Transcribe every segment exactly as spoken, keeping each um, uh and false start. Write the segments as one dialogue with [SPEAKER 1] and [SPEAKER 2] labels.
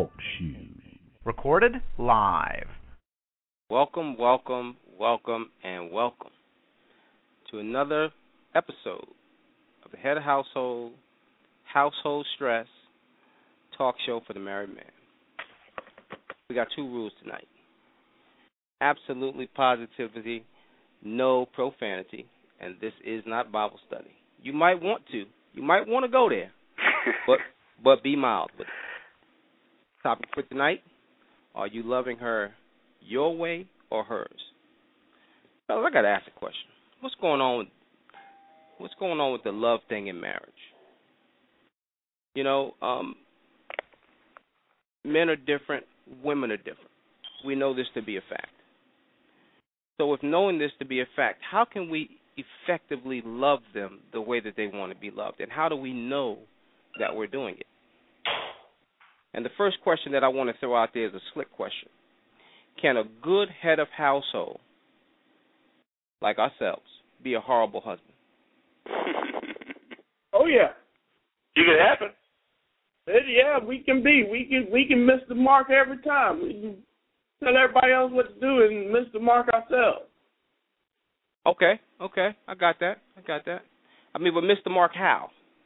[SPEAKER 1] Talk Shoe. Recorded live.
[SPEAKER 2] Welcome, welcome, welcome, and welcome to another episode of the Head of Household, Household Stress Talk Show for the Married Man. We got two rules tonight. Absolutely positivity, no profanity, and this is not Bible study. You might want to. You might want to go there, but but be mild with it. Topic for tonight, are you loving her your way or hers? Fellas, I got to ask a question. What's going on with, what's going on with the love thing in marriage? You know, um, men are different, women are different. We know this to be a fact. So with knowing this to be a fact, how can we effectively love them the way that they want to be loved? And how do we know that we're doing it? And the first question that I want to throw out there is a slick question. Can a good head of household, like ourselves, be a horrible husband?
[SPEAKER 3] Oh, yeah. It can happen. Yeah, we can be. We can we can miss the mark every time. We can tell everybody else what to do and miss the mark ourselves.
[SPEAKER 2] Okay, okay. I got that. I got that. I mean, but miss the mark how?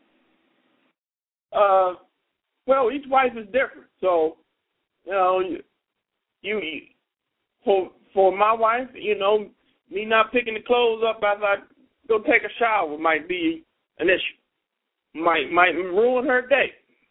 [SPEAKER 3] Uh, well, each wife is different. So, you know, you, you for for my wife, you know, me not picking the clothes up after I go take a shower might be an issue. Might might ruin her day.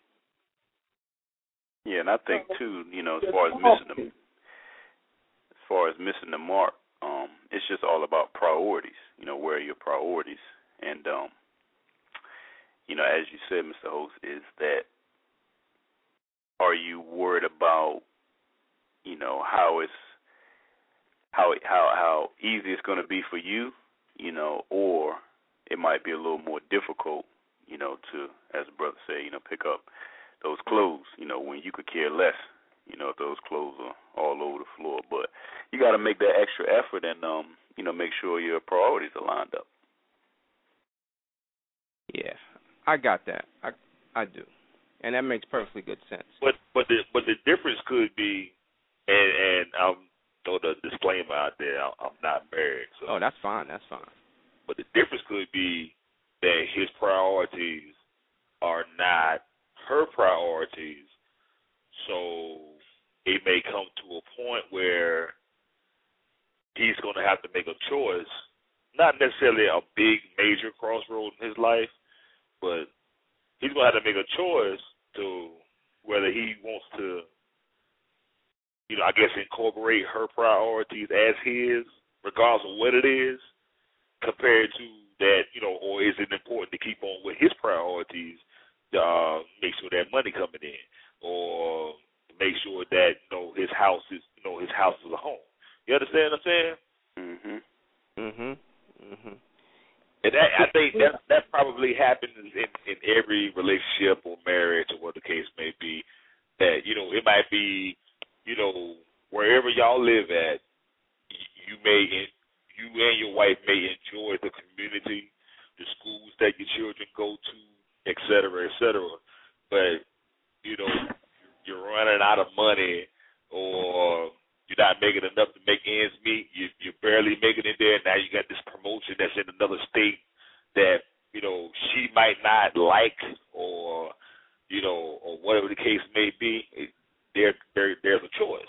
[SPEAKER 4] Yeah, and I think too, you know, as far as missing the as far as missing the mark, um, it's just all about priorities. You know, where are your priorities? And um, you know, as you said, Mister Host, is that are you worried about, you know, how it's how how how easy it's going to be for you, you know, or it might be a little more difficult, you know, to, as a brother said, you know, pick up those clothes, you know, when you could care less, you know, if those clothes are all over the floor. But you got to make that extra effort and, um, you know, make sure your priorities are lined up.
[SPEAKER 2] Yeah, I got that. I I do, and that makes perfectly good sense.
[SPEAKER 5] But but the but the difference could be, and and I'll throw the disclaimer out there. I'm not married. So.
[SPEAKER 2] Oh, that's fine. That's fine.
[SPEAKER 5] But the difference could be that his priorities are not her priorities, so it may come to a point where he's going to have to make a choice, not necessarily a big, major crossroad in his life, but he's going to have to make a choice to whether he wants to, you know, I guess incorporate her priorities as his, regardless of what it is, compared to that, you know, or is it important to keep on with his priorities, uh, make sure that money coming in, or make sure that, you know, his house is, you know, his house is a home. You understand what I'm saying?
[SPEAKER 4] Mhm.
[SPEAKER 2] Mhm. Mhm.
[SPEAKER 5] And that, I think that that probably happens in, in every relationship or marriage or what the case may be. That, you know, it might be, you know, wherever y'all live at, you may, you and your wife may enjoy the community, the schools that your children go to, et cetera, et cetera. But, you know, you're running out of money, or you're not making enough to make ends meet. You, you're barely making it there. Now you got this promotion that's in another state that, you know, she might not like, or, you know, or whatever the case may be. There, there, there's a choice.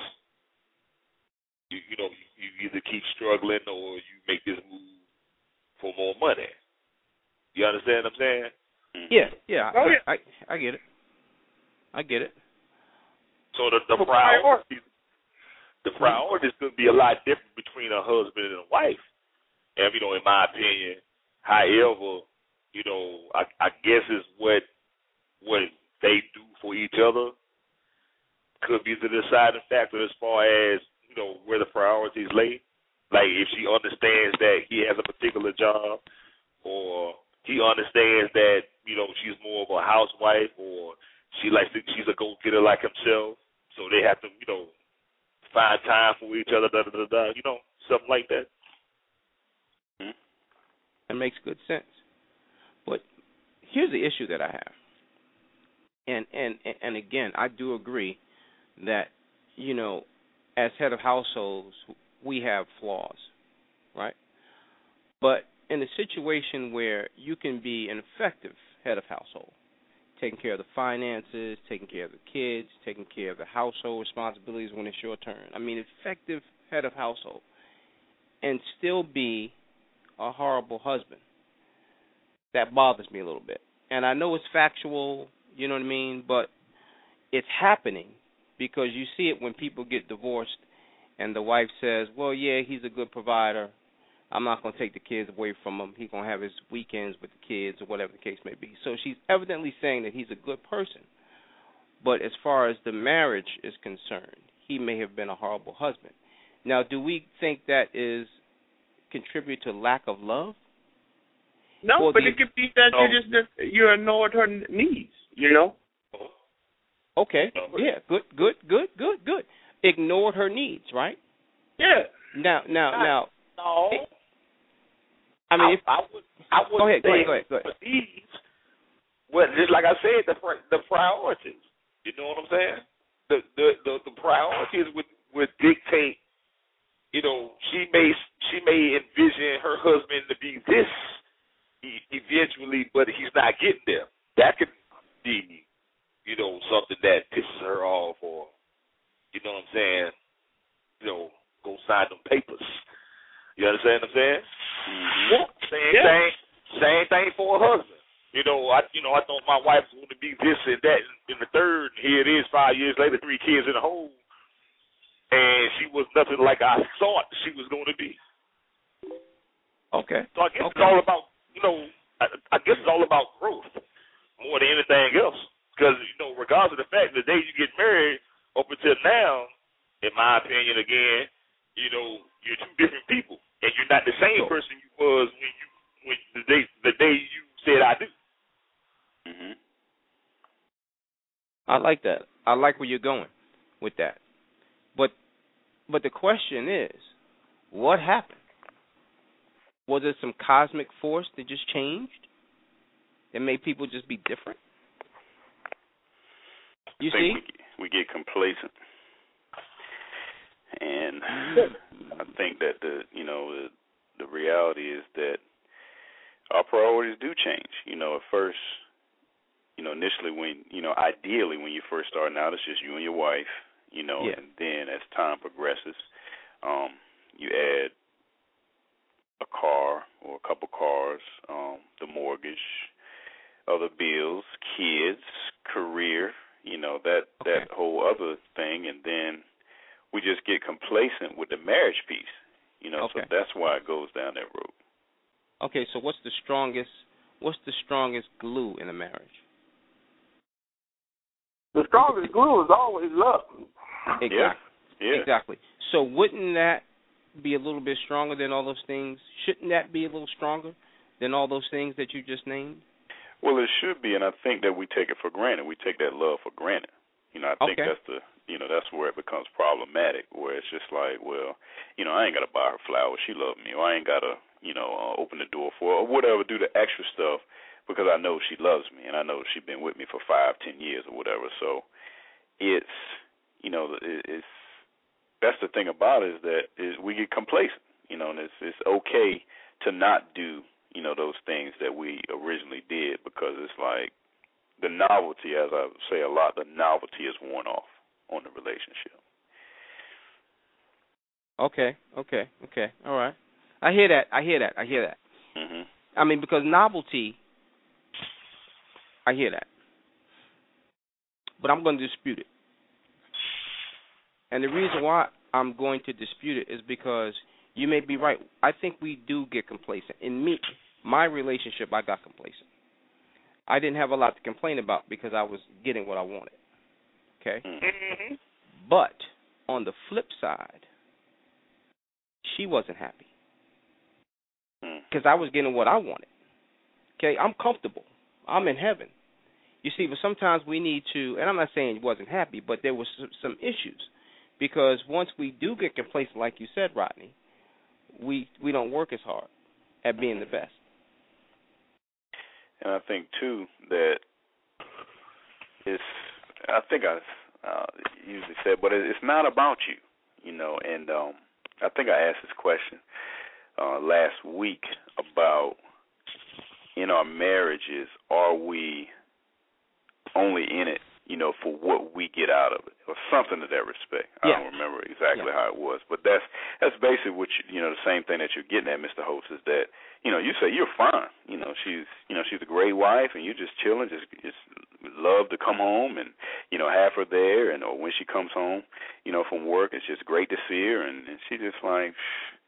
[SPEAKER 5] You, you know, you, you either keep struggling or you make this move for more money. You understand what I'm saying?
[SPEAKER 2] Yeah, yeah.
[SPEAKER 3] Oh, yeah.
[SPEAKER 2] I, I, I get it. I get it.
[SPEAKER 5] So the, the priorities, the priorities could be a lot different between a husband and a wife. And, you know, in my opinion, however, you know, I, I guess is what what they do for each other could be the deciding factor as far as, you know, where the priorities lay. Like if she understands that he has a particular job, or he understands that, you know, she's more of a housewife, or she likes to, she's a go-getter like himself, so they have to, you know, find time for each other, da da da da, you know, something like that.
[SPEAKER 2] Mm-hmm. That makes good sense. But here's the issue that I have, and and and again, I do agree that, you know, as head of households, we have flaws, right? But in a situation where you can be an effective head of household, taking care of the finances, taking care of the kids, taking care of the household responsibilities when it's your turn. I mean, effective head of household, and still be a horrible husband. That bothers me a little bit. And I know it's factual, you know what I mean, but it's happening because you see it when people get divorced and the wife says, well, yeah, he's a good provider. I'm not going to take the kids away from him. He's going to have his weekends with the kids or whatever the case may be. So she's evidently saying that he's a good person. But as far as the marriage is concerned, he may have been a horrible husband. Now, do we think that is contribute to lack of love?
[SPEAKER 3] No,
[SPEAKER 2] or
[SPEAKER 3] but
[SPEAKER 2] you,
[SPEAKER 3] it could be that
[SPEAKER 5] no.
[SPEAKER 3] you just that you ignored her needs, you know?
[SPEAKER 2] Okay, yeah, good, good, good, good, good. Ignored her needs, right?
[SPEAKER 3] Yeah.
[SPEAKER 2] Now, now,
[SPEAKER 5] Not,
[SPEAKER 2] now.
[SPEAKER 5] No.
[SPEAKER 2] It, I mean,
[SPEAKER 5] I,
[SPEAKER 2] if,
[SPEAKER 5] I would. I would
[SPEAKER 2] go ahead,
[SPEAKER 5] say
[SPEAKER 2] go ahead, go ahead, go ahead.
[SPEAKER 5] These, well, just like I said, the the priorities. You know what I'm saying? The the the, the priorities would would dictate. You know, she may she may envision her husband to be this e- eventually, but he's not getting there. That could be, you know, something that pisses her off, or you know what I'm saying? You know, go sign them papers. You understand what I'm saying? Mm-hmm. Same
[SPEAKER 3] Yeah.
[SPEAKER 5] thing. Same thing for a husband. You know, I you know I thought my wife was going to be this and that in the third. And here it is, five years later, three kids in a home, and she was nothing like I thought she was going to be.
[SPEAKER 2] Okay.
[SPEAKER 5] So I guess
[SPEAKER 2] okay.
[SPEAKER 5] it's all about, you know, I, I guess it's all about growth more than anything else. Because, you know, regardless of the fact, the day you get married up until now, in my opinion, again, you know, you're two different people, and you're not the same
[SPEAKER 2] Sure.
[SPEAKER 5] person you was when you when the day the day you said I do.
[SPEAKER 4] Mm-hmm.
[SPEAKER 2] I like that. I like where you're going with that. But but the question is, what happened? Was it some cosmic force that just changed? That made people just be different? You
[SPEAKER 4] I
[SPEAKER 2] see?
[SPEAKER 4] think we, we get complacent. And I think that the you know the, the reality is that our priorities do change. You know, at first, you know, initially when you know, ideally when you first start out, it's just you and your wife. You know,
[SPEAKER 2] Yeah.
[SPEAKER 4] and then as time progresses, um, you add a car or a couple cars, um, the mortgage, other bills, kids, career. You know that
[SPEAKER 2] Okay.
[SPEAKER 4] that whole other thing, and then we just get complacent with the marriage piece, you know,
[SPEAKER 2] Okay.
[SPEAKER 4] so that's why it goes down that road.
[SPEAKER 2] Okay, so what's the strongest what's the strongest glue in a marriage?
[SPEAKER 3] The strongest glue is always love.
[SPEAKER 2] Exactly.
[SPEAKER 4] Yeah. yeah.
[SPEAKER 2] Exactly. So wouldn't that be a little bit stronger than all those things? Shouldn't that be a little stronger than all those things that you just named?
[SPEAKER 4] Well, it should be, and I think that we take it for granted. We take that love for granted. You know, I think
[SPEAKER 2] Okay.
[SPEAKER 4] that's the, you know, that's where it becomes problematic, where it's just like, well, you know, I ain't got to buy her flowers. She loved me. Or I ain't got to, you know, uh, open the door for her or whatever, do the extra stuff because I know she loves me and I know she's been with me for five, ten years or whatever. So it's, you know, it's, that's the thing about it is that is we get complacent, you know, and it's, it's okay to not do, you know, those things that we originally did because it's like, the novelty, as I say a lot, the novelty is worn off on the relationship.
[SPEAKER 2] Okay, okay, okay. All right. I hear that. I hear that. I hear that.
[SPEAKER 4] Mm-hmm.
[SPEAKER 2] I mean, because novelty, I hear that. But I'm going to dispute it. And the reason why I'm going to dispute it is because you may be right. I think we do get complacent. In me, my relationship, I got complacent. I didn't have a lot to complain about because I was getting what I wanted. Okay?
[SPEAKER 3] Mm-hmm.
[SPEAKER 2] But on the flip side, she wasn't happy because I was getting what I wanted. Okay? I'm comfortable. I'm in heaven. You see, but sometimes we need to, and I'm not saying he wasn't happy, but there was some, some issues because once we do get complacent, like you said, Rodney, we we don't work as hard at being the best.
[SPEAKER 4] And I think too that it's. I think I, uh, usually say, but it, it's not about you, you know. And um, I think I asked this question uh, last week about, in our marriages, are we only in it, you know, for what we get out of it, or something to that respect.
[SPEAKER 2] Yeah.
[SPEAKER 4] I don't remember exactly
[SPEAKER 2] yeah.
[SPEAKER 4] how it was, but that's that's basically what you, you know, the same thing that you're getting at, Mister Host, is that, you know, you say you're fine, you know, she's, you know, she's a great wife, and you're just chilling, just just love to come home and, you know, have her there, and or when she comes home, you know, from work, it's just great to see her, and, and she just like,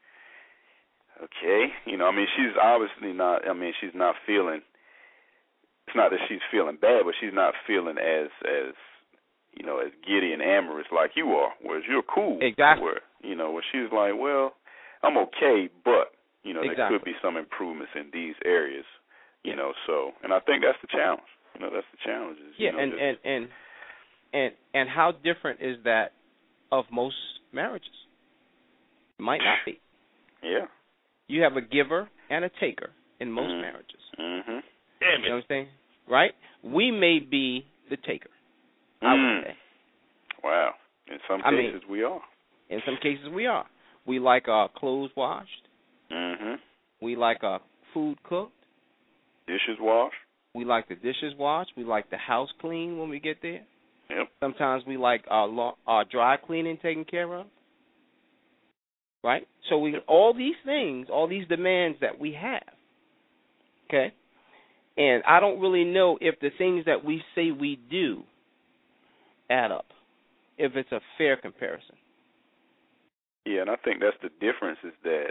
[SPEAKER 4] okay, you know, I mean, she's obviously not, I mean, she's not feeling, it's not that she's feeling bad, but she's not feeling as, as you know, as giddy and amorous like you are, whereas you're cool.
[SPEAKER 2] Exactly.
[SPEAKER 4] Where, you know, where she's like, well, I'm okay, but, you know,
[SPEAKER 2] exactly.
[SPEAKER 4] there could be some improvements in these areas, you know, so, and I think that's the challenge. You know, that's the challenge. Is,
[SPEAKER 2] yeah,
[SPEAKER 4] you know,
[SPEAKER 2] and,
[SPEAKER 4] just,
[SPEAKER 2] and, and, and, and how different is that of most marriages? It might not be.
[SPEAKER 4] Yeah.
[SPEAKER 2] You have a giver and a taker in most
[SPEAKER 4] mm-hmm.
[SPEAKER 2] marriages.
[SPEAKER 4] Mm-hmm.
[SPEAKER 2] Damn it. You know what I'm saying? Right? We may be the taker, I
[SPEAKER 4] mm.
[SPEAKER 2] would say.
[SPEAKER 4] Wow. In some
[SPEAKER 2] I
[SPEAKER 4] cases,
[SPEAKER 2] mean,
[SPEAKER 4] we are.
[SPEAKER 2] In some cases, we are. We like our clothes washed.
[SPEAKER 4] Mm-hmm.
[SPEAKER 2] We like our food cooked.
[SPEAKER 4] Dishes washed.
[SPEAKER 2] We like the dishes washed. We like the house clean when we get there.
[SPEAKER 4] Yep.
[SPEAKER 2] Sometimes we like our lo- our dry cleaning taken care of. Right? So we all these things, all these demands that we have. Okay? And I don't really know if the things that we say we do add up, if it's a fair comparison.
[SPEAKER 4] Yeah, and I think that's the difference is that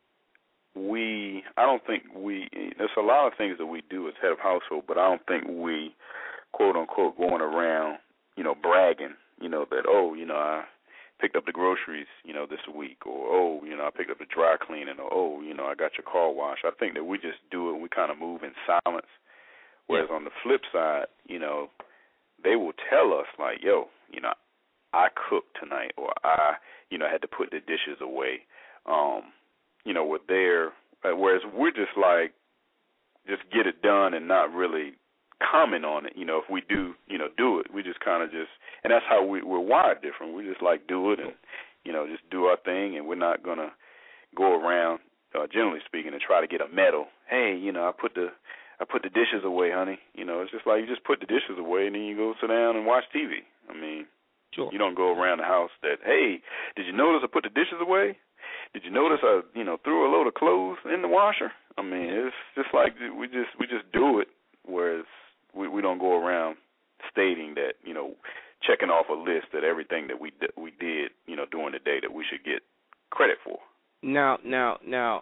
[SPEAKER 4] we, I don't think we, there's a lot of things that we do as head of household, but I don't think we, quote unquote, going around, you know, bragging, you know, that, oh, you know, I picked up the groceries, you know, this week, or, oh, you know, I picked up the dry cleaning, or, oh, you know, I got your car washed. I think that we just do it and we kind of move in silence. Whereas yeah. on the flip side, you know, they will tell us, like, yo, you know, I cooked tonight, or I, you know, had to put the dishes away. Um, you know, we're there, whereas we're just like, just get it done and not really comment on it. You know, if we do, you know, do it, we just kind of just, and that's how we, we're wired different. We just like do it and, you know, just do our thing, and we're not going to go around, uh, generally speaking, and try to get a medal. Hey, you know, I put the, I put the dishes away, honey. You know, it's just like you just put the dishes away and then you go sit down and watch T V. I mean,
[SPEAKER 2] sure.
[SPEAKER 4] You don't go around the house that, hey, did you notice I put the dishes away? Did you notice I, you know, threw a load of clothes in the washer? I mean, it's just like we just we just do it, whereas we, we don't go around stating that, you know, checking off a list that everything that we we did, you know, during the day that we should get credit for.
[SPEAKER 2] Now, now, now,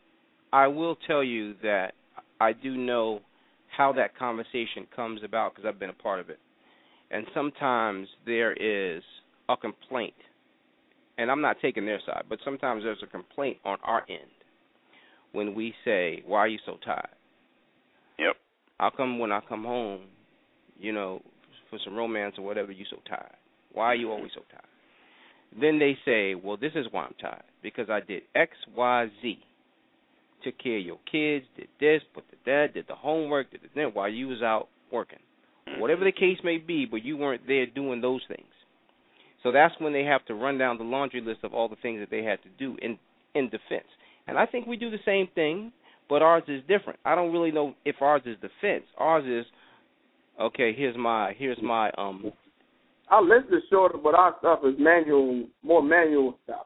[SPEAKER 2] I will tell you that I do know how that conversation comes about because I've been a part of it. And sometimes there is a complaint, and I'm not taking their side, but sometimes there's a complaint on our end when we say, why are you so tired?
[SPEAKER 4] Yep.
[SPEAKER 2] How come when I come home, you know, for some romance or whatever, you so tired? Why are you always so tired? Then they say, well, this is why I'm tired, because I did X, Y, Z. Took care of your kids, did this, put the that, did the homework, did the that, while you was out working. Whatever the case may be, but you weren't there doing those things. So that's when they have to run down the laundry list of all the things that they had to do in, in defense. And I think we do the same thing, but ours is different. I don't really know if ours is defense. Ours is, okay, here's my, here's my, um.
[SPEAKER 3] Our list is shorter, but our stuff is manual, more manual stuff.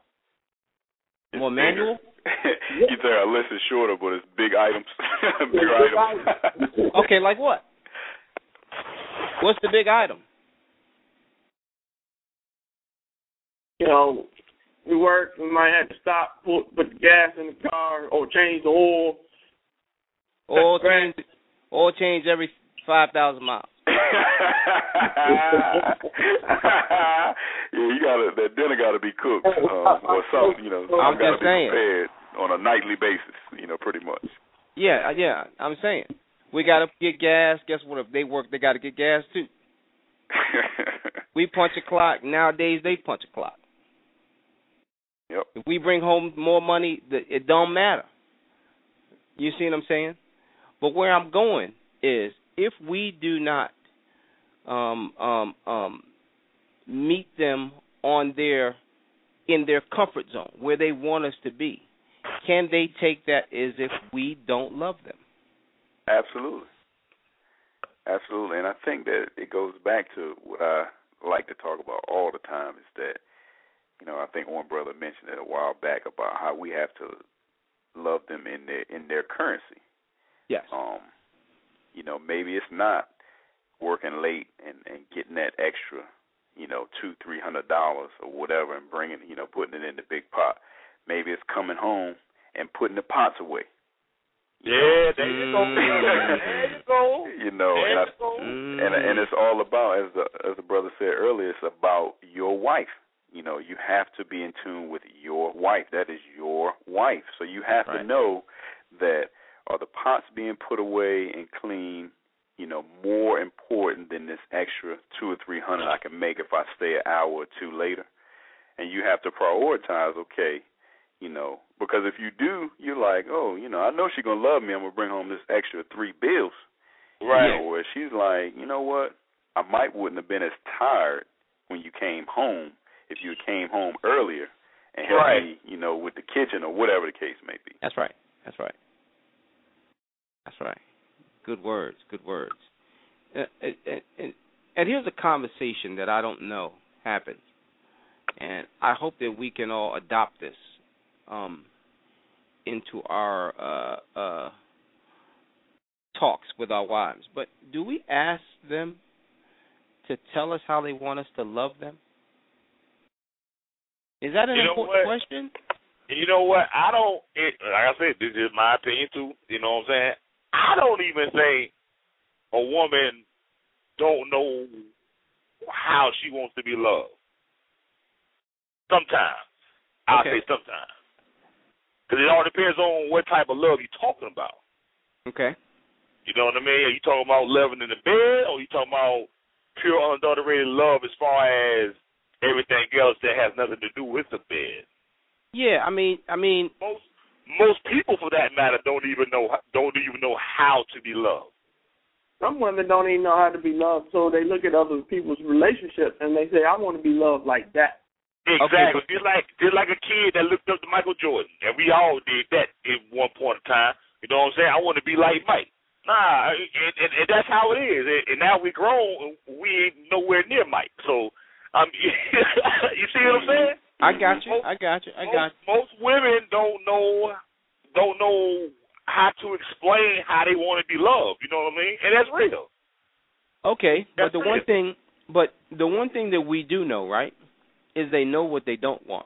[SPEAKER 2] More manual?
[SPEAKER 4] You say our list is shorter, but it's big items. Big items.
[SPEAKER 2] Okay, like what? What's the big item?
[SPEAKER 3] You know, we work, we might have to stop, put, put the gas in the car, or change the oil.
[SPEAKER 2] Oil change, oil change every five thousand miles.
[SPEAKER 4] Yeah, you gotta, that dinner got to be cooked, uh, or something, you know,
[SPEAKER 2] I'm
[SPEAKER 4] got to be
[SPEAKER 2] saying.
[SPEAKER 4] prepared on a nightly basis, you know, pretty much.
[SPEAKER 2] Yeah, yeah, I'm saying. We got to get gas. Guess what? If they work, they got to get gas, too. We punch a clock. Nowadays, they punch a clock.
[SPEAKER 4] Yep.
[SPEAKER 2] If we bring home more money, it don't matter. You see what I'm saying? But where I'm going is if we do not um, um, um, meet them on their in their comfort zone, where they want us to be? Can they take that as if we don't love them?
[SPEAKER 4] Absolutely. Absolutely. And I think that it goes back to what I like to talk about all the time is that, you know, I think one brother mentioned it a while back about how we have to love them in their in their currency.
[SPEAKER 2] Yes.
[SPEAKER 4] Um, you know, maybe it's not working late and, and getting that extra, you know, two, three hundred dollars or whatever, and bringing, you know, putting it in the big pot. Maybe it's coming home and putting the pots away.
[SPEAKER 5] Yeah, there you go. There you go.
[SPEAKER 4] You know,
[SPEAKER 5] there
[SPEAKER 4] and, I,
[SPEAKER 5] you go.
[SPEAKER 4] and and it's all about, as the as the brother said earlier, it's about your wife. You know, you have to be in tune with your wife. That is your wife. So you have
[SPEAKER 2] right.
[SPEAKER 4] to know that are the pots being put away and clean, you know, more important than this extra two or three hundred I can make if I stay an hour or two later. And you have to prioritize, okay, you know, because if you do, you're like, oh, you know, I know she's going to love me. I'm going to bring home this extra three bills.
[SPEAKER 5] Right.
[SPEAKER 4] You know, where she's like, you know what, I might wouldn't have been as tired when you came home if you came home earlier and helped
[SPEAKER 5] right.
[SPEAKER 4] me, you know, with the kitchen or whatever the case may be.
[SPEAKER 2] That's right. That's right. That's right. Good words. Good words. Uh, and, and, and here's a conversation that I don't know happens, and I hope that we can all adopt this um, into our uh, uh, talks with our wives. But do we ask them to tell us how they want us to love them? Is that an
[SPEAKER 5] you know
[SPEAKER 2] important
[SPEAKER 5] what?
[SPEAKER 2] question?
[SPEAKER 5] You know what? I don't, it, like I said, this is my opinion too. You know what I'm saying? I don't even think a woman don't know how she wants to be loved. Sometimes. I'll
[SPEAKER 2] Okay.
[SPEAKER 5] say sometimes. Because it all depends on what type of love you're talking about.
[SPEAKER 2] Okay.
[SPEAKER 5] You know what I mean? Are you talking about loving in the bed, or are you talking about pure unadulterated love as far as everything else that has nothing to do with the bed?
[SPEAKER 2] Yeah, I mean, I mean,
[SPEAKER 5] most most people, for that matter, don't even know don't even know how to be loved.
[SPEAKER 3] Some women don't even know how to be loved, so they look at other people's relationships and they say, "I want to be loved like that."
[SPEAKER 5] Exactly.
[SPEAKER 2] Okay.
[SPEAKER 5] Just like just like a kid that looked up to Michael Jordan, and we all did that at one point in time. You know what I'm saying? I want to be like Mike. Nah, and, and, and that's how it is. And, and now we grown, we ain't nowhere near Mike. So, um, you see what I'm saying?
[SPEAKER 2] I got you.
[SPEAKER 5] Most,
[SPEAKER 2] I got you. I
[SPEAKER 5] most,
[SPEAKER 2] got you.
[SPEAKER 5] Most women don't know don't know how to explain how they want to be loved. You know what I mean? And that's real.
[SPEAKER 2] Okay,
[SPEAKER 5] That's
[SPEAKER 2] but the
[SPEAKER 5] real.
[SPEAKER 2] one thing, but the one thing that we do know, right, is they know what they don't want.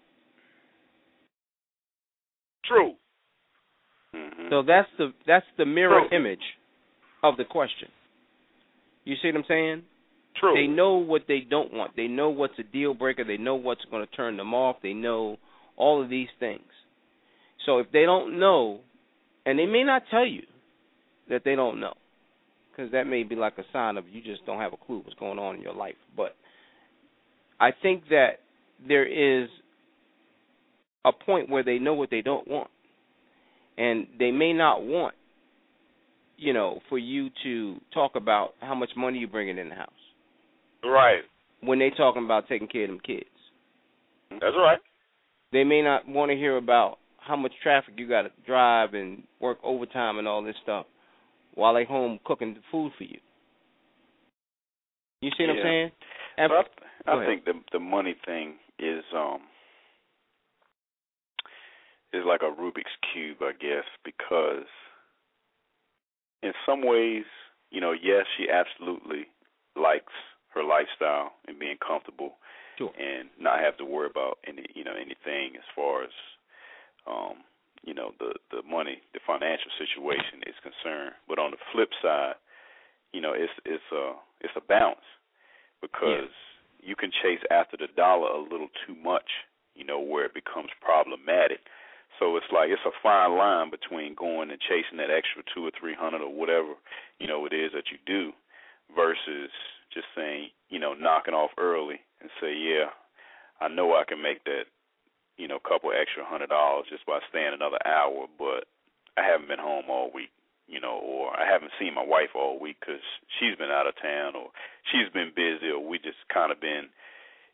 [SPEAKER 5] True.
[SPEAKER 4] Mm-hmm.
[SPEAKER 2] So that's the that's the mirror
[SPEAKER 5] True.
[SPEAKER 2] image of the question. You see what I'm saying?
[SPEAKER 5] True.
[SPEAKER 2] They know what they don't want. They know what's a deal breaker. They know what's going to turn them off. They know all of these things. So if they don't know, and they may not tell you that they don't know, because that may be like a sign of you just don't have a clue what's going on in your life. But I think that there is a point where they know what they don't want. And they may not want, you know, for you to talk about how much money you're bringing in the house.
[SPEAKER 5] Right.
[SPEAKER 2] When they talking about taking care of them kids.
[SPEAKER 5] That's right.
[SPEAKER 2] They may not want to hear about how much traffic you got to drive and work overtime and all this stuff while they home cooking food for you. You see what
[SPEAKER 4] Yeah.
[SPEAKER 2] I'm saying? And
[SPEAKER 4] But I,
[SPEAKER 2] go
[SPEAKER 4] I
[SPEAKER 2] ahead.
[SPEAKER 4] think the the money thing is um is like a Rubik's Cube, I guess, because in some ways, you know, yes, she absolutely likes her lifestyle and being comfortable,
[SPEAKER 2] Sure.
[SPEAKER 4] and not have to worry about any, you know, anything as far as, um, you know, the the money, the financial situation is concerned. But on the flip side, you know, it's it's a it's a balance, because
[SPEAKER 2] yeah.
[SPEAKER 4] you can chase after the dollar a little too much, you know, where it becomes problematic. So it's like it's a fine line between going and chasing that extra two or three hundred or whatever, you know, it is that you do, versus just saying, you know, knocking off early and say, yeah, I know I can make that, you know, couple extra hundred dollars just by staying another hour, but I haven't been home all week, you know, or I haven't seen my wife all week because she's been out of town, or she's been busy, or we just kind of been,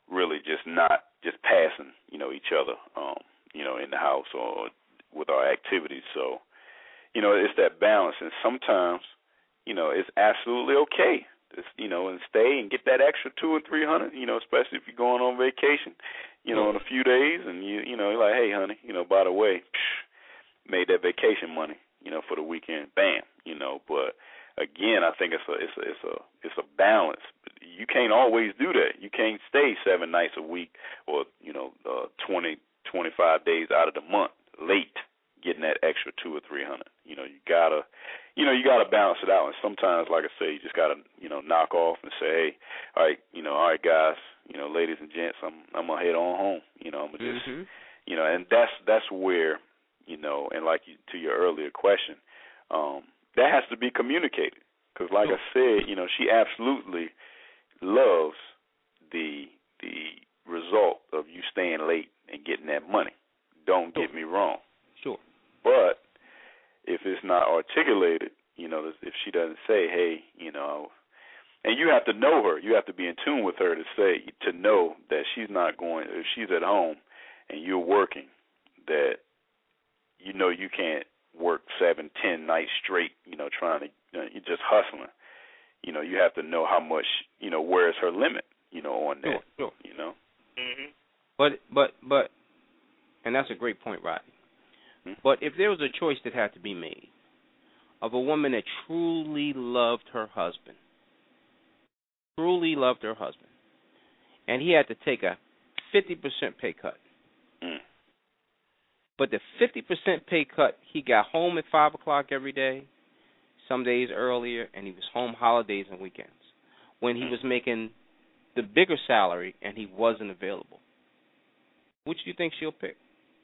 [SPEAKER 4] really just not just passing, you know, each other, um, you know, in the house or with our activities. So, you know, it's that balance. And sometimes, you know, it's absolutely okay. Just, you know, and stay and get that extra two or three hundred, you know, especially if you're going on vacation, you know, in a few days, and you, you know, you're like, hey, honey, you know, by the way, psh, made that vacation money, you know, for the weekend, bam, you know. But again, I think it's a, it's a, it's a, it's a balance. You can't always do that. You can't stay seven nights a week or, you know, uh, twenty, twenty-five days out of the month late, getting that extra two or three hundred. You know, you gotta. You know, you got to balance it out. And sometimes, like I say, you just got to, you know, knock off and say, hey, all right, you know, all right, guys, you know, ladies and gents, I'm I'm going to head on home. You know, I'm going to just, mm-hmm. you know, and that's that's where, you know, and like you, to your earlier question, um, that has to be communicated. Because like I said, you know, she absolutely loves the the result of you staying late and getting that money. Don't sure. get me wrong.
[SPEAKER 2] Sure.
[SPEAKER 4] But if it's not articulated, you know, if she doesn't say, hey, you know, and you have to know her, you have to be in tune with her to say, to know that she's not going, if she's at home and you're working, that you know you can't work seven, ten nights straight, you know, trying to, you know, you're just hustling. You know, you have to know how much, you know, where is her limit, you know, on that,
[SPEAKER 2] sure, sure.
[SPEAKER 4] you know.
[SPEAKER 5] Mm-hmm.
[SPEAKER 2] But, but, but, and that's a great point, Rodney. But if there was a choice that had to be made of a woman that truly loved her husband, truly loved her husband, and he had to take a fifty percent pay cut,
[SPEAKER 4] mm.
[SPEAKER 2] but the fifty percent pay cut, he got home at five o'clock every day, some days earlier, and he was home holidays and weekends, when he mm. was making the bigger salary and he wasn't available. Which do you think she'll pick?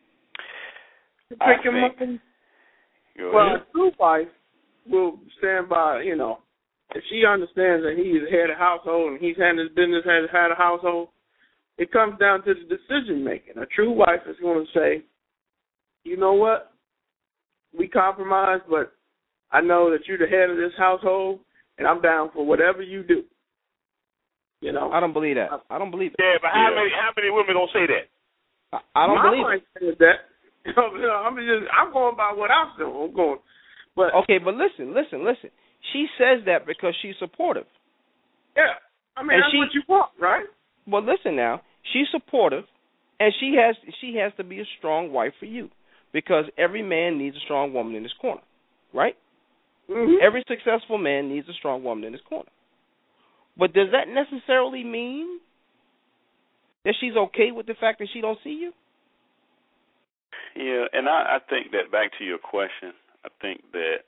[SPEAKER 3] Pick him up and, well, a true wife will stand by, you know, if she understands that he's head of household and he's had his business, has had a household, it comes down to the decision making. A true wife is going to say, you know what, we compromise, but I know that you're the head of this household, and I'm down for whatever you do. You know,
[SPEAKER 2] I don't believe that. I don't believe that.
[SPEAKER 5] Yeah, but how
[SPEAKER 2] yeah.
[SPEAKER 5] many how many women gonna say that?
[SPEAKER 2] I, I don't
[SPEAKER 3] My
[SPEAKER 2] believe
[SPEAKER 3] wife
[SPEAKER 2] it.
[SPEAKER 3] says that. You know, I'm just I'm going by what I'm doing. I'm going, but
[SPEAKER 2] okay, but listen, listen, listen. She says that because she's supportive.
[SPEAKER 3] Yeah, I mean
[SPEAKER 2] and
[SPEAKER 3] that's
[SPEAKER 2] she,
[SPEAKER 3] what you want, right?
[SPEAKER 2] Well, listen now. She's supportive, and she has she has to be a strong wife for you, because every man needs a strong woman in his corner, right?
[SPEAKER 3] Mm-hmm.
[SPEAKER 2] Every successful man needs a strong woman in his corner. But does that necessarily mean that she's okay with the fact that she don't see you?
[SPEAKER 4] Yeah, and I, I think that, back to your question, I think that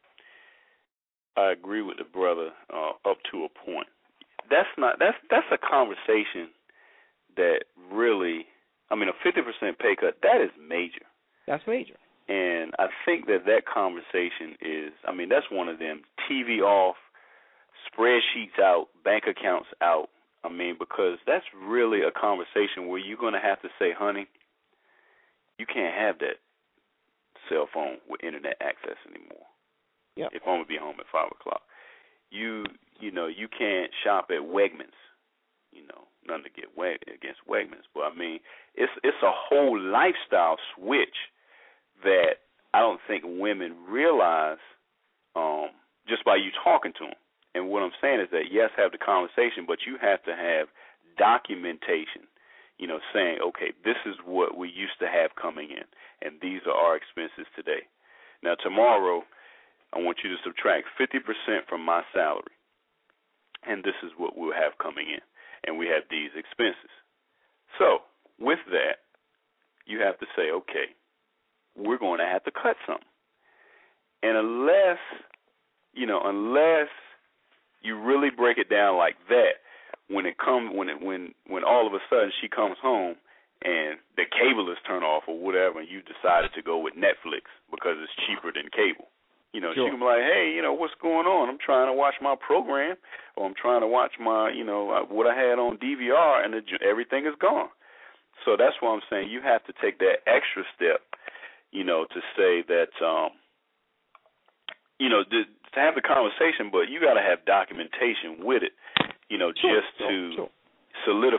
[SPEAKER 4] I agree with the brother uh, up to a point. That's not that's that's a conversation that really, I mean, a fifty percent pay cut, that is major.
[SPEAKER 2] That's major.
[SPEAKER 4] And I think that that conversation is, I mean, that's one of them T V off, spreadsheets out, bank accounts out. I mean, because that's really a conversation where you're going to have to say, honey, you can't have that cell phone with internet access anymore.
[SPEAKER 2] Yep.
[SPEAKER 4] If I'm going to be home at five o'clock. You, you know, you can't shop at Wegmans. You know, nothing to get against Wegmans. But, I mean, it's it's a whole lifestyle switch that I don't think women realize um, just by you talking to them. And what I'm saying is that, yes, have the conversation, but you have to have documentation, you know, saying, okay, this is what we used to have coming in, and these are our expenses today. Now, tomorrow, I want you to subtract fifty percent from my salary, and this is what we'll have coming in, and we have these expenses. So, with that, you have to say, okay, we're going to have to cut something. And unless, you know, unless you really break it down like that, when it comes, when it, when when all of a sudden she comes home and the cable is turned off or whatever, and you decided to go with Netflix because it's cheaper than cable, you know, sure. She can be like, hey, you know, what's going on? I'm trying to watch my program, or I'm trying to watch my, you know, what I had on D V R, and the, everything is gone. So that's why I'm saying you have to take that extra step, you know, to say that, um, you know, to, to have the conversation, but you got to have documentation with it, you know,
[SPEAKER 2] sure,
[SPEAKER 4] just
[SPEAKER 2] sure,
[SPEAKER 4] to
[SPEAKER 2] sure.
[SPEAKER 4] solidify your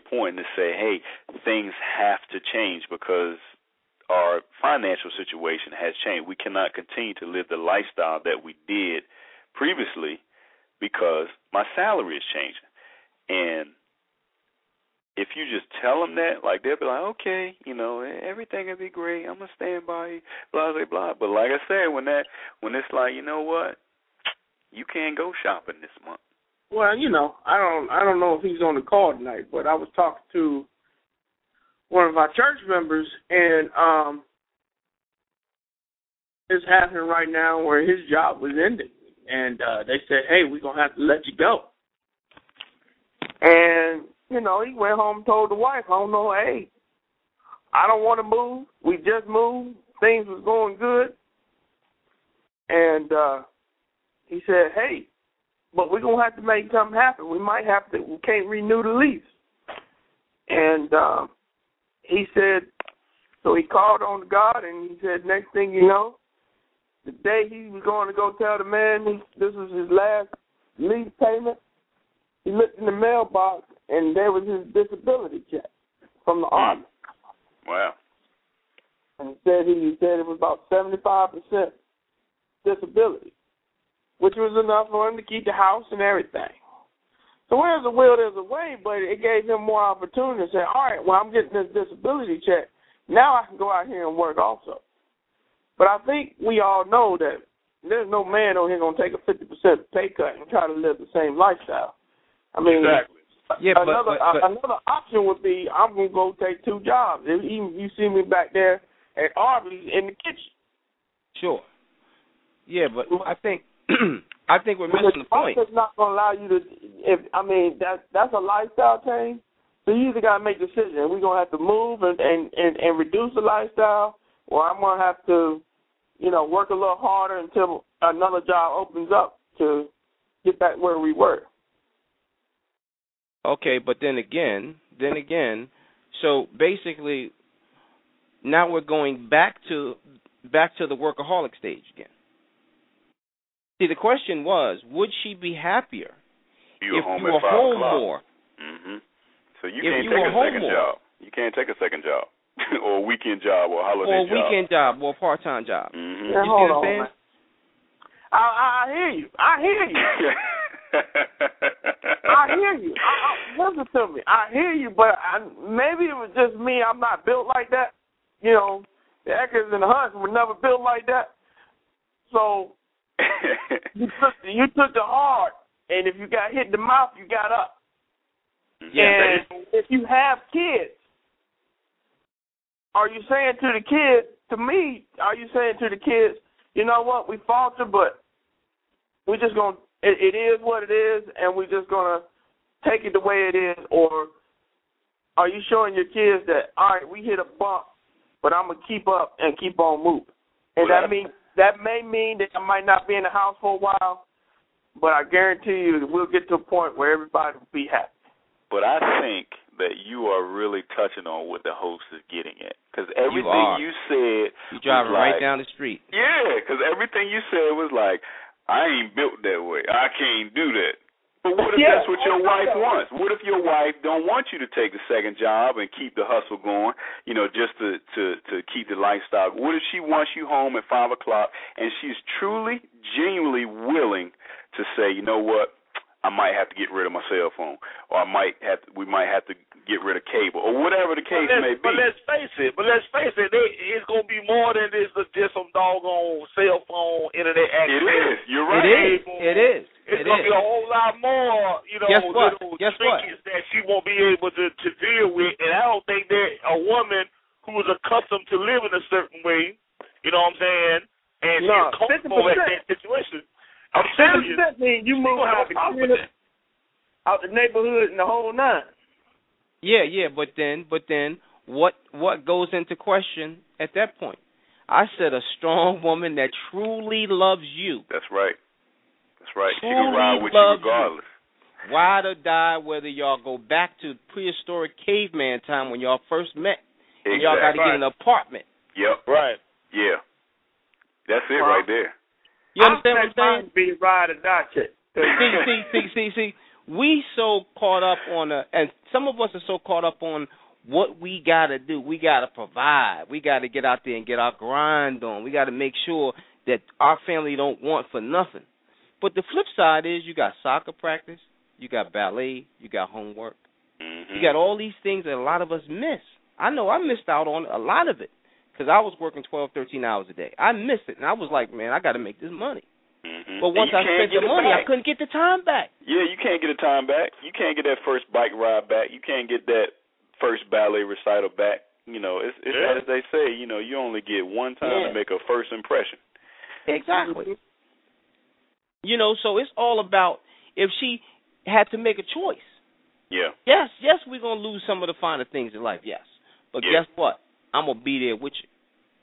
[SPEAKER 4] point and to say, hey, things have to change because our financial situation has changed. We cannot continue to live the lifestyle that we did previously because my salary is changing. And if you just tell them that, like, they'll be like, okay, you know, everything will be great. I'm going to stand by you, blah, blah, blah. But like I said, when that, when it's like, you know what, you can't go shopping this month.
[SPEAKER 3] Well, you know, I don't I don't know if he's on the call tonight, but I was talking to one of our church members, and um, it's happening right now where his job was ending. And uh, they said, hey, we're going to have to let you go. And, you know, he went home and told the wife, I don't know, hey, I don't want to move. We just moved. Things was going good. And uh, he said, hey, but we're going to have to make something happen. We might have to, we can't renew the lease. And um, he said, so he called on God, and he said, next thing you know, the day he was going to go tell the man this was his last lease payment, he looked in the mailbox, and there was his disability check from the Army.
[SPEAKER 4] Wow.
[SPEAKER 3] And he said, he said it was about seventy-five percent disability, which was enough for him to keep the house and everything. So where's a will, there's a way, but it gave him more opportunity to say, all right, well, I'm getting this disability check. Now I can go out here and work also. But I think we all know that there's no man on here going to take a fifty percent pay cut and try to live the same lifestyle. I mean,
[SPEAKER 5] exactly.
[SPEAKER 2] Yeah,
[SPEAKER 3] another,
[SPEAKER 2] but, but, but,
[SPEAKER 3] another option would be I'm going to go take two jobs. If you, you see me back there at Arby's in the kitchen.
[SPEAKER 2] Sure. Yeah, but I think I think we're missing the point.
[SPEAKER 3] It's not going to allow you to. If I mean, that that's a lifestyle change. So you either got to make a decision. We're going to have to move and, and, and, and reduce the lifestyle, or I'm going to have to, you know, work a little harder until another job opens up to get back where we were.
[SPEAKER 2] Okay, but then again, then again, so basically, now we're going back to back to the workaholic stage again. See, the question was, would she be happier
[SPEAKER 4] you
[SPEAKER 2] if
[SPEAKER 4] home
[SPEAKER 2] you
[SPEAKER 4] at
[SPEAKER 2] were
[SPEAKER 4] five
[SPEAKER 2] home
[SPEAKER 4] o'clock.
[SPEAKER 2] more?
[SPEAKER 4] Mm-hmm. So you
[SPEAKER 2] If
[SPEAKER 4] can't
[SPEAKER 2] you
[SPEAKER 4] take
[SPEAKER 2] were
[SPEAKER 4] a
[SPEAKER 2] home
[SPEAKER 4] second
[SPEAKER 2] more.
[SPEAKER 4] job. You can't take a second job or a weekend job or a holiday
[SPEAKER 2] Or a
[SPEAKER 4] job.
[SPEAKER 2] weekend job or a part-time job.
[SPEAKER 4] Mm-hmm.
[SPEAKER 3] Yeah,
[SPEAKER 2] You
[SPEAKER 3] hold
[SPEAKER 2] see what I'm
[SPEAKER 3] on,
[SPEAKER 2] saying?
[SPEAKER 3] man. I, I, I hear you. I hear you. I hear you. I, I, listen to me. I hear you, but I, maybe it was just me. I'm not built like that. You know, the Eckers and the Hunts were never built like that. So you took the, you took the hard, and if you got hit in the mouth, you got up.
[SPEAKER 2] Yeah,
[SPEAKER 3] and if you have kids, are you saying to the kids, to me, are you saying to the kids, you know what, we falter, but we're just going to, it, it is what it is, and we're just going to take it the way it is? Or are you showing your kids that, all right, we hit a bump, but I'm going to keep up and keep on moving? And
[SPEAKER 4] well,
[SPEAKER 3] that mean that may mean that I might not be in the house for a while, but I guarantee you that we'll get to a point where everybody will be happy.
[SPEAKER 4] But I think that you are really touching on what the host is getting at. Because everything
[SPEAKER 2] you,
[SPEAKER 4] you said
[SPEAKER 2] You're driving
[SPEAKER 4] was
[SPEAKER 2] right
[SPEAKER 4] like,
[SPEAKER 2] down the street.
[SPEAKER 4] Yeah, because everything you said was like, I ain't built that way. I can't do that. But what if
[SPEAKER 3] Yeah.
[SPEAKER 4] that's what your wife wants? What if your wife don't want you to take the second job and keep the hustle going, you know, just to, to, to keep the lifestyle? What if she wants you home at five o'clock and she's truly, genuinely willing to say, you know what, I might have to get rid of my cell phone, or I might have to, we might have to get rid of cable, or whatever the case may be.
[SPEAKER 5] But let's face it. But let's face it. They, it's gonna be more than this. Just some doggone cell phone, internet access.
[SPEAKER 4] It is. You're right.
[SPEAKER 2] It is. It is.
[SPEAKER 5] It's
[SPEAKER 2] it
[SPEAKER 5] gonna
[SPEAKER 2] is.
[SPEAKER 5] be a whole lot more, you know,
[SPEAKER 2] Guess what?
[SPEAKER 5] little
[SPEAKER 2] Guess what?
[SPEAKER 5] trinkets that she won't be able to, to deal with. And I don't think that a woman who is accustomed to living a certain way, you know what I'm saying, and
[SPEAKER 3] No,
[SPEAKER 5] she's comfortable at that situation. I'm telling you,
[SPEAKER 3] That means you
[SPEAKER 5] she
[SPEAKER 3] move
[SPEAKER 5] gonna
[SPEAKER 3] out
[SPEAKER 5] have a
[SPEAKER 3] the
[SPEAKER 5] problem with
[SPEAKER 3] community, out the neighborhood, and the whole nine.
[SPEAKER 2] Yeah, yeah, but then, but then, what what goes into question at that point? I said a strong woman that truly loves you.
[SPEAKER 4] That's right. That's right. She
[SPEAKER 2] Truly
[SPEAKER 4] can ride with you
[SPEAKER 2] loves
[SPEAKER 4] regardless.
[SPEAKER 2] You. Ride or die, whether y'all go back to prehistoric caveman time when y'all first met, and y'all got to get an apartment.
[SPEAKER 4] Yep.
[SPEAKER 5] Right.
[SPEAKER 4] Yeah. That's it
[SPEAKER 3] Well,
[SPEAKER 4] right there.
[SPEAKER 2] You understand what I'm saying?
[SPEAKER 3] Be ride or die chick.
[SPEAKER 2] see, see, see, see, see. we so caught up on, a, and some of us are so caught up on what we got to do. We got to provide. We got to get out there and get our grind on. We got to make sure that our family don't want for nothing. But the flip side is you got soccer practice, you got ballet, you got homework.
[SPEAKER 4] Mm-hmm.
[SPEAKER 2] You got all these things that a lot of us miss. I know I missed out on a lot of it because I was working twelve, thirteen hours a day. I missed it, and I was like, man, I got to make this money.
[SPEAKER 4] Mm-hmm.
[SPEAKER 2] But once I spent the money, I couldn't get the time back.
[SPEAKER 4] Yeah, you can't get the time back. You can't get that first bike ride back. You can't get that first ballet recital back. You know, it's, it's yeah. as they say, you know, you only get one time yeah. to make a first impression.
[SPEAKER 2] Exactly. You know, so it's all about if she had to make a choice.
[SPEAKER 4] Yeah.
[SPEAKER 2] Yes, yes, we're going to lose some of the finer things in life, yes. But
[SPEAKER 4] yeah.
[SPEAKER 2] guess what? I'm going to be there with you.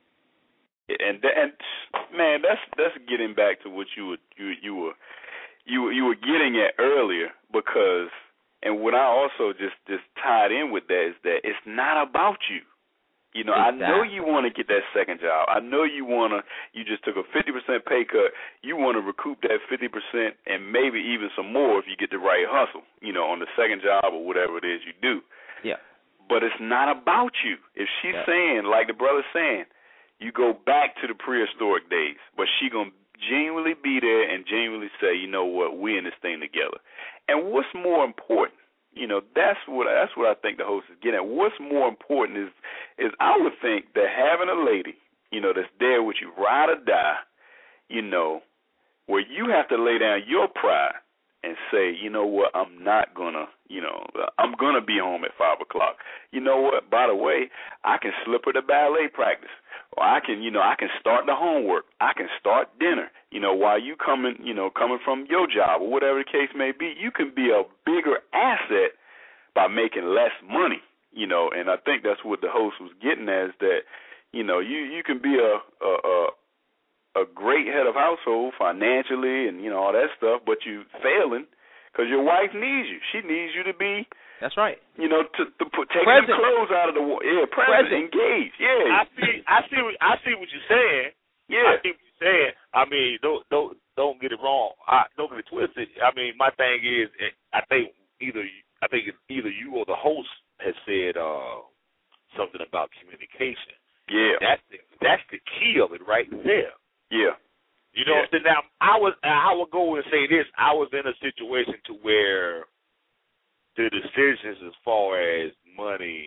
[SPEAKER 4] And and man, that's that's getting back to what you were you you were you were, you were getting at earlier, because and what I also just just tied in with that is that it's not about you. You know, exactly. I know you want to get that second job. I know you want to. You just took a fifty percent pay cut. You want to recoup that fifty percent and maybe even some more if you get the right hustle. You know, on the second job or whatever it is you do.
[SPEAKER 2] Yeah.
[SPEAKER 4] But it's not about you. If she's yeah. saying, like the brother's saying, you go back to the prehistoric days, but she gonna genuinely be there and genuinely say, you know what, we in this thing together. And what's more important? You know, that's what that's what I think the host is getting at. What's more important is is I would think that having a lady, you know, that's there with you, ride or die, you know, where you have to lay down your pride and say, you know what, I'm not gonna, you know, I'm gonna be home at five o'clock. You know what? By the way, I can slip her to ballet practice. Or I can, you know, I can start the homework. I can start dinner. You know, while you coming, you know, coming from your job or whatever the case may be, you can be a bigger asset by making less money. You know, and I think that's what the host was getting at, is that, you know, you, you can be a, a a a great head of household financially and, you know, all that stuff, but you failing because your wife needs you. She needs you to be.
[SPEAKER 2] That's right.
[SPEAKER 4] You know, to, to put taking
[SPEAKER 2] present.
[SPEAKER 4] the clothes out of the yeah, present, present. engaged. Yeah.
[SPEAKER 5] I see. I see. What, I see what you're saying.
[SPEAKER 4] Yeah.
[SPEAKER 5] I see what you're saying. I mean, don't don't don't get it wrong. I, don't get it twisted. I mean, my thing is, I think either I think it's either you or the host has said uh, something about communication.
[SPEAKER 4] Yeah.
[SPEAKER 5] That's the, that's the key of it right there.
[SPEAKER 4] Yeah.
[SPEAKER 5] You know
[SPEAKER 4] yeah.
[SPEAKER 5] what I'm saying? Now, I was I would go and say this. I was in a situation to where the decisions as far as money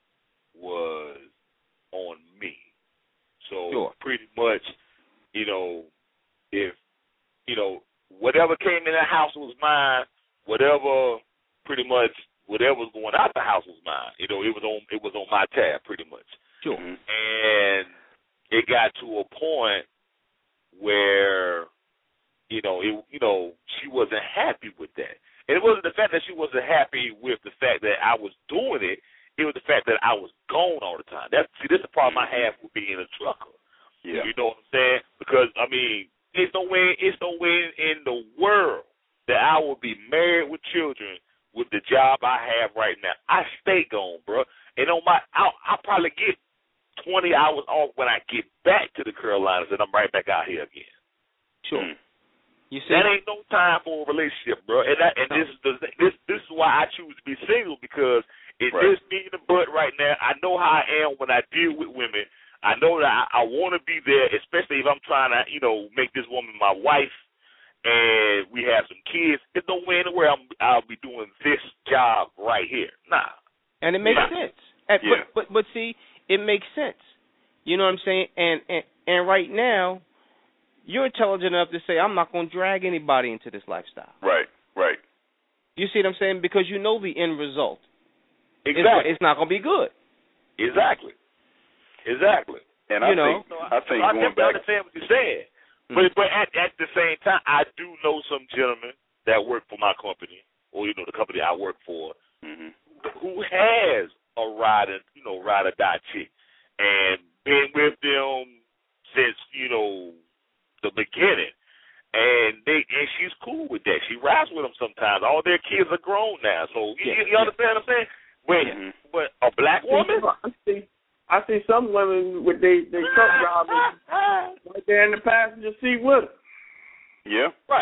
[SPEAKER 5] was on me. So
[SPEAKER 2] sure.
[SPEAKER 5] pretty much, you know, if, you know, whatever came in the house was mine, whatever pretty much, whatever was going out the house was mine. You know, it was on it was on my tab pretty much.
[SPEAKER 2] Sure.
[SPEAKER 5] And it got to a point where, you know, it you know, she wasn't happy with that. And it wasn't the fact that she wasn't happy with the fact that I was doing it. It was the fact that I was gone all the time. That's see, this is the problem I have with being a trucker.
[SPEAKER 4] Yeah.
[SPEAKER 5] You know what I'm saying? Because I mean, it's no way, it's no way in the world that I will be married with children with the job I have right now. I stay gone, bro. And on my, I'll, I'll probably get twenty hours off when I get back to the Carolinas, and I'm right back out here again.
[SPEAKER 2] Sure.
[SPEAKER 4] Mm.
[SPEAKER 2] You see,
[SPEAKER 5] that ain't no time for a relationship, bro. And that, and no. this is the, this this is why I choose to be single, because it's
[SPEAKER 4] right.
[SPEAKER 5] just me in the butt right now. I know how I am when I deal with women. I know that I, I want to be there, especially if I'm trying to, you know, make this woman my wife, and we have some kids. There's no way in the world I'm, I'll be doing this job right here. Nah.
[SPEAKER 2] And it makes
[SPEAKER 5] nah.
[SPEAKER 2] sense. And,
[SPEAKER 4] yeah.
[SPEAKER 2] But but but see, it makes sense. You know what I'm saying? And and, and right now, you're intelligent enough to say, I'm not going to drag anybody into this lifestyle.
[SPEAKER 4] Right, right.
[SPEAKER 2] You see what I'm saying? Because you know the end result.
[SPEAKER 5] Exactly.
[SPEAKER 2] It's, it's not going to be good.
[SPEAKER 5] Exactly. Exactly.
[SPEAKER 4] And
[SPEAKER 2] you
[SPEAKER 4] I
[SPEAKER 2] know,
[SPEAKER 4] think, I think
[SPEAKER 5] so I
[SPEAKER 4] going
[SPEAKER 5] definitely
[SPEAKER 4] back.
[SPEAKER 5] understand what you're saying. Mm-hmm. But but at, at the same time, I do know some gentlemen that work for my company, or, you know, the company I work for,
[SPEAKER 4] mm-hmm.
[SPEAKER 5] who has a ride and, you know, ride or die chick, and been with them since, you know, the beginning, and they and she's cool with that. She rides with them sometimes. All their kids are grown now, so you,
[SPEAKER 2] yeah,
[SPEAKER 5] you understand
[SPEAKER 2] yeah.
[SPEAKER 5] what I'm saying? But
[SPEAKER 4] mm-hmm.
[SPEAKER 5] but a black woman,
[SPEAKER 3] I see, I see some women with they they truck drivers right there in the passenger seat with her.
[SPEAKER 4] Yeah,
[SPEAKER 5] right?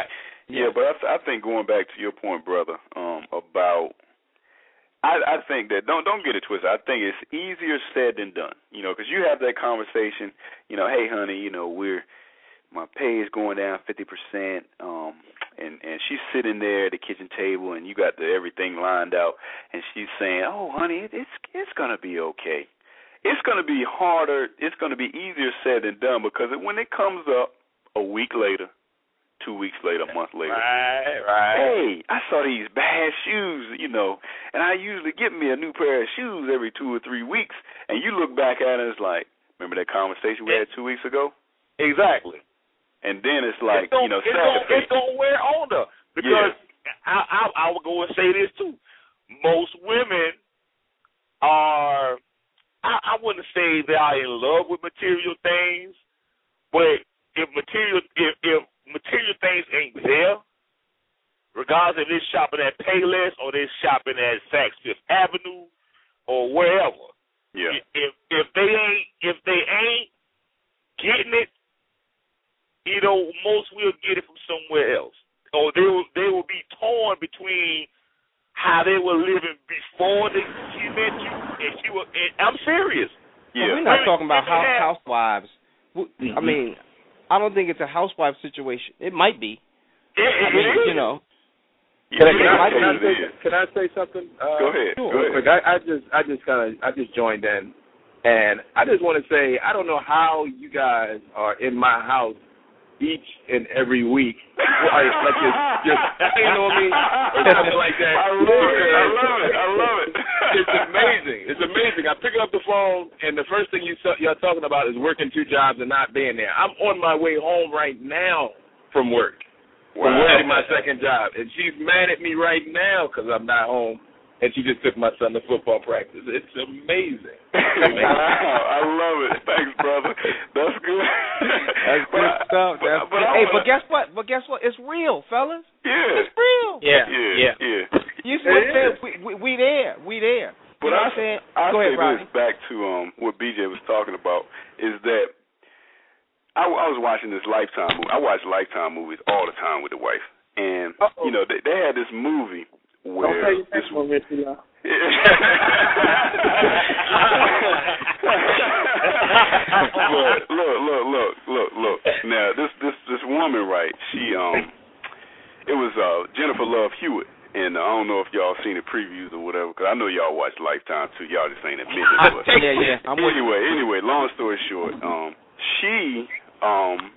[SPEAKER 4] Yeah, but I, th- I think going back to your point, brother, um, about I, I think that don't don't get it twisted. I think it's easier said than done. You know, because you have that conversation. You know, hey, honey, you know, we're my pay is going down fifty percent, um, and and she's sitting there at the kitchen table, and you got the everything lined out, and she's saying, oh, honey, it, it's it's gonna be okay. It's gonna be harder. It's gonna be easier said than done because it, when it comes up a week later. Two weeks later, a month later.
[SPEAKER 5] Right, right.
[SPEAKER 4] Hey, I saw these bad shoes, you know, and I usually get me a new pair of shoes every two or three weeks. And you look back at it, it's like, remember that conversation we had two weeks ago?
[SPEAKER 5] Exactly.
[SPEAKER 4] And then it's like,
[SPEAKER 5] it's
[SPEAKER 4] you know,
[SPEAKER 5] it's
[SPEAKER 4] sad
[SPEAKER 5] gonna,
[SPEAKER 4] to face.
[SPEAKER 5] it's gonna wear on her because yeah. I, I I would go and say this too. Most women are, I, I wouldn't say they are in love with material things, but if material if, if material things ain't there, regardless if they're shopping at Payless or they're shopping at Saks Fifth Avenue or wherever,
[SPEAKER 4] yeah.
[SPEAKER 5] If if they ain't if they ain't getting it, you know, most will get it from somewhere else, or they will they will be torn between how they were living before they, she met you, and she was. And I'm serious.
[SPEAKER 2] Well,
[SPEAKER 4] Yeah.
[SPEAKER 2] we're not
[SPEAKER 5] Women,
[SPEAKER 2] talking about house,
[SPEAKER 5] have,
[SPEAKER 2] housewives.
[SPEAKER 5] Mm-hmm.
[SPEAKER 2] I mean, I don't think it's a housewife situation. It might be.
[SPEAKER 5] It,
[SPEAKER 2] I
[SPEAKER 5] it
[SPEAKER 2] mean,
[SPEAKER 5] is.
[SPEAKER 2] you know.
[SPEAKER 6] Can I, can,
[SPEAKER 2] Yeah,
[SPEAKER 6] I,
[SPEAKER 2] it
[SPEAKER 6] can, I
[SPEAKER 2] might
[SPEAKER 6] say,
[SPEAKER 4] be.
[SPEAKER 6] can I say something? Uh,
[SPEAKER 4] Go ahead.
[SPEAKER 2] Sure.
[SPEAKER 4] Go
[SPEAKER 6] real
[SPEAKER 4] ahead.
[SPEAKER 6] quick. I, I just, I just kind of, I just joined in, and I just want to say, I don't know how you guys are in my house each and every week, like, like just, just, you know what I mean, or something like that.
[SPEAKER 4] I love it. I love it. I love it.
[SPEAKER 6] It's amazing. It's amazing. I pick up the phone, and the first thing you y'all talking about is working two jobs and not being there. I'm on my way home right now from work.
[SPEAKER 4] Wow.
[SPEAKER 6] From working my second job, and she's mad at me right now because I'm not home, and she just took my son to football practice. It's amazing.
[SPEAKER 4] Wow, I love it. Thanks, brother. That's good.
[SPEAKER 2] That's
[SPEAKER 4] But
[SPEAKER 2] good
[SPEAKER 4] I-
[SPEAKER 2] stuff.
[SPEAKER 4] but-
[SPEAKER 2] That's
[SPEAKER 4] but
[SPEAKER 2] good.
[SPEAKER 4] I
[SPEAKER 2] Hey,
[SPEAKER 4] wanna-
[SPEAKER 2] but guess what? But guess what? It's real, fellas.
[SPEAKER 4] Yeah.
[SPEAKER 2] It's real.
[SPEAKER 6] Yeah,
[SPEAKER 4] Yeah.
[SPEAKER 6] yeah.
[SPEAKER 4] Yeah.
[SPEAKER 2] You see what I'm
[SPEAKER 6] It
[SPEAKER 2] saying?
[SPEAKER 6] is.
[SPEAKER 2] We, we we there. We there.
[SPEAKER 4] But
[SPEAKER 2] you know
[SPEAKER 4] I,
[SPEAKER 2] what I'm saying?
[SPEAKER 4] I
[SPEAKER 2] Go
[SPEAKER 4] say
[SPEAKER 2] ahead, Rodney.
[SPEAKER 4] this back to um what B J was talking about is that I, I was watching this Lifetime movie. I watch Lifetime movies all the time with the wife, and
[SPEAKER 6] Uh-oh.
[SPEAKER 4] you know they, they had this movie where
[SPEAKER 6] Don't say your
[SPEAKER 4] this
[SPEAKER 6] next one, Richie.
[SPEAKER 4] but look, look, look, look, look. Now this this this woman, right? She um, it was uh Jennifer Love Hewitt, and uh, I don't know if y'all seen the previews or whatever, because I know y'all watch Lifetime too. Y'all just ain't admitting it. But
[SPEAKER 2] Yeah, yeah. I'm with you.
[SPEAKER 4] anyway, anyway, long story short, um, she um.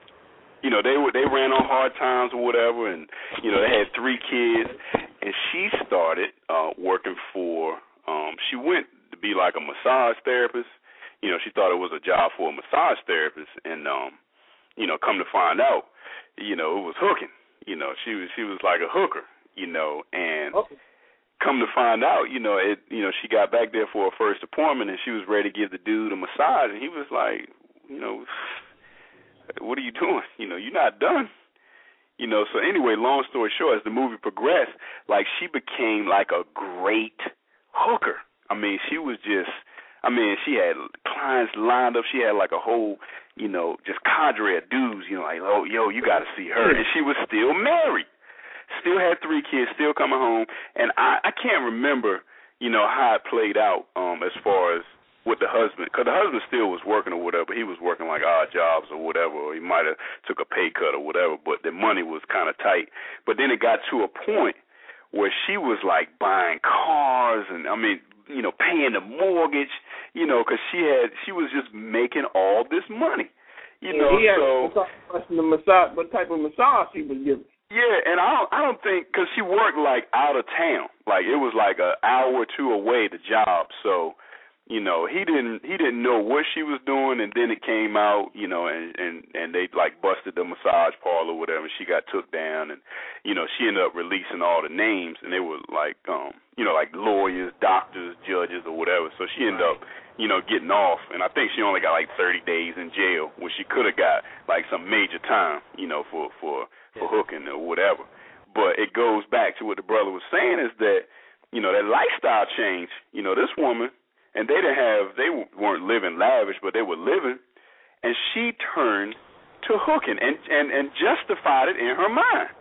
[SPEAKER 4] You know, they were they ran on hard times or whatever, and you know they had three kids, and she started uh, working for. Um, she went to be like a massage therapist. You know, she thought it was a job for a massage therapist, and um, you know, come to find out, you know, it was hooking. You know, she was she was like a hooker. You know, and
[SPEAKER 6] Okay.
[SPEAKER 4] come to find out, you know, it you know she got back there for her first appointment, and she was ready to give the dude a massage, and he was like, you know. What are you doing? You know, you're not done. You know, so anyway, long story short, as the movie progressed, like she became like a great hooker. I mean, she was just, I mean, she had clients lined up. She had like a whole, you know, just cadre of dudes, you know, like, oh, yo, you got to see her. And she was still married, still had three kids, still coming home. And I, I can't remember, you know, how it played out um, as far as with the husband, because the husband still was working or whatever. He was working like odd jobs or whatever, or he might have took a pay cut or whatever, but the money was kind of tight. But then it got to a point where she was like buying cars and, I mean, you know, paying the mortgage, you know, because she had, she was just making all this money, you
[SPEAKER 6] And
[SPEAKER 4] know,
[SPEAKER 6] he had
[SPEAKER 4] so.
[SPEAKER 6] the massage, what type of massage he was giving?
[SPEAKER 4] Yeah, and I don't, I don't think, because she worked like out of town, like it was like an hour or two away, the job, so. You know, he didn't he didn't know what she was doing, and then it came out, you know, and, and, and they, like, busted the massage parlor or whatever, and she got took down, and, you know, she ended up releasing all the names, and they were, like, um, you know, like lawyers, doctors, judges, or whatever, so she ended up, you know, getting off, and I think she only got, like, thirty days in jail, when she could have got, like, some major time, you know, for, for, for hooking or whatever. But it goes back to what the brother was saying is that, you know, that lifestyle change, you know, this woman, and they didn't have, they weren't living lavish, but they were living. And she turned to hooking and, and, and justified it in her mind.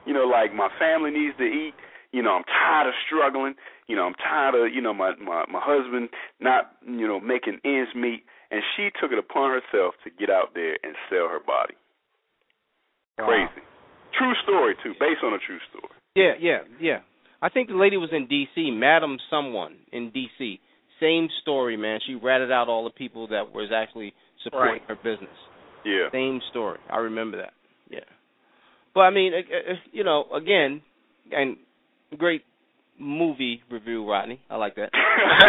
[SPEAKER 4] You know, like my family needs to eat. You know, I'm tired of struggling. You know, I'm tired of, you know, my, my, my husband not, you know, making ends meet. And she took it upon herself to get out there and sell her body. Wow. Crazy. True story, too, based on a true story.
[SPEAKER 2] Yeah, yeah, yeah. I think the lady was in D C, Madam Someone in D C. Same story, man. She ratted out all the people that was actually supporting right. her business.
[SPEAKER 4] Yeah.
[SPEAKER 2] Same story. I remember that. Yeah. But, I mean, you know, again, and great movie review, Rodney. I like that.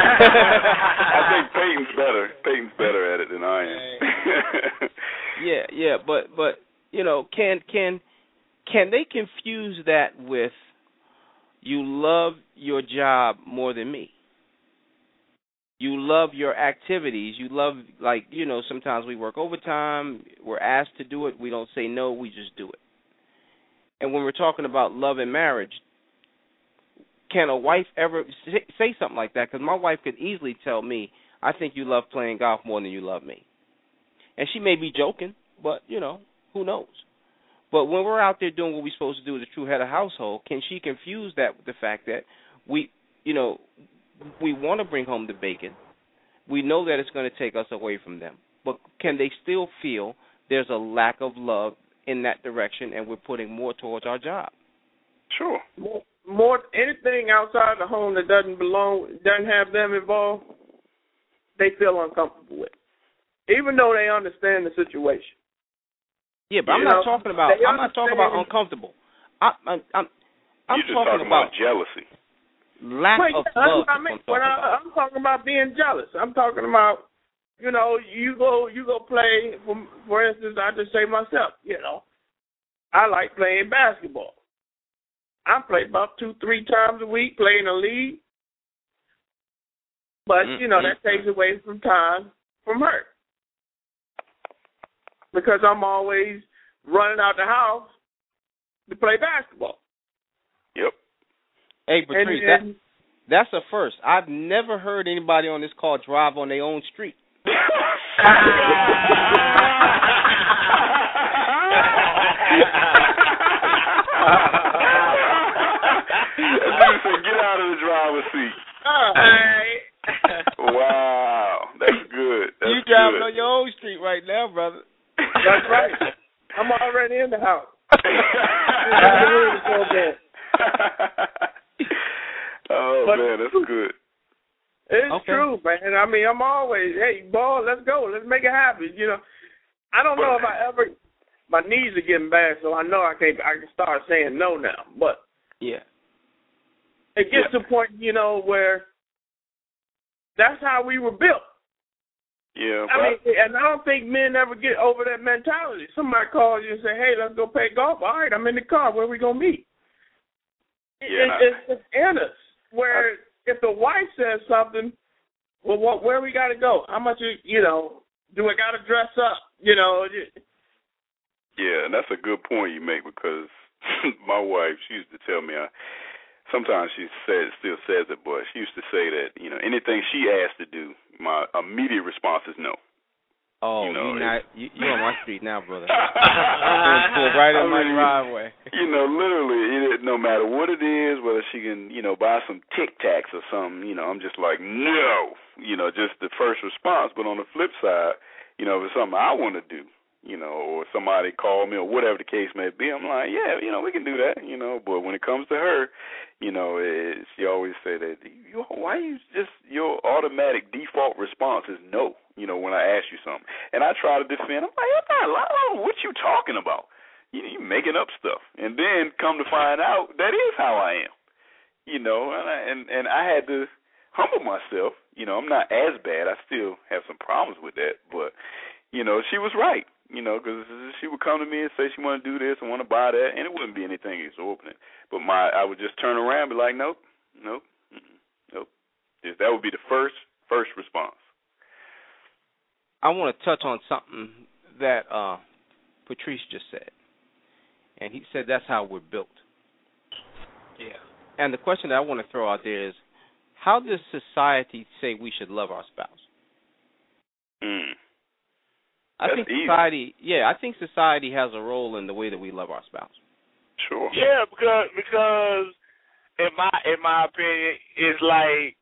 [SPEAKER 4] I think Peyton's better. Peyton's better at it than I am.
[SPEAKER 2] yeah, yeah, but, but you know, can can can they confuse that with you love your job more than me? You love your activities. You love, like, you know, sometimes we work overtime. We're asked to do it. We don't say no. We just do it. And when we're talking about love and marriage, can a wife ever say something like that? Because my wife could easily tell me, I think you love playing golf more than you love me. And she may be joking, but, you know, who knows? But when we're out there doing what we're supposed to do as a true head of household, can she confuse that with the fact that we, you know, we want to bring home the bacon. We know that it's going to take us away from them. But can they still feel there's a lack of love in that direction and we're putting more towards our job?
[SPEAKER 4] Sure.
[SPEAKER 3] More, more anything outside the home that doesn't belong, doesn't have them involved, they feel uncomfortable with, even though they understand the situation.
[SPEAKER 2] Yeah, but
[SPEAKER 3] you
[SPEAKER 2] I'm
[SPEAKER 3] know,
[SPEAKER 2] not talking about. I'm not talking about uncomfortable. I, I, I'm. I'm
[SPEAKER 4] You're just
[SPEAKER 2] talking,
[SPEAKER 4] talking about, about jealousy.
[SPEAKER 2] Lack
[SPEAKER 3] well,
[SPEAKER 2] of
[SPEAKER 3] yeah,
[SPEAKER 2] love.
[SPEAKER 3] I mean, when I, I'm talking about being jealous. I'm talking about, you know, you go, you go play. For, for instance, I just say myself, you know, I like playing basketball. I play about two, three times a week, playing a league. But mm-hmm. you know, that takes away from time from her because I'm always running out the house to play basketball.
[SPEAKER 4] Yep.
[SPEAKER 2] Hey, Patrice, and, and, that, that's a first. I've never heard anybody on this call drive on their own street.
[SPEAKER 4] Get out of the driver's seat. Wow, that's good. That's
[SPEAKER 2] you driving
[SPEAKER 4] good.
[SPEAKER 2] on your own street right now, brother.
[SPEAKER 3] That's right. I'm already in the house.
[SPEAKER 4] Oh, but, man, that's good.
[SPEAKER 3] It's
[SPEAKER 2] okay.
[SPEAKER 3] true, man. I mean, I'm always, hey, ball, let's go. Let's make it happen. You know, I don't know if I ever, my knees are getting bad, so I know I can't, I can start saying no now. But
[SPEAKER 2] yeah,
[SPEAKER 3] it gets
[SPEAKER 4] yeah.
[SPEAKER 3] to a point, you know, where that's how we were built.
[SPEAKER 4] Yeah.
[SPEAKER 3] I mean, and I don't think men ever get over that mentality. Somebody calls you and say, hey, let's go play golf. All right, I'm in the car. Where we going to meet?
[SPEAKER 4] Yeah,
[SPEAKER 3] it, it's, it's in us. Where I, if the wife says something, well, what, where we got to go? How much, you know, do I got to dress up? You know.
[SPEAKER 4] Yeah, and that's a good point you make because my wife, she used to tell me, I, sometimes she said, still says it, but she used to say that, you know, anything she asked to do, my immediate response is no.
[SPEAKER 2] Oh,
[SPEAKER 4] you know,
[SPEAKER 2] you not, you, you're on my street now, brother. Pull right in my driveway.
[SPEAKER 4] You know, literally, it, no matter what it is, whether she can, you know, buy some Tic Tacs or something, you know, I'm just like, no. You know, just the first response. But on the flip side, you know, if it's something I want to do, you know, or somebody call me or whatever the case may be, I'm like, yeah, you know, we can do that, you know. But when it comes to her, you know, it, she always say that, you, why you just, your automatic default response is no, you know, when I ask you something. And I try to defend. I'm like, I'm not lying. What you talking about? You, you making up stuff. And then come to find out that is how I am, you know. And I, and, and I had to humble myself. You know, I'm not as bad. I still have some problems with that. But, you know, she was right. You know, because she would come to me and say she want to do this and want to buy that, and it wouldn't be anything exorbitant. But my, I would just turn around and be like, nope, nope, nope. Just, that would be the first first response.
[SPEAKER 2] I want to touch on something that uh, Patrice just said, and he said that's how we're built. Yeah. And the question that I want to throw out there is, how does society say we should love our spouse?
[SPEAKER 4] Hmm.
[SPEAKER 2] I
[SPEAKER 4] That's
[SPEAKER 2] think
[SPEAKER 4] easy.
[SPEAKER 2] society, yeah, I think society has a role in the way that we love our spouse.
[SPEAKER 4] Sure.
[SPEAKER 5] Yeah, because because in my in my opinion, it's like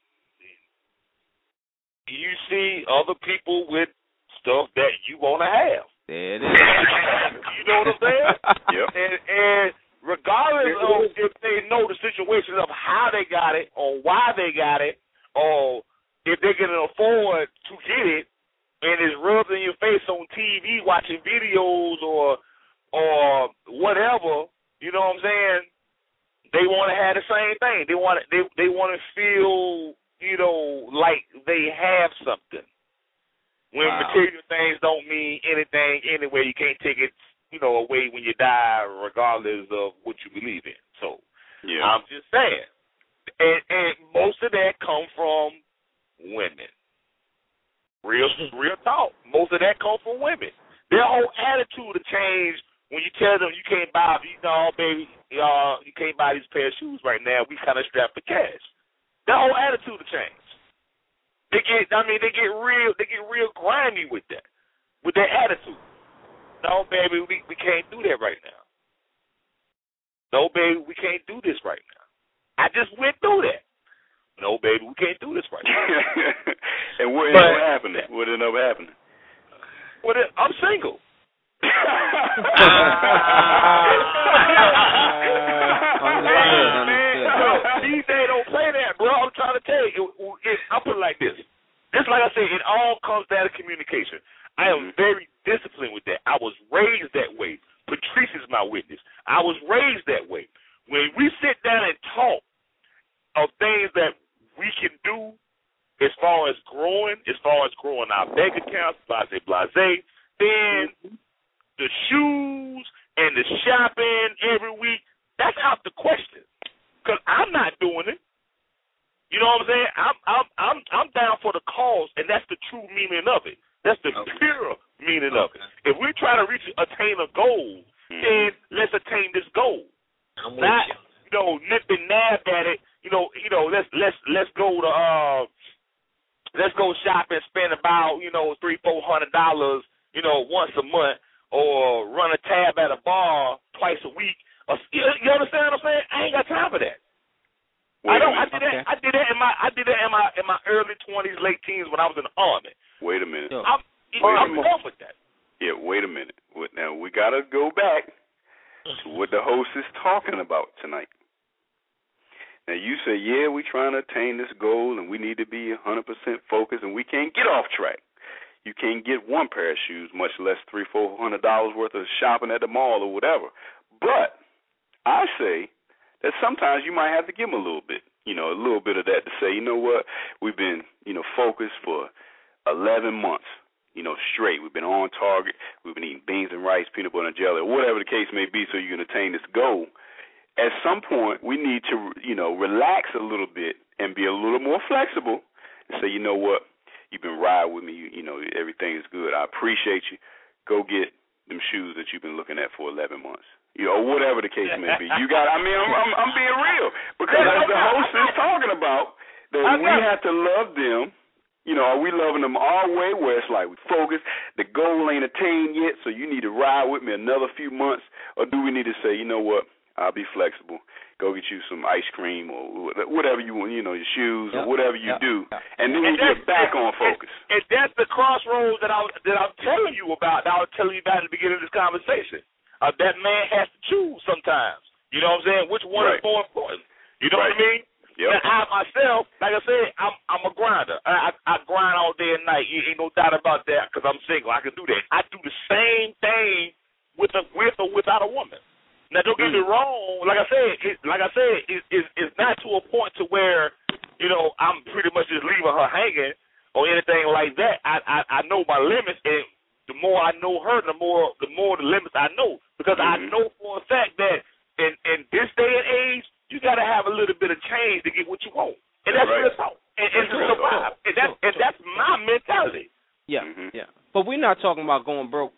[SPEAKER 5] you see other people with stuff that you want to have.
[SPEAKER 2] There it is.
[SPEAKER 5] You know what I'm saying?
[SPEAKER 4] Yep.
[SPEAKER 5] And, and regardless of if they know the situation of how they got it or why they got it or if they can afford to get it and it's rubbed in your face on T V watching videos or or whatever, you know what I'm saying? They want to have the same thing. They want to, they they want to feel, you know, like they have something. When
[SPEAKER 2] Wow.
[SPEAKER 5] material things don't mean anything anyway, you can't take it, you know, away when you die, regardless of what you believe in. So,
[SPEAKER 4] yeah.
[SPEAKER 5] I'm just saying, and, and most of that come from women. Real, real talk. Most of that come from women. Their whole attitude will change when you tell them you can't buy, you know, baby, uh, you can't buy these pair of shoes right now. We kind of strapped for cash. Their whole attitude will change. They get, I mean, they get real, they get real grimy with that, with their attitude. No, baby, we, we can't do that right now. No, baby, we can't do this right now. I just went through that. No, baby, we can't do this right now.
[SPEAKER 4] And what
[SPEAKER 5] But-
[SPEAKER 4] ended up happening? What ended up happening?
[SPEAKER 5] Well, then, I'm single.
[SPEAKER 2] Understood,
[SPEAKER 5] Man,
[SPEAKER 2] understood.
[SPEAKER 5] look, these days don't play that, bro. I'm trying to tell you. It, it, I'll put it like this. Just like I said, it all comes down to communication. I am very disciplined with that. I was raised that way. Patrice is my witness. I was raised that way. When we sit down and talk of things that we can do as far as growing, as far as growing our bank accounts, blase, blase, then the shoes and the shopping every week, that's out the question. Because I'm not doing it. You know what I'm saying? I'm I'm I'm I'm down for the cause, and that's the true meaning of it. That's the
[SPEAKER 6] Okay.
[SPEAKER 5] pure meaning of it. If we're trying to reach attain a goal, then let's attain this goal.
[SPEAKER 6] I'm with
[SPEAKER 5] Not
[SPEAKER 6] you.
[SPEAKER 5] you know nip and nab at it. You know you know let's let's let's go to uh let's go shop and spend about you know three four hundred dollars you know once a month, or run a tab at a bar twice a week. Or, you, you understand what I'm saying? I ain't got time for that.
[SPEAKER 4] Wait
[SPEAKER 5] I
[SPEAKER 4] a
[SPEAKER 5] don't. I
[SPEAKER 4] minute.
[SPEAKER 5] did
[SPEAKER 2] Okay.
[SPEAKER 5] that. I did that in my. I did that in my in my early twenties, late teens when I was in the army.
[SPEAKER 4] Wait a minute.
[SPEAKER 2] Yo.
[SPEAKER 5] I'm,
[SPEAKER 4] Wait
[SPEAKER 5] I'm
[SPEAKER 4] a minute.
[SPEAKER 5] done with that.
[SPEAKER 4] Yeah, wait a minute. What- Now, we got to go back to what the host is talking about tonight. Now, you say, yeah, we're trying to attain this goal, and we need to be one hundred percent focused, and we can't get off track. You can't get one pair of shoes, much less three, four hundred dollars worth of shopping at the mall or whatever. But I say that sometimes you might have to give them a little bit, you know, a little bit of that to say, you know what, we've been, you know, focused for eleven months, you know, straight. We've been on target. We've been eating beans and rice, peanut butter and jelly, or whatever the case may be, so you can attain this goal. At some point, we need to, you know, relax a little bit and be a little more flexible and say, you know what, you've been riding with me, you, you know, everything is good. I appreciate you. Go get them shoes that you've been looking at for eleven months. You know, whatever the case may be. You got, I mean, I'm, I'm, I'm being real. Because as the host is talking about, that we have to love them. You know, are we loving them our way where it's like we focus, the goal ain't attained yet, so you need to ride with me another few months? Or do we need to say, you know what, I'll be flexible. Go get you some ice cream or whatever you want, you know, your shoes
[SPEAKER 2] Yep,
[SPEAKER 4] or whatever you
[SPEAKER 2] yep,
[SPEAKER 4] do.
[SPEAKER 2] yep.
[SPEAKER 4] And then we
[SPEAKER 5] And
[SPEAKER 4] get
[SPEAKER 5] that's-
[SPEAKER 4] back on focus.
[SPEAKER 5] And, and that's the crossroads that I that I'm telling you about. That I was telling you about at the beginning of this conversation. Uh, that man has to choose sometimes. You know what I'm saying? Which one
[SPEAKER 4] Right.
[SPEAKER 5] is more important? You know
[SPEAKER 4] Right.
[SPEAKER 5] what I mean?
[SPEAKER 4] Yep.
[SPEAKER 5] Now, I myself, like I said, I'm I'm a grinder. I, I I grind all day and night. You ain't no doubt about that because I'm single. I can do that. I do the same thing with a with or without a woman. Now, don't get me wrong. Like I said, it, like I said, it, it, it's not to a point to where you know I'm pretty much just leaving her hanging or anything like that. I I, I know my limits, and the more I know her, the more the more the limits I know because I
[SPEAKER 4] Mhm.
[SPEAKER 5] know for a fact that in in this day and age, you got to have a little bit of change to get what you want, and that's
[SPEAKER 4] Right.
[SPEAKER 5] real talk, and, and to
[SPEAKER 4] Real
[SPEAKER 5] survive, and that's and that's my mentality.
[SPEAKER 2] Yeah,
[SPEAKER 4] Mhm.
[SPEAKER 2] yeah. But we're not talking about going broke.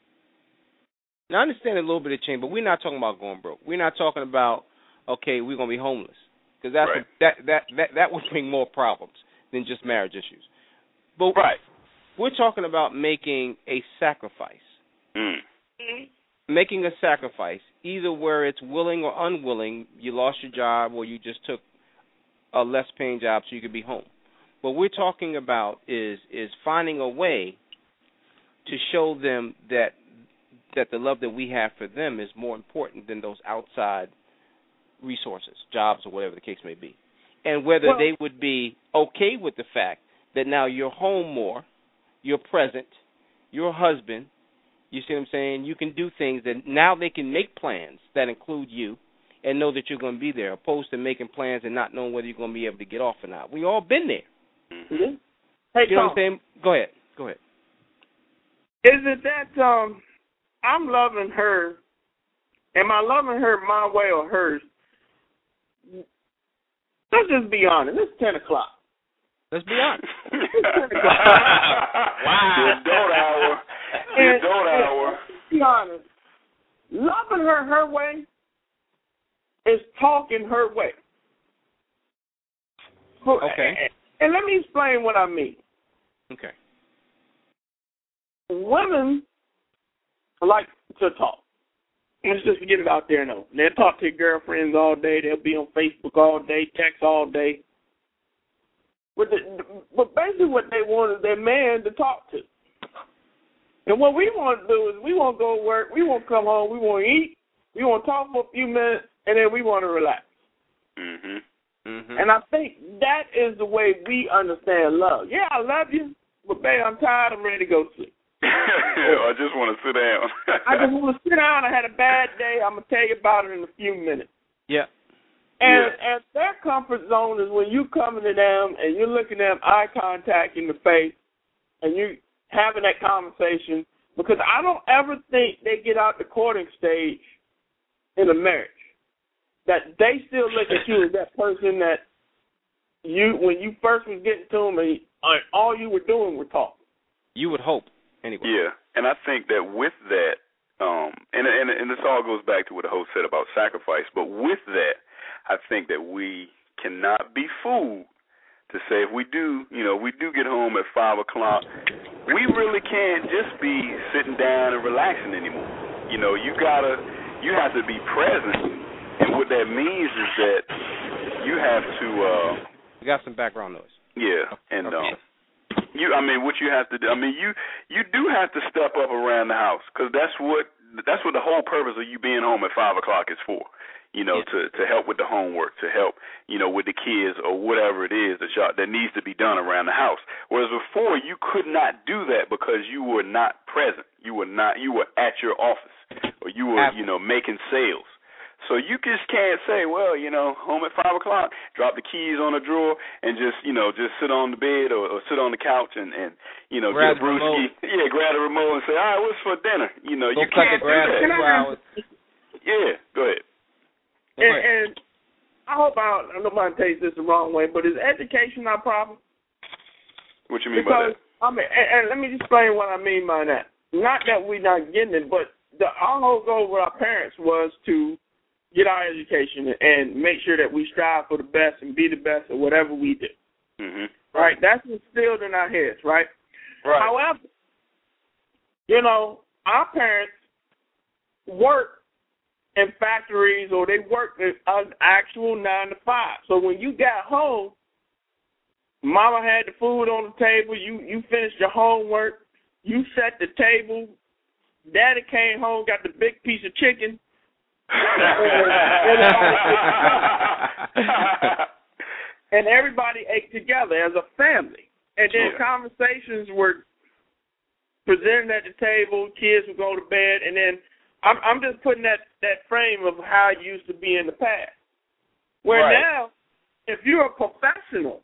[SPEAKER 2] Now, I understand a little bit of change, but we're not talking about going broke. We're not talking about, okay, we're going to be homeless. Because that's
[SPEAKER 4] Right.
[SPEAKER 2] that, that, that, that would bring more problems than just marriage issues. But
[SPEAKER 5] Right.
[SPEAKER 2] we're talking about making a sacrifice.
[SPEAKER 4] Mm.
[SPEAKER 5] Mm-hmm.
[SPEAKER 2] Making a sacrifice either where it's willing or unwilling, you lost your job or you just took a less paying job so you could be home. What we're talking about is is finding a way to show them that that the love that we have for them is more important than those outside resources, jobs, or whatever the case may be. And whether
[SPEAKER 3] well,
[SPEAKER 2] they would be okay with the fact that now you're home more, you're present, you're a husband, you see what I'm saying? You can do things that now they can make plans that include you and know that you're going to be there, opposed to making plans and not knowing whether you're going to be able to get off or not. We all been there.
[SPEAKER 3] Mm-hmm. Hey,
[SPEAKER 2] you know
[SPEAKER 3] Tom,
[SPEAKER 2] what I'm saying? Go ahead. Go ahead.
[SPEAKER 3] Is it that um, I'm loving her, am I loving her my way or hers? Let's just be honest. It's ten o'clock.
[SPEAKER 2] Let's be honest.
[SPEAKER 3] It's ten o'clock.
[SPEAKER 4] Wow. The adult hour. The
[SPEAKER 3] And-
[SPEAKER 4] adult
[SPEAKER 3] and
[SPEAKER 4] hour.
[SPEAKER 3] Let's be honest. Loving her her way is talking her way. For-
[SPEAKER 2] Okay.
[SPEAKER 3] And, and let me explain what I mean.
[SPEAKER 2] Okay.
[SPEAKER 3] Women like to talk. Let's just get it out there now. They'll talk to their girlfriends all day. They'll be on Facebook all day, text all day. But, the, but basically what they want is their man to talk to. And what we want to do is we want to go to work, we want to come home, we want to eat, we want to talk for a few minutes, and then we want to relax.
[SPEAKER 4] Mhm.
[SPEAKER 2] Mhm.
[SPEAKER 3] And I think that is the way we understand love. Yeah, I love you, but babe, I'm tired, I'm ready to go to sleep.
[SPEAKER 4] I just want to sit down.
[SPEAKER 3] I just want to sit down. I had a bad day. I'm going to tell you about it in a few minutes.
[SPEAKER 2] Yeah.
[SPEAKER 3] And,
[SPEAKER 4] Yeah.
[SPEAKER 3] and their comfort zone is when you coming to them and you're looking at them eye contact in the face and you having that conversation, because I don't ever think they get out the courting stage in a marriage, that they still look at you as that person that you, when you first was getting to them and all you were doing was talking.
[SPEAKER 2] You would hope. Anyway.
[SPEAKER 4] Yeah, and I think that with that, um, and, and and this all goes back to what the host said about sacrifice, but with that, I think that we cannot be fooled to say if we do, you know, we do get home at five o'clock, we really can't just be sitting down and relaxing anymore. You know, you gotta, you have to be present, and what that means is that you have to. Uh,
[SPEAKER 2] We got some background noise.
[SPEAKER 4] Yeah, and
[SPEAKER 2] okay.
[SPEAKER 4] um. You, I mean, what you have to do. I mean, you you do have to step up around the house because that's what that's what the whole purpose of you being home at five o'clock is for. You know,
[SPEAKER 2] yeah.
[SPEAKER 4] to to help with the homework, to help you know with the kids or whatever it is that y'all, that needs to be done around the house. Whereas before, you could not do that because you were not present. You were not. You were at your office or you were
[SPEAKER 2] Absolutely.
[SPEAKER 4] you know making sales. So you just can't say, well, you know, home at five o'clock, drop the keys on a drawer, and just, you know, just sit on the bed or, or sit on the couch and, and you know,
[SPEAKER 2] grab
[SPEAKER 4] get a brewski. Yeah, grab the remote and say, all right, what's for dinner? You know,
[SPEAKER 2] Go
[SPEAKER 4] you
[SPEAKER 2] cut
[SPEAKER 4] can't
[SPEAKER 2] the grass
[SPEAKER 4] do
[SPEAKER 2] for
[SPEAKER 4] that.
[SPEAKER 2] two hours.
[SPEAKER 4] Yeah, go ahead.
[SPEAKER 2] Go
[SPEAKER 3] And,
[SPEAKER 2] ahead.
[SPEAKER 3] and I hope I, I don't mind takes this the wrong way, but is education our problem?
[SPEAKER 4] What you mean
[SPEAKER 3] because,
[SPEAKER 4] by that?
[SPEAKER 3] I mean, and, and let me explain what I mean by that. Not that we're not getting it, but the, our whole goal with our parents was to get our education and make sure that we strive for the best and be the best at whatever we do.
[SPEAKER 4] Mm-hmm.
[SPEAKER 3] Right? That's instilled in our heads, right?
[SPEAKER 4] Right.
[SPEAKER 3] However, you know, our parents work in factories or they work an actual nine to five. So when you got home, mama had the food on the table, you, you finished your homework, you set the table, daddy came home, got the big piece of chicken, and everybody ate together as a family. And then
[SPEAKER 4] Yeah.
[SPEAKER 3] conversations were presented at the table, kids would go to bed, and then I'm, I'm just putting that, that frame of how it used to be in the past. Where
[SPEAKER 4] Right.
[SPEAKER 3] now, if you're a professional,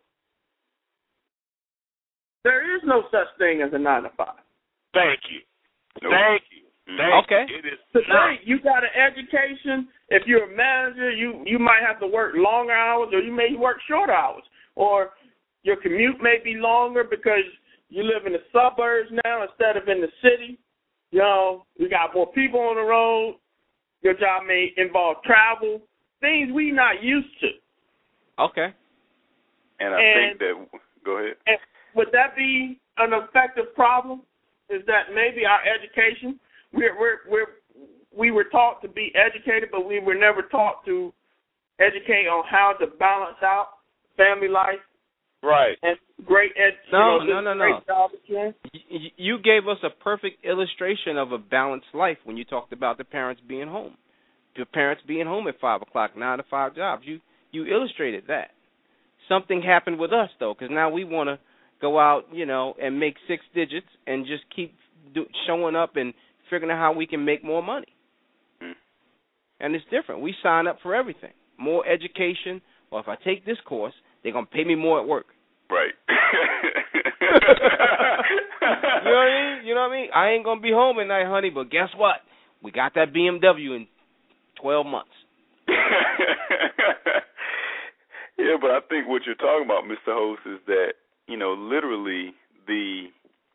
[SPEAKER 3] there is no such thing as a nine to five.
[SPEAKER 5] Thank you.
[SPEAKER 4] Nope.
[SPEAKER 5] Thank you. Thank
[SPEAKER 2] Okay.
[SPEAKER 5] you. It is
[SPEAKER 3] Today,
[SPEAKER 5] not.
[SPEAKER 3] you got an education. If you're a manager, you, you might have to work longer hours, or you may work shorter hours. Or your commute may be longer because you live in the suburbs now instead of in the city. You know, we got more people on the road. Your job may involve travel, things we not used to.
[SPEAKER 2] Okay.
[SPEAKER 4] And I
[SPEAKER 3] And-
[SPEAKER 4] think that, go ahead.
[SPEAKER 3] And would that be an effective problem? Is that maybe our education? We're we're we're we were taught to be educated, but we were never taught to educate on how to balance out family life.
[SPEAKER 5] Right.
[SPEAKER 3] And great ed.
[SPEAKER 2] No,
[SPEAKER 3] you know,
[SPEAKER 2] no, no,
[SPEAKER 3] great
[SPEAKER 2] no.
[SPEAKER 3] Job again.
[SPEAKER 2] You, you gave us a perfect illustration of a balanced life when you talked about the parents being home. The parents being home at five o'clock, nine to five jobs. You you illustrated that. Something happened with us though, because now we want to go out, you know, and make six digits and just keep do, showing up and figuring out how we can make more money.
[SPEAKER 4] Mm.
[SPEAKER 2] And it's different. We sign up for everything. More education, or if I take this course, they're going to pay me more at work.
[SPEAKER 4] Right.
[SPEAKER 2] You know what I mean? You know what I mean? I ain't going to be home at night, honey, but guess what? We got that B M W in twelve months.
[SPEAKER 4] Yeah, but I think what you're talking about, Mister Host, is that, you know, literally the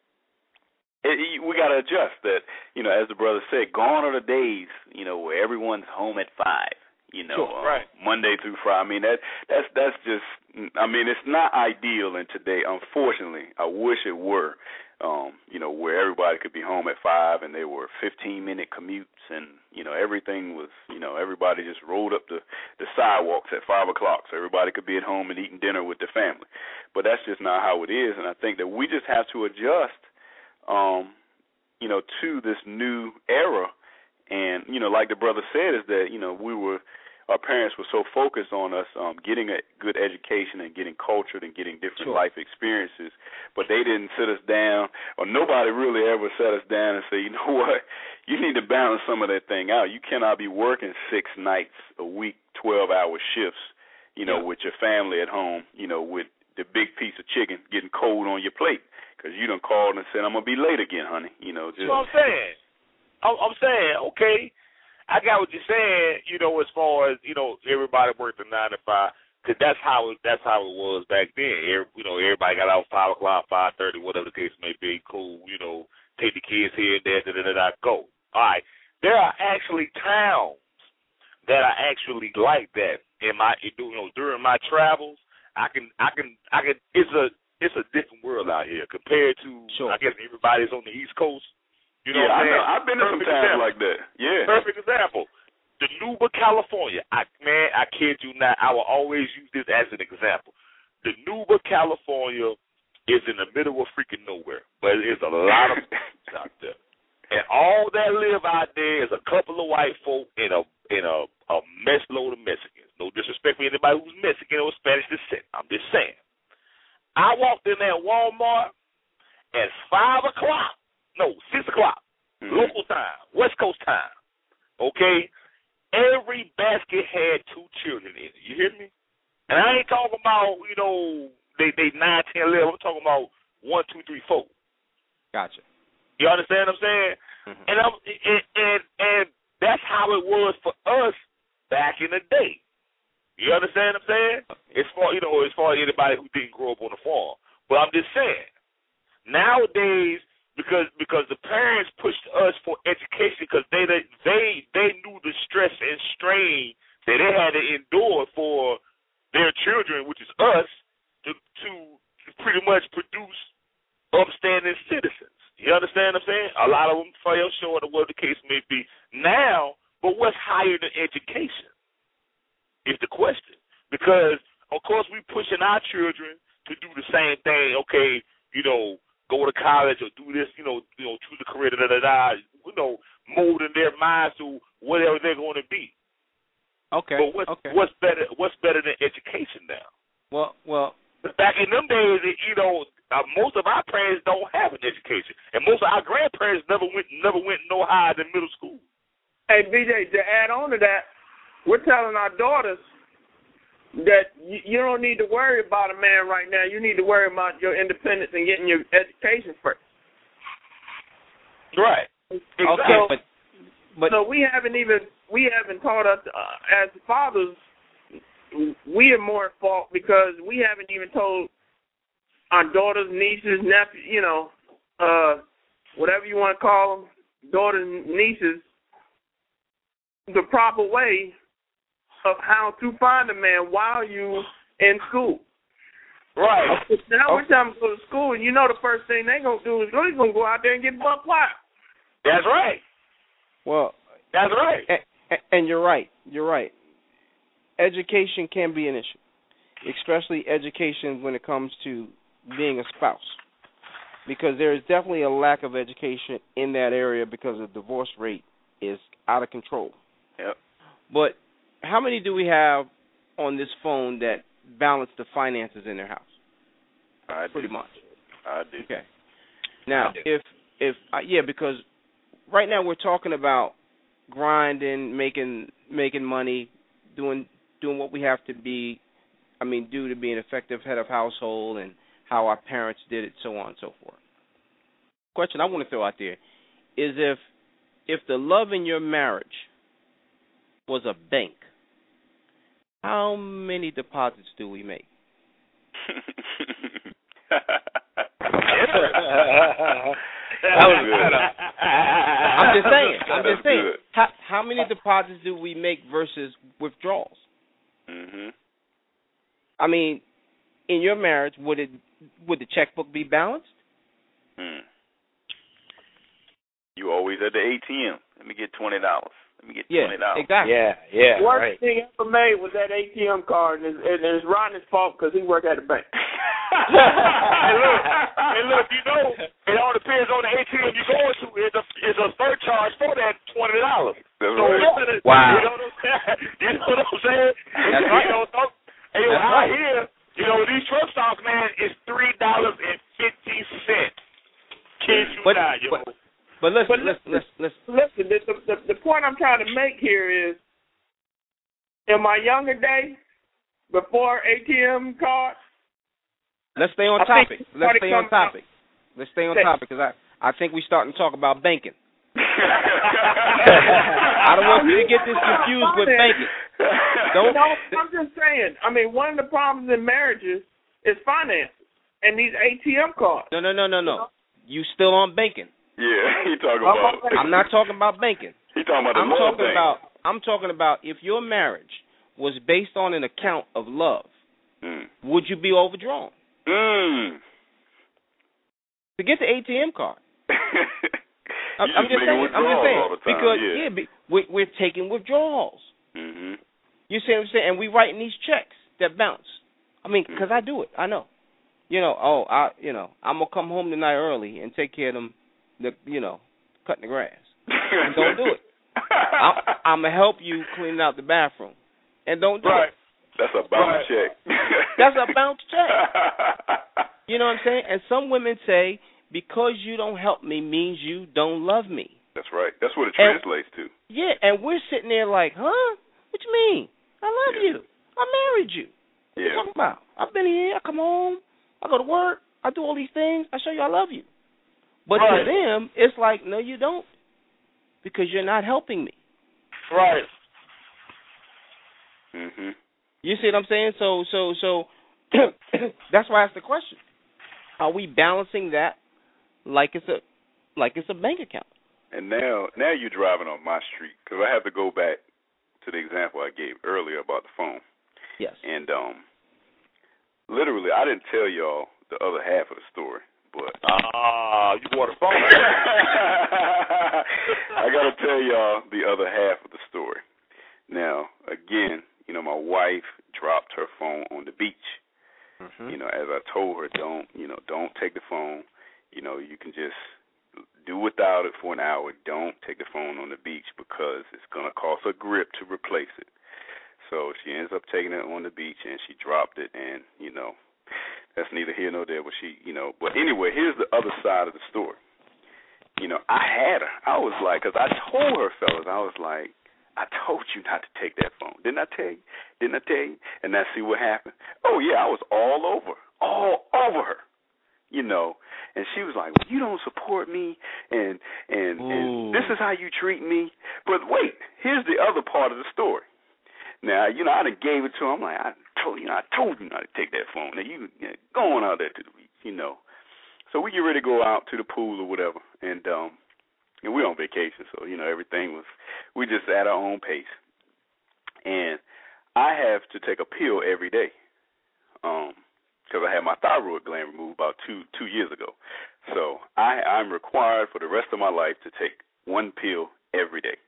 [SPEAKER 4] it, we got to adjust that, you know, as the brother said, gone are the days, you know, where everyone's home at five. You know,
[SPEAKER 5] sure, right.
[SPEAKER 4] uh, Monday through Friday. I mean, that that's that's just. I mean, it's not ideal in today. Unfortunately, I wish it were. Um, you know, where everybody could be home at five, and they were fifteen minute commutes, and you know, everything was. You know, everybody just rolled up the the sidewalks at five o'clock, so everybody could be at home and eating dinner with their family. But that's just not how it is, and I think that we just have to adjust. Um, you know, to this new era, and you know, like the brother said, is that you know we were. Our parents were so focused on us um, getting a good education and getting cultured and getting different
[SPEAKER 2] Sure.
[SPEAKER 4] life experiences, but they didn't sit us down, or nobody really ever sat us down and say, you know what, you need to balance some of that thing out. You cannot be working six nights a week, twelve-hour shifts, you know, yeah. with your family at home, you know, with the big piece of chicken getting cold on your plate because you done called and said, I'm going to be late again, honey. You know, just.
[SPEAKER 5] That's what I'm saying. I'm, I'm saying, okay. I got what you're saying, you know, as far as, you know, everybody worked a nine to five, because that's how it, that's how it was back then. Every, you know, everybody got out five o'clock, five thirty, whatever the case may be. Cool, you know, take the kids here and there, da da da da. Go. All right. There are actually towns that are actually like that. In my, you know, during my travels, I can, I can, I can. It's a, it's a different world out here compared to.
[SPEAKER 2] Sure.
[SPEAKER 5] I guess everybody's on the East Coast. You know
[SPEAKER 4] yeah,
[SPEAKER 5] what I'm
[SPEAKER 4] I know.
[SPEAKER 5] saying?
[SPEAKER 4] I've been to some towns like that. Yeah.
[SPEAKER 5] Perfect example. Danuba, California. I, man, I kid you not. I will always use this as an example. Danuba, California is in the middle of freaking nowhere, but there's a lot of out there. And all that live out there is a couple of white folk and a and a, a mess load of Mexicans. No disrespect for anybody who's Mexican or Spanish descent. I'm just saying. I walked in that Walmart at five o'clock. No, six o'clock, mm-hmm. local time, West Coast time, okay? Every basket had two children in it. You hear me? And I ain't talking about, you know, they they nine, ten, eleven. I'm talking about one, two, three, four.
[SPEAKER 2] Gotcha.
[SPEAKER 5] You understand what I'm saying? Mm-hmm. And, I'm, and, and, and that's how it was for us back in the day. You understand what I'm saying? As far, you know, as far as anybody who didn't grow up on the farm. But I'm just saying, nowadays, Because because the parents pushed us for education because they they they knew the stress and strain that they had to endure for their children, which is us, to to pretty much produce upstanding citizens. You understand what I'm saying? A lot of them fell short of what the case may be now, but what's higher than education is the question. Because of course we pushing our children to do the same thing. Okay, you know. Go to college or do this, you know, you know, choose a career, da da da, you know, molding their minds to whatever they're going to be.
[SPEAKER 2] Okay.
[SPEAKER 5] But what's,
[SPEAKER 2] okay.
[SPEAKER 5] what's better? What's better than education now?
[SPEAKER 2] Well, well.
[SPEAKER 5] Back in them days, you know, uh, most of our parents don't have an education, and most of our grandparents never went, never went no higher than middle school.
[SPEAKER 3] Hey, B J, to add on to that, we're telling our daughters that you, you don't need to worry about a man right now. You need to worry about your independence and getting your education first.
[SPEAKER 5] Right.
[SPEAKER 2] Exactly. Okay, but, but
[SPEAKER 3] so we haven't even we haven't taught us uh, as fathers. We are more at fault because we haven't even told our daughters, nieces, nephews, you know, uh, whatever you want to call them, daughters, nieces, the proper way of how to find a man while you in school.
[SPEAKER 5] Right.
[SPEAKER 3] Now we're time to go to school, and you know the first thing they're going to do is they're going to go out there and get buck wild.
[SPEAKER 5] That's right.
[SPEAKER 2] Well,
[SPEAKER 5] That's right.
[SPEAKER 2] And, and you're right. You're right. Education can be an issue, especially education when it comes to being a spouse, because there is definitely a lack of education in that area because the divorce rate is out of control.
[SPEAKER 4] Yep.
[SPEAKER 2] But how many do we have on this phone that balance the finances in their house?
[SPEAKER 4] I
[SPEAKER 2] Pretty
[SPEAKER 4] do.
[SPEAKER 2] much.
[SPEAKER 4] I do.
[SPEAKER 2] Okay. Now, if if uh, yeah, because right now we're talking about grinding, making making money, doing doing what we have to be. I mean, due to being an effective head of household and how our parents did it, so on and so forth. Question I want to throw out there is if if the love in your marriage was a bank, how many deposits do we make?
[SPEAKER 4] That was good.
[SPEAKER 2] I'm just saying. I'm
[SPEAKER 4] That's
[SPEAKER 2] just saying.
[SPEAKER 4] good.
[SPEAKER 2] How, how many deposits do we make versus withdrawals?
[SPEAKER 4] Mhm.
[SPEAKER 2] I mean, in your marriage, would it would the checkbook be balanced?
[SPEAKER 4] Hmm. You always at the A T M. Let me get twenty dollars. Let me get
[SPEAKER 2] Yeah,
[SPEAKER 4] twenty dollars.
[SPEAKER 2] exactly.
[SPEAKER 5] Yeah, yeah,
[SPEAKER 3] The worst
[SPEAKER 5] right.
[SPEAKER 3] thing ever made was that A T M card, and it's, and it's Ronnie's fault because he worked at the bank.
[SPEAKER 5] Hey, look, hey, look, you know, it all depends on the A T M you go into. It's a, it's a surcharge for that twenty dollars.
[SPEAKER 4] That's
[SPEAKER 5] So
[SPEAKER 4] right.
[SPEAKER 5] listen to-
[SPEAKER 2] Wow.
[SPEAKER 5] You know what I'm saying? You know what I'm saying?
[SPEAKER 2] That's right.
[SPEAKER 5] You know, so, hey, yo,
[SPEAKER 2] That's
[SPEAKER 5] out
[SPEAKER 2] right.
[SPEAKER 5] here, you know, these truck stops, man, is three dollars and fifty cents. Kid you
[SPEAKER 2] But-
[SPEAKER 5] not, yo.
[SPEAKER 2] but- But listen,
[SPEAKER 3] But
[SPEAKER 2] listen, listen, listen.
[SPEAKER 3] Listen, the, the, the point I'm trying to make here is, in my younger days, before A T M cards,
[SPEAKER 2] Let's stay on
[SPEAKER 3] I think
[SPEAKER 2] topic.
[SPEAKER 3] somebody
[SPEAKER 2] Let's stay on
[SPEAKER 3] come out-
[SPEAKER 2] topic. Let's stay on
[SPEAKER 3] Say-
[SPEAKER 2] topic because I, I think we're starting to talk about banking. I don't want you to get this confused with banking. Don't.
[SPEAKER 3] no, I'm just saying. I mean, one of the problems in marriages is finance and these A T M cards.
[SPEAKER 2] No, no, no, no, no. You still on banking?
[SPEAKER 4] Yeah, he talking
[SPEAKER 3] I'm
[SPEAKER 4] about.
[SPEAKER 3] okay.
[SPEAKER 2] I'm not talking about banking.
[SPEAKER 4] He talking about the
[SPEAKER 2] I'm
[SPEAKER 4] love
[SPEAKER 2] talking
[SPEAKER 4] thing.
[SPEAKER 2] about. I'm talking about if your marriage was based on an account of love,
[SPEAKER 4] Mm.
[SPEAKER 2] would you be overdrawn
[SPEAKER 4] Mm.
[SPEAKER 2] to get the A T M card? I'm,
[SPEAKER 4] You
[SPEAKER 2] I'm
[SPEAKER 4] just
[SPEAKER 2] just
[SPEAKER 4] making
[SPEAKER 2] saying. I'm just
[SPEAKER 4] withdrawals
[SPEAKER 2] saying
[SPEAKER 4] all the time,
[SPEAKER 2] because
[SPEAKER 4] yeah.
[SPEAKER 2] be, we, we're taking withdrawals.
[SPEAKER 4] Mhm.
[SPEAKER 2] You see what I'm saying? And we writing these checks that bounce. I mean, because I do it. I know. You know. Oh, I. You know. I'm gonna come home tonight early and take care of them. The. You know, cutting the grass. And don't do it. I'm, I'm gonna help you clean out the bathroom. And don't do
[SPEAKER 5] Right.
[SPEAKER 2] it.
[SPEAKER 4] That's a bounce
[SPEAKER 5] Right.
[SPEAKER 4] check.
[SPEAKER 2] That's a bounce check. You know what I'm saying? And some women say, because you don't help me means you don't love me.
[SPEAKER 4] That's right. That's what it
[SPEAKER 2] And-
[SPEAKER 4] translates to.
[SPEAKER 2] Yeah, and we're sitting there like, huh? What you mean? I love
[SPEAKER 4] Yeah.
[SPEAKER 2] you. I married you. What you
[SPEAKER 4] Yeah.
[SPEAKER 2] talking about? I've been here. I come home. I go to work. I do all these things. I show you I love you. But
[SPEAKER 5] Right.
[SPEAKER 2] to them, it's like, no, you don't, because you're not helping me.
[SPEAKER 5] Right.
[SPEAKER 4] Mhm.
[SPEAKER 2] You see what I'm saying? So, so, so that's why I asked the question: are we balancing that like it's a like it's a bank account?
[SPEAKER 4] And now, now you're driving on my street because I have to go back to the example I gave earlier about the phone.
[SPEAKER 2] Yes.
[SPEAKER 4] And um, literally, I didn't tell y'all the other half of the story, but
[SPEAKER 5] Ah, you want a phone?
[SPEAKER 4] I got to tell y'all the other half of the story. Now, again, you know, my wife dropped her phone on the beach.
[SPEAKER 2] Mm-hmm.
[SPEAKER 4] You know, as I told her, don't, you know, don't take the phone. You know, you can just do without it for an hour. Don't take the phone on the beach because it's going to cost a grip to replace it. So she ends up taking it on the beach, and she dropped it, and, you know, that's neither here nor there. But she, you know, but anyway, here's the other side of the story. You know, I had her. I was like, because I told her, fellas, I was like, I told you not to take that phone. Didn't I tell you? Didn't I tell you? And now see what happened. Oh, yeah, I was all over, all over her, you know. And she was like, well, you don't support me, and, and, and this is how you treat me. But wait, here's the other part of the story. Now, you know, I done gave it to her. I'm like, I told you, I told you not to take that phone. Now, you, you know, go on out there to the beach, you know. So we get ready to go out to the pool or whatever, and um, and we're on vacation, so, you know, everything was, we just at our own pace. And I have to take a pill every day um, because I had my thyroid gland removed about two two years ago. So I, I'm required for the rest of my life to take one pill every day.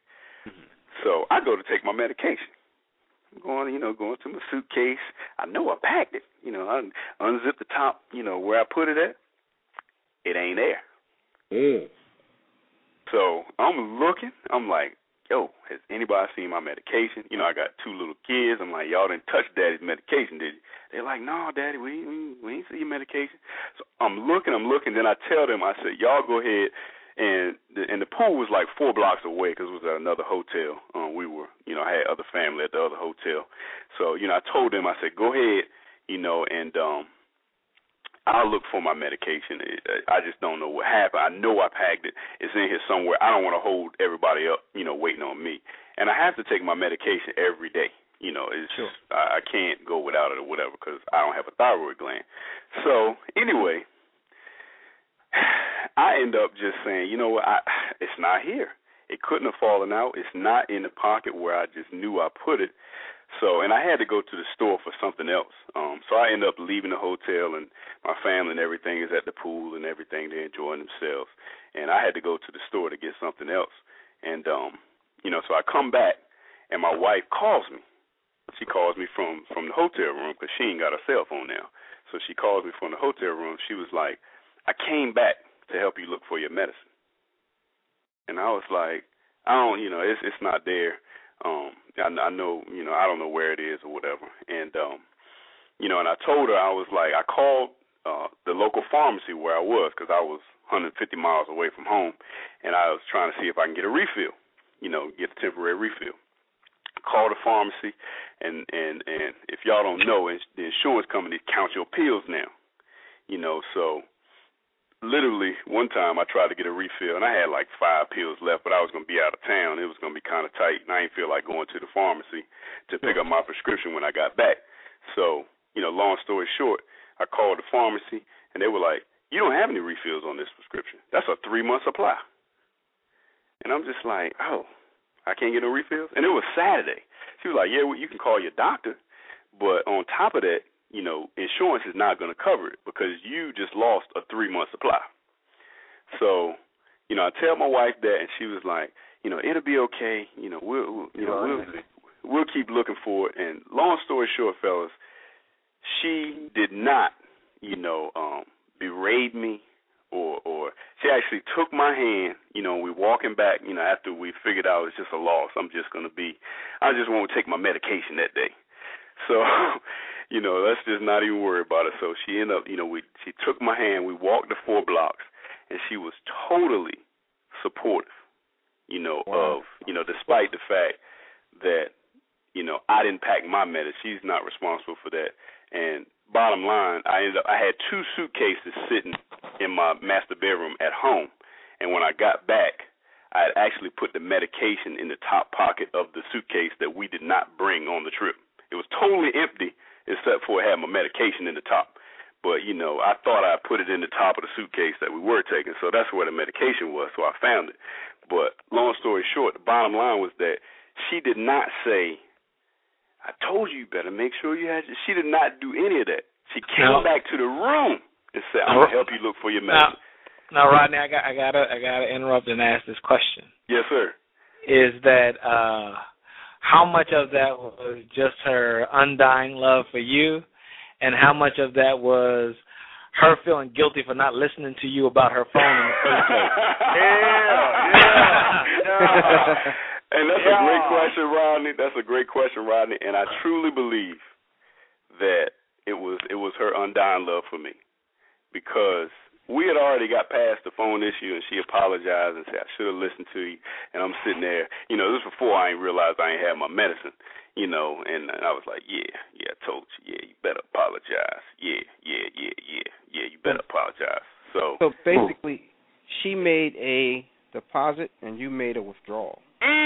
[SPEAKER 4] So I go to take my medication. I'm going, you know, going to my suitcase. I know I packed it. You know, I unzip the top, you know, where I put it at. It ain't there.
[SPEAKER 6] Mm.
[SPEAKER 4] So I'm looking. I'm like, yo, has anybody seen my medication? You know, I got two little kids. I'm like, y'all didn't touch Daddy's medication, did you? They're like, no, Daddy, we, we, we ain't see your medication. So I'm looking, I'm looking. Then I tell them, I said, y'all go ahead. And the, and the pool was like four blocks away because it was at another hotel. Um, we were, you know, I had other family at the other hotel. So, you know, I told them, I said, go ahead, you know, and um, I'll look for my medication. It, I just don't know what happened. I know I packed it. It's in here somewhere. I don't want to hold everybody up, you know, waiting on me. And I have to take my medication every day. You know, it's
[SPEAKER 2] sure.
[SPEAKER 4] I, I can't go without it or whatever because I don't have a thyroid gland. So, anyway, I end up just saying, you know what, I, it's not here. It couldn't have fallen out. It's not in the pocket where I just knew I put it. So, and I had to go to the store for something else. Um, so I end up leaving the hotel, and my family and everything is at the pool and everything. They're enjoying themselves. And I had to go to the store to get something else. And, um, you know, so I come back, and my wife calls me. She calls me from, from the hotel room because she ain't got a cell phone now. So she calls me from the hotel room. She was like, I came back to help you look for your medicine. And I was like, I don't, you know, it's it's not there. Um, I, I know, you know, I don't know where it is or whatever. And, um, you know, and I told her, I was like, I called uh, the local pharmacy where I was because I was one hundred fifty miles away from home, and I was trying to see if I can get a refill, you know, get a temporary refill. Call the pharmacy, and, and, and if y'all don't know, the insurance company counts your pills now, you know, so literally one time I tried to get a refill, and I had like five pills left, but I was going to be out of town. It was going to be kind of tight, and I didn't feel like going to the pharmacy to pick up my prescription when I got back. So, you know, long story short, I called the pharmacy, and they were like, you don't have any refills on this prescription. That's a three-month supply. And I'm just like, oh, I can't get no refills? And it was Saturday. She was like, yeah, well, you can call your doctor, but on top of that, you know, insurance is not going to cover it because you just lost a three-month supply. So, you know, I tell my wife that, and she was like, you know, it'll be okay. You know, we'll, we'll you know, we'll, we'll keep looking for it. And long story short, fellas, she did not, you know, um, berate me or, or she actually took my hand, you know, we walking back, you know, after we figured out it's just a loss. I'm just going to be, I just won't take my medication that day. So, you know, let's just not even worry about it. So she ended up, you know, we she took my hand, we walked the four blocks, and she was totally supportive, you know, wow. of, you know, despite the fact that, you know, I didn't pack my medicine. She's not responsible for that. And bottom line, I ended up, I had two suitcases sitting in my master bedroom at home, and when I got back, I had actually put the medication in the top pocket of the suitcase that we did not bring on the trip. It was totally empty except for it had my medication in the top. But, you know, I thought I put it in the top of the suitcase that we were taking, so that's where the medication was, so I found it. But long story short, the bottom line was that she did not say, I told you you better make sure you had your, she did not do any of that. She came no. back to the room and said, I'm going to help you look for your medicine.
[SPEAKER 2] Now, now Rodney, I got I gotta I gotta interrupt and ask this question.
[SPEAKER 4] Yes, sir.
[SPEAKER 2] Is that uh how much of that was just her undying love for you, and how much of that was her feeling guilty for not listening to you about her phone in the first place?
[SPEAKER 4] yeah, yeah, yeah. And that's yeah. a great question, Rodney. That's a great question, Rodney. And I truly believe that it was it was her undying love for me, because we had already got past the phone issue, and she apologized and said, I should have listened to you. And I'm sitting there, you know, this was before I ain't realized I ain't had my medicine, you know, and, and I was like, yeah, yeah, I told you, yeah, you better apologize. Yeah, yeah, yeah, yeah, yeah, you better apologize. So,
[SPEAKER 7] so basically, she made a deposit and you made a withdrawal.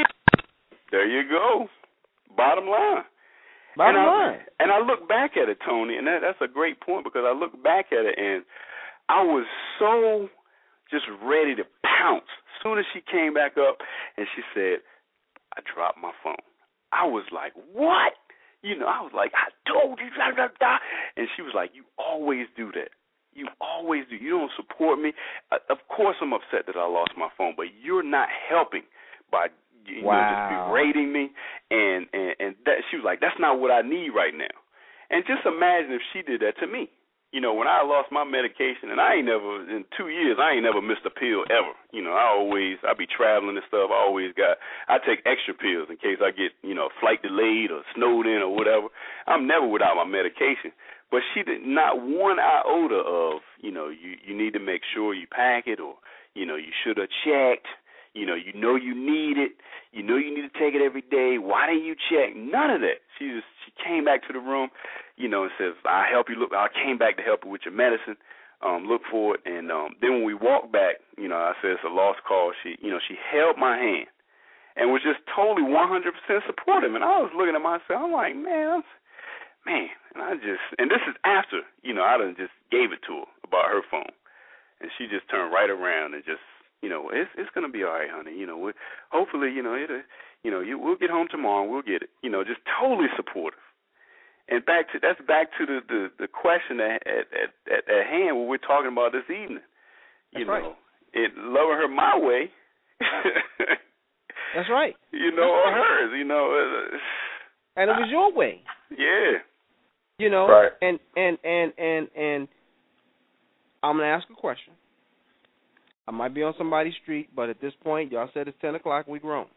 [SPEAKER 4] There you go. Bottom line.
[SPEAKER 7] Bottom
[SPEAKER 4] and I,
[SPEAKER 7] line.
[SPEAKER 4] And I look back at it, Tony, and that, that's a great point, because I look back at it and I was so just ready to pounce. As soon as she came back up and she said, I dropped my phone, I was like, what? You know, I was like, I told you, blah, blah, blah. And she was like, you always do that. You always do. You don't support me. Uh, of course I'm upset that I lost my phone, but you're not helping by you
[SPEAKER 7] wow.
[SPEAKER 4] know, just berating me, and and and that she was like, that's not what I need right now. And just imagine if she did that to me. You know, when I lost my medication, and I ain't never, in two years, I ain't never missed a pill ever. You know, I always, I be traveling and stuff. I always got, I take extra pills in case I get, you know, flight delayed or snowed in or whatever. I'm never without my medication. But she did not one iota of, you know, you, you need to make sure you pack it, or, you know, you should have checked. You know, you know you need it. You know you need to take it every day. Why didn't you check? None of that. She just she came back to the room, you know, and says, I'll help you. Look, I came back to help you with your medicine. Um, look for it. And um, then when we walked back, you know, I said it's a lost cause. She, you know, she held my hand and was just totally one hundred percent supportive. And I was looking at myself. I'm like, man, I'm, man. And I just, and this is after, you know, I done just gave it to her about her phone. And she just turned right around and just, you know, it's it's gonna be all right, honey. You know, we hopefully, you know, it, you know, you we'll get home tomorrow and we'll get it. You know, just totally supportive. And back to that's back to the the, the question at, at at at hand what we're talking about this evening. You
[SPEAKER 7] That's
[SPEAKER 4] know,
[SPEAKER 7] right.
[SPEAKER 4] it loving her my way.
[SPEAKER 7] That's right.
[SPEAKER 4] You know, or hers. You know, uh,
[SPEAKER 7] and it was your way.
[SPEAKER 4] Yeah.
[SPEAKER 7] You know,
[SPEAKER 6] right.
[SPEAKER 7] and and and and and I'm gonna ask a question. I might be on somebody's street, but at this point, y'all said it's ten o'clock. We grown.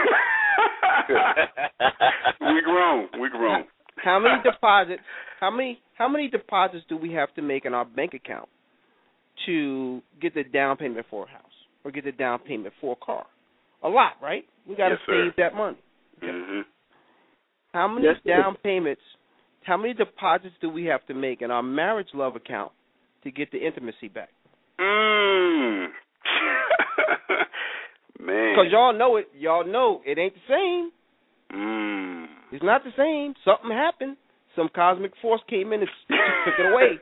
[SPEAKER 4] we grown. We grown.
[SPEAKER 7] How, how many deposits? How many? How many deposits do we have to make in our bank account to get the down payment for a house or get the down payment for a car? A lot, right? We got to
[SPEAKER 4] yes,
[SPEAKER 7] save that money. Okay.
[SPEAKER 4] Mm-hmm.
[SPEAKER 7] How many
[SPEAKER 6] yes,
[SPEAKER 7] down sir. payments? How many deposits do we have to make in our marriage love account to get the intimacy back?
[SPEAKER 4] Mm. Man.
[SPEAKER 7] Because y'all know it. Y'all know it ain't the same.
[SPEAKER 4] Mm.
[SPEAKER 7] It's not the same. Something happened. Some cosmic force came in and took it away.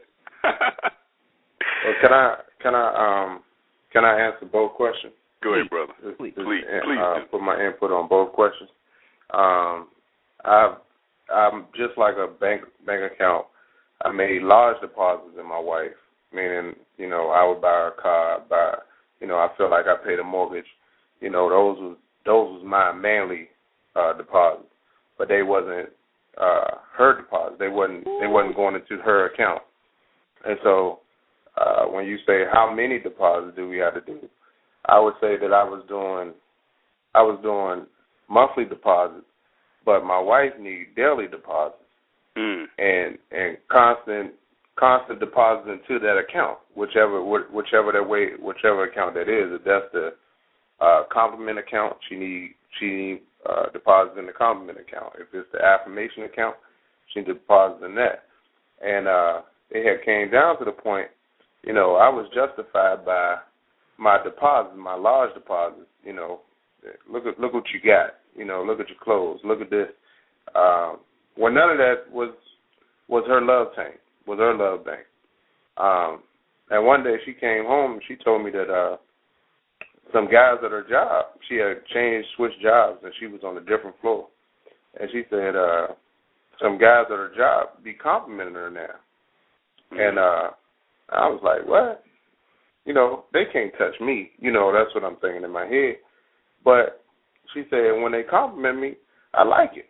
[SPEAKER 6] Well, can I can I um can I answer both questions?
[SPEAKER 4] Go ahead, brother.
[SPEAKER 7] Please,
[SPEAKER 6] Just,
[SPEAKER 4] please,
[SPEAKER 6] uh,
[SPEAKER 4] please
[SPEAKER 6] uh,
[SPEAKER 4] do.
[SPEAKER 6] put my input on both questions. Um, I've I'm just like a bank bank account. I made large deposits in my wife. Meaning, you know, I would buy her a car, buy, you know, I feel like I paid a mortgage. You know, those was those was my manly uh, deposits, but they wasn't uh, her deposits. They wasn't they wasn't going into her account. And so, uh, when you say how many deposits do we have to do, I would say that I was doing I was doing monthly deposits, but my wife needs daily deposits
[SPEAKER 4] mm.
[SPEAKER 6] and and constant. constant deposit into that account, whichever whichever that way, whichever account that is. If that's the uh, compliment account, she need she need uh, deposits in the compliment account. If it's the affirmation account, she need deposits in that. And uh, it had came down to the point, you know, I was justified by my deposits, my large deposits. You know, look at look what you got. You know, look at your clothes. Look at this. Um, well, none of that was was her love tank. Was her love bank. Um, and one day she came home and she told me that uh, some guys at her job, she had changed, switched jobs, and she was on a different floor. And she said uh, some guys at her job be complimenting her now. Mm-hmm. And uh, I was like, what? You know, they can't touch me. You know, that's what I'm thinking in my head. But she said, when they compliment me, I like it.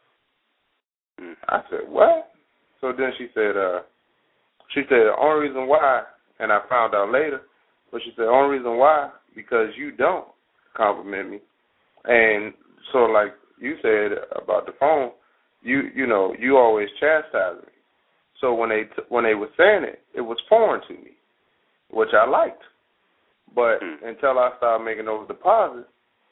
[SPEAKER 6] Mm-hmm. I said, what? So then she said, uh, she said the only reason why, and I found out later, but she said the only reason why, because you don't compliment me. And so like you said about the phone, you you know, you always chastise me. So when they t- when they were saying it, it was foreign to me, which I liked. But until I started making those deposits,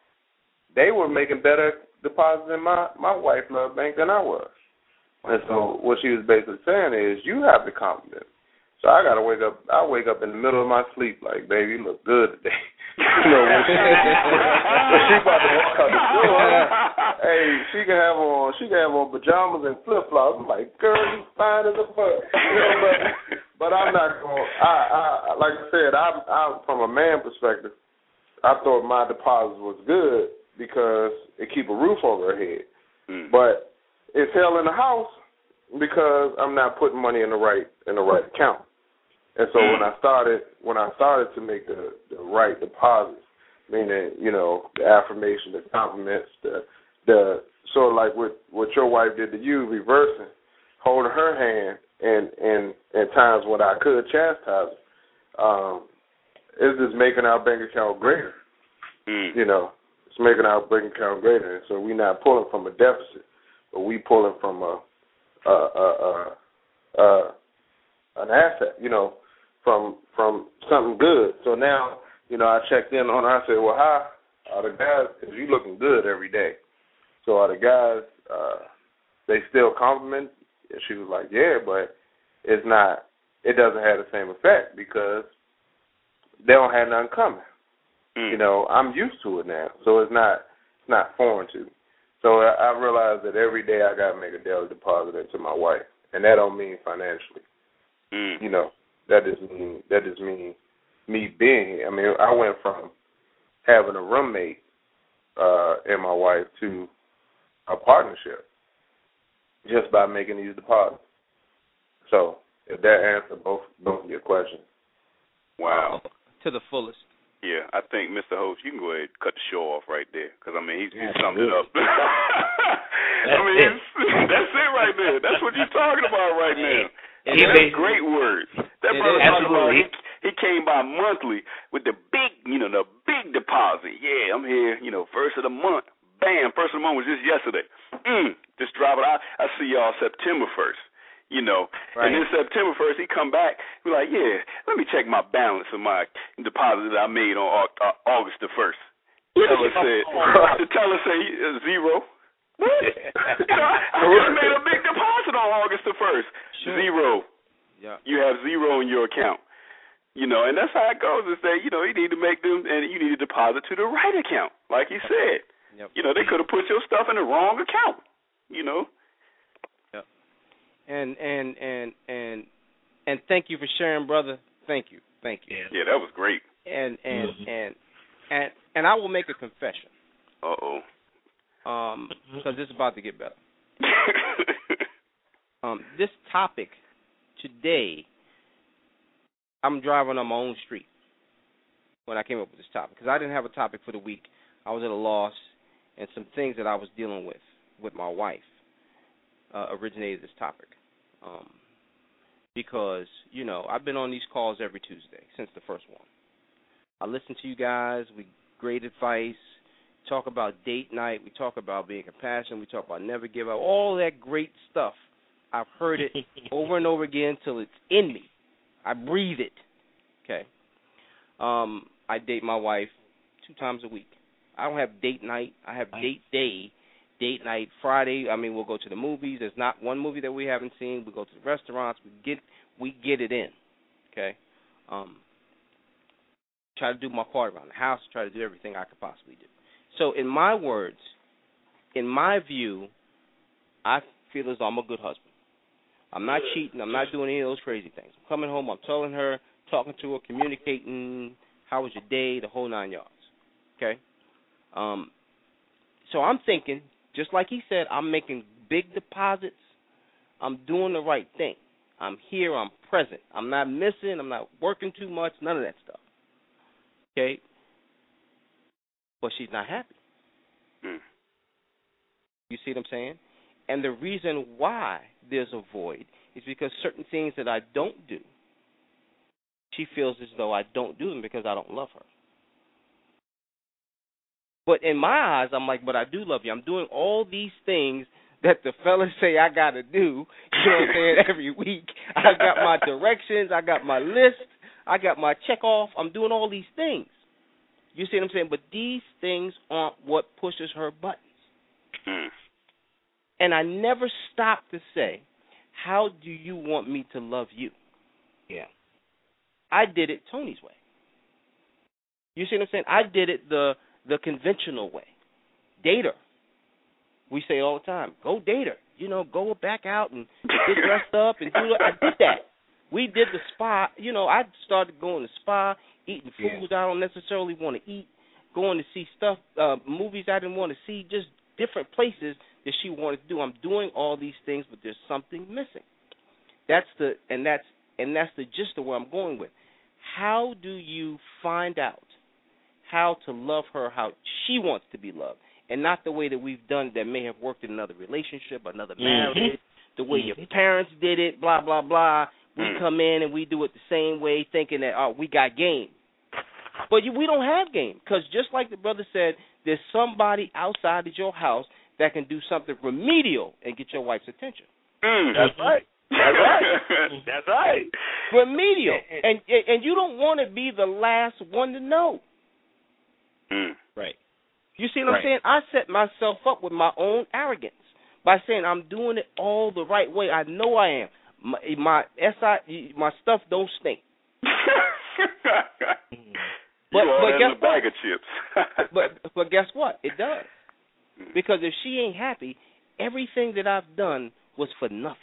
[SPEAKER 6] they were making better deposits in my, my wife love bank than I was. And so what she was basically saying is, you have to compliment. So I got to wake up. I wake up in the middle of my sleep like, baby, you look good today. You know, when she, when she about to walk out the door, hey, she can have on, she can have on pajamas and flip flops. I'm like, girl, you fine as a fuck. You know, but, but I'm not going. I, I, like I said, I'm, I'm from a man perspective. I thought my deposit was good because it keep a roof over her head, mm. but it's hell in the house because I'm not putting money in the right in the right account. And so when I started when I started to make the, the right deposits,
[SPEAKER 8] meaning, you know, the affirmation, the compliments, the the sort of like what what your wife did to you, reversing, holding her hand, and and in times when I could chastise her, um, it's just making our bank account greater.
[SPEAKER 4] Mm.
[SPEAKER 8] You know, it's making our bank account greater, and so we're not pulling from a deficit, but we pulling from a a a, a, a an asset. You know, from from something good. So now, you know, I checked in on her. I said, well, how are the guys? Because you looking good every day. So are the guys, uh, they still compliment? And she was like, yeah, but it's not, it doesn't have the same effect because they don't have nothing coming.
[SPEAKER 4] Mm.
[SPEAKER 8] You know, I'm used to it now, so it's not it's not foreign to me. So I, I realized that every day I got to make a daily deposit into my wife, and that don't mean financially.
[SPEAKER 4] Mm.
[SPEAKER 8] You know, that just mean that just mean me being here. I mean, I went from having a roommate uh, and my wife to a partnership just by making these deposits. So if that answers both both of your questions.
[SPEAKER 4] Wow.
[SPEAKER 2] To the fullest.
[SPEAKER 4] Yeah, I think Mister Host, you can go ahead and cut the show off right there because, I mean, he's, he's summed it up. I mean, it's, that's it right there. That's what you're talking about right now.
[SPEAKER 2] It
[SPEAKER 4] He
[SPEAKER 2] is.
[SPEAKER 4] made great words. That
[SPEAKER 2] It
[SPEAKER 4] brother
[SPEAKER 2] is.
[SPEAKER 4] talking about he, he came by monthly with the big, you know, the big deposit. Yeah, I'm here, you know, first of the month. Bam, first of the month was just yesterday. Mm, just drop it out. I see y'all September first, you know.
[SPEAKER 2] Right.
[SPEAKER 4] And then September first, he come back, be like, yeah, let me check my balance of my deposit that I made on uh, August the first. The teller said, the teller said uh, zero. What? You know, I just made a big deposit on August the first.
[SPEAKER 2] Sure.
[SPEAKER 4] Zero.
[SPEAKER 2] Yeah.
[SPEAKER 4] You have zero in your account. You know, and that's how it goes. Is that, you know, you need to make them, and you need to deposit to the right account, like he said.
[SPEAKER 2] Yep.
[SPEAKER 4] You know, they could have put your stuff in the wrong account. You know.
[SPEAKER 2] Yep. And and and and and thank you for sharing, brother. Thank you, thank you.
[SPEAKER 4] Yeah, that was great.
[SPEAKER 2] And and and and and I will make a confession.
[SPEAKER 4] Uh oh.
[SPEAKER 2] Um, because this is about to get better. um, this topic today, I'm driving on my own street when I came up with this topic because I didn't have a topic for the week. I was at a loss, and some things that I was dealing with with my wife uh, originated this topic. Um, because, you know, I've been on these calls every Tuesday since the first one. I listen to you guys. We great advice. Talk about date night. We talk about being compassionate. We talk about never give up. All that great stuff. I've heard it over and over again till it's in me. I breathe it. Okay. Um, I date my wife two times a week. I don't have date night. I have date day. Date night Friday. I mean, we'll go to the movies. There's not one movie that we haven't seen. We go to the restaurants. We get we get it in. Okay. Um, try to do my part around the house. Try to do everything I could possibly do. So, in my words, in my view, I feel as though I'm a good husband. I'm not cheating. I'm not doing any of those crazy things. I'm coming home. I'm telling her, talking to her, communicating. How was your day? The whole nine yards. Okay. Um. So I'm thinking, just like he said, I'm making big deposits. I'm doing the right thing. I'm here. I'm present. I'm not missing. I'm not working too much. None of that stuff. Okay. But she's not happy.
[SPEAKER 4] Mm.
[SPEAKER 2] You see what I'm saying? And the reason why there's a void is because certain things that I don't do, she feels as though I don't do them because I don't love her. But in my eyes, I'm like, but I do love you. I'm doing all these things that the fellas say I got to do, you know what I'm saying, every week. I got my directions. I got my list. I got my check off. I'm doing all these things. You see what I'm saying? But these things aren't what pushes her buttons.
[SPEAKER 4] Mm.
[SPEAKER 2] And I never stop to say, how do you want me to love you?
[SPEAKER 7] Yeah.
[SPEAKER 2] I did it Tony's way. You see what I'm saying? I did it the the conventional way. Date her. We say all the time, go date her. You know, go back out and get dressed up and do it. I did that. We did the spa. You know, I started going to spa, eating foods yeah. I don't necessarily want to eat, going to see stuff, uh, movies I didn't want to see, just different places that she wanted to do. I'm doing all these things, but there's something missing. That's the and that's and that's the gist of where I'm going with. How do you find out
[SPEAKER 7] how to love her how she wants to be loved, and not the way that we've done that may have worked in another relationship, another marriage, mm-hmm. the way mm-hmm. your parents did it, blah, blah, blah. We mm. come in and we do it the same way, thinking that, oh, we got game. But you, we don't have game, because just like the brother said, there's somebody outside of your house that can do something remedial and get your wife's attention.
[SPEAKER 5] Mm, that's right. That's right. That's right.
[SPEAKER 7] Remedial. And and you don't want to be the last one to know.
[SPEAKER 5] Mm.
[SPEAKER 7] Right. You see what
[SPEAKER 5] right.
[SPEAKER 7] I'm saying? I set myself up with my own arrogance by saying I'm doing it all the right way. I know I am. My, my S I, my stuff don't stink.
[SPEAKER 4] But,
[SPEAKER 7] but guess
[SPEAKER 4] what? Bag of chips.
[SPEAKER 7] but but guess what? It does. Because if she ain't happy, everything that I've done was for nothing.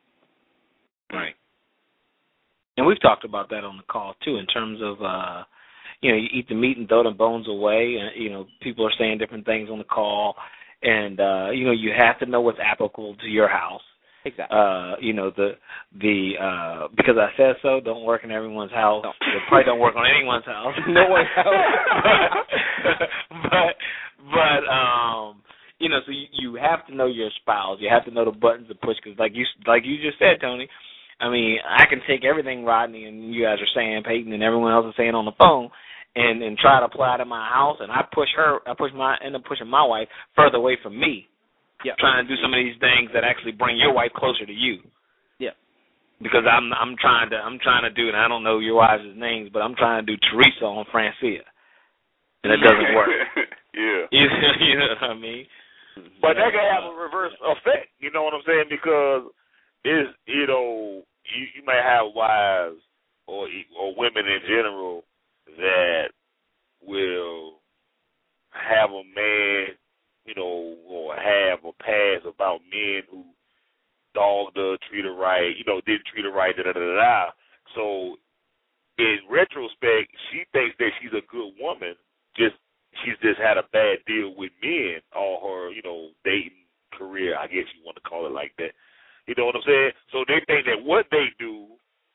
[SPEAKER 9] Right. And we've talked about that on the call too, in terms of uh, you know, you eat the meat and throw the bones away, and you know, people are saying different things on the call, and uh, you know, you have to know what's applicable to your house.
[SPEAKER 7] Exactly.
[SPEAKER 9] Uh, you know, the the uh, because I said so don't work in everyone's house. No. It probably don't work on anyone's house.
[SPEAKER 7] No one's house.
[SPEAKER 9] but but um, you know, so you, you have to know your spouse. You have to know the buttons to push, because like you like you just said, Tony. I mean, I can take everything Rodney and you guys are saying, Peyton, and everyone else is saying on the phone, and and try to apply to my house, and I push her. I push my end up pushing my wife further away from me.
[SPEAKER 7] Yeah.
[SPEAKER 9] Trying to do some of these things that actually bring your wife closer to you.
[SPEAKER 7] Yeah.
[SPEAKER 9] Because I'm I'm trying to I'm trying to do, and I don't know your wives' names, but I'm trying to do Teresa on Francia, and it doesn't work.
[SPEAKER 5] Yeah.
[SPEAKER 9] You, you know what I mean?
[SPEAKER 5] But that can have a reverse effect. You know what I'm saying? Because is you know you, you may have wives or or women in general that will have a man, you know, or have a past about men who dogged her, treat her right, you know, didn't treat her right, da da da da. So, in retrospect, she thinks that she's a good woman. Just she's just had a bad deal with men all her, you know, dating career. I guess you want to call it like that. You know what I'm saying? So they think that what they do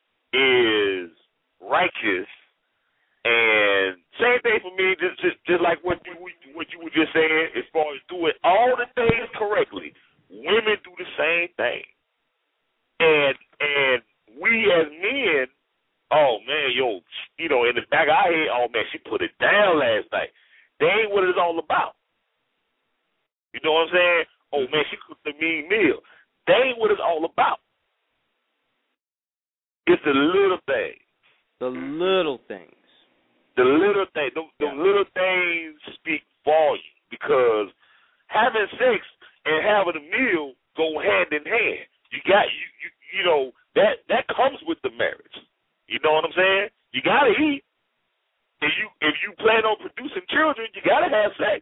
[SPEAKER 5] is righteous. And same thing for me, just just, just like what you what you were just saying, as far as doing all the things correctly. Women do the same thing, and and we as men, oh man, yo, you know, in the back of our head, oh man, she put it down last night. They ain't what it's all about. You know what I'm saying? Oh man, she cooked a mean meal. They ain't what it's all about. It's the little things.
[SPEAKER 7] The little things.
[SPEAKER 5] The little things, the, the yeah. little things speak volume, because having sex and having a meal go hand in hand. You got you you, you know that that comes with the marriage. You know what I'm saying? You gotta eat. If you if you plan on producing children, you gotta have sex.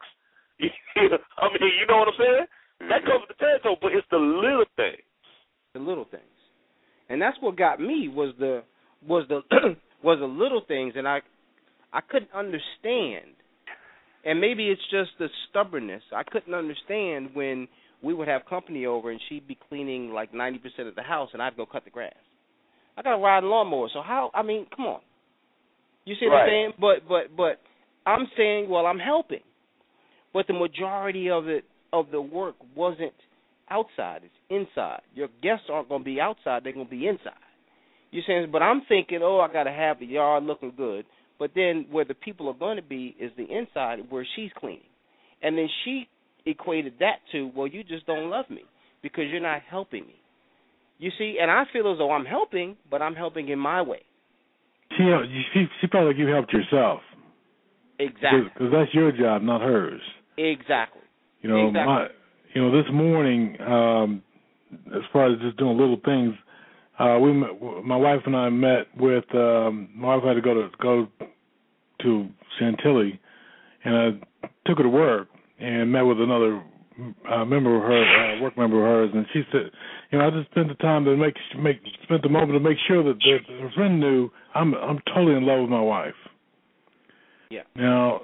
[SPEAKER 5] I mean, you know what I'm saying? Mm-hmm. That comes with the territory, but it's the little things.
[SPEAKER 7] The little things, and that's what got me was the was the was the little things, and I. I couldn't understand, and maybe it's just the stubbornness. I couldn't understand when we would have company over and she'd be cleaning like ninety percent of the house and I'd go cut the grass. I got to ride a lawnmower, so how, I mean, come on. You see what
[SPEAKER 5] right.
[SPEAKER 7] I'm saying? But, but, but I'm saying, well, I'm helping. But the majority of it, of the work wasn't outside, it's inside. Your guests aren't going to be outside, they're going to be inside. You saying, but I'm thinking, oh, I got to have the yard looking good. But then where the people are going to be is the inside where she's cleaning. And then she equated that to, well, you just don't love me because you're not helping me. You see, and I feel as though I'm helping, but I'm helping in my way.
[SPEAKER 10] She she, she felt like you helped yourself.
[SPEAKER 7] Exactly.
[SPEAKER 10] Because that's your job, not hers.
[SPEAKER 7] Exactly.
[SPEAKER 10] You know,
[SPEAKER 7] exactly.
[SPEAKER 10] my, you know, this morning, um, as far as just doing little things, Uh, we, my wife and I met with. Um, my wife had to go to go to Chantilly, and I took her to work and met with another uh, member of her, uh, work member of hers, and she said, "You know, I just spent the time to make make spent the moment to make sure that her friend knew I'm I'm totally in love with my wife."
[SPEAKER 7] Yeah.
[SPEAKER 10] Now,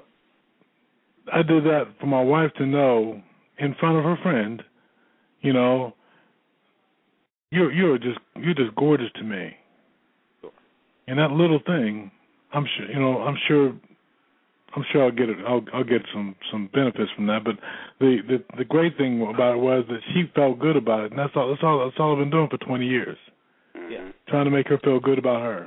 [SPEAKER 10] I did that for my wife to know in front of her friend, you know. You're you're just you're just gorgeous to me, and that little thing, I'm sure you know. I'm sure I'm sure I'll get it. I'll, I'll get some, some benefits from that. But the, the the great thing about it was that she felt good about it, and that's all. That's all. That's all I've been doing for twenty years.
[SPEAKER 2] Yeah.
[SPEAKER 10] Trying to make her feel good about her.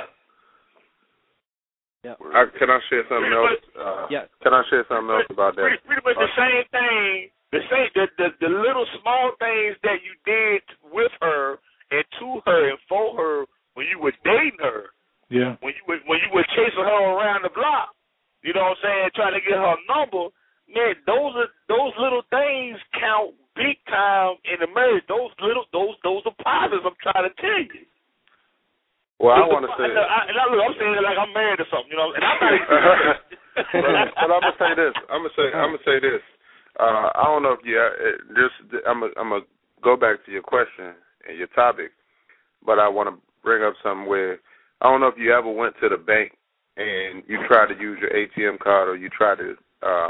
[SPEAKER 8] Yeah. I, can I share something else? Uh,
[SPEAKER 7] yeah.
[SPEAKER 8] Can I share something else about that?
[SPEAKER 5] Pretty, pretty much the same thing. The same. The, the the little small things that you did with her and to her and for her when you were dating her.
[SPEAKER 10] Yeah.
[SPEAKER 5] When you were when you were chasing her around the block. You know what I'm saying? Trying to get her number. Man, those are those little things count big time in the marriage. Those little those those are positives. I'm trying to tell you.
[SPEAKER 8] Well, I
[SPEAKER 5] It's
[SPEAKER 8] want to
[SPEAKER 5] the,
[SPEAKER 8] say.
[SPEAKER 5] I, I, and I, look, I'm saying it like I'm married or something, you know. And I'm not.
[SPEAKER 8] but, but I'm gonna say this. I'm gonna say. I'm gonna say this. Uh, I don't know if you. Uh, this. I'm. Gonna, I'm gonna go back to your question and your topic, but I want to bring up something where I don't know if you ever went to the bank and you tried to use your A T M card or you tried to uh,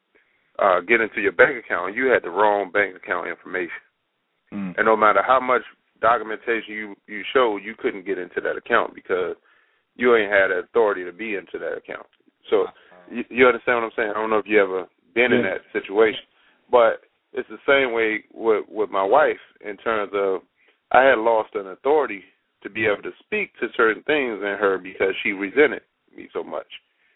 [SPEAKER 8] uh, get into your bank account and you had the wrong bank account information. Mm. And no matter how much documentation you, you showed, you couldn't get into that account because you ain't had the authority to be into that account. So you, you understand what I'm saying? I don't know if you ever been yeah. in that situation. But it's the same way with, with my wife in terms of I had lost an authority to be able to speak to certain things in her because she resented me so much.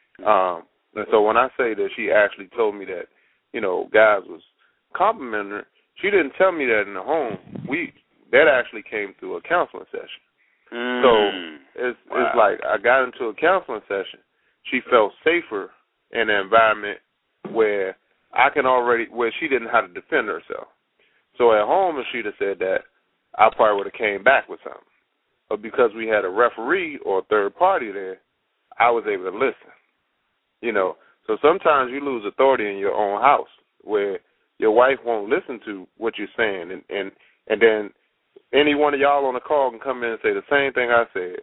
[SPEAKER 8] Um, and so when I say that she actually told me that, you know, guys was complimenting her, she didn't tell me that in the home. We that actually came through a counseling session. Mm. So it's wow. it's like I got into a counseling session. She felt safer in an environment where I can already where she didn't have to defend herself. So at home, if she'd have said that, I probably would have came back with something. But because we had a referee or a third party there, I was able to listen. You know, so sometimes you lose authority in your own house where your wife won't listen to what you're saying, and and, and then any one of y'all on the call can come in and say the same thing I said,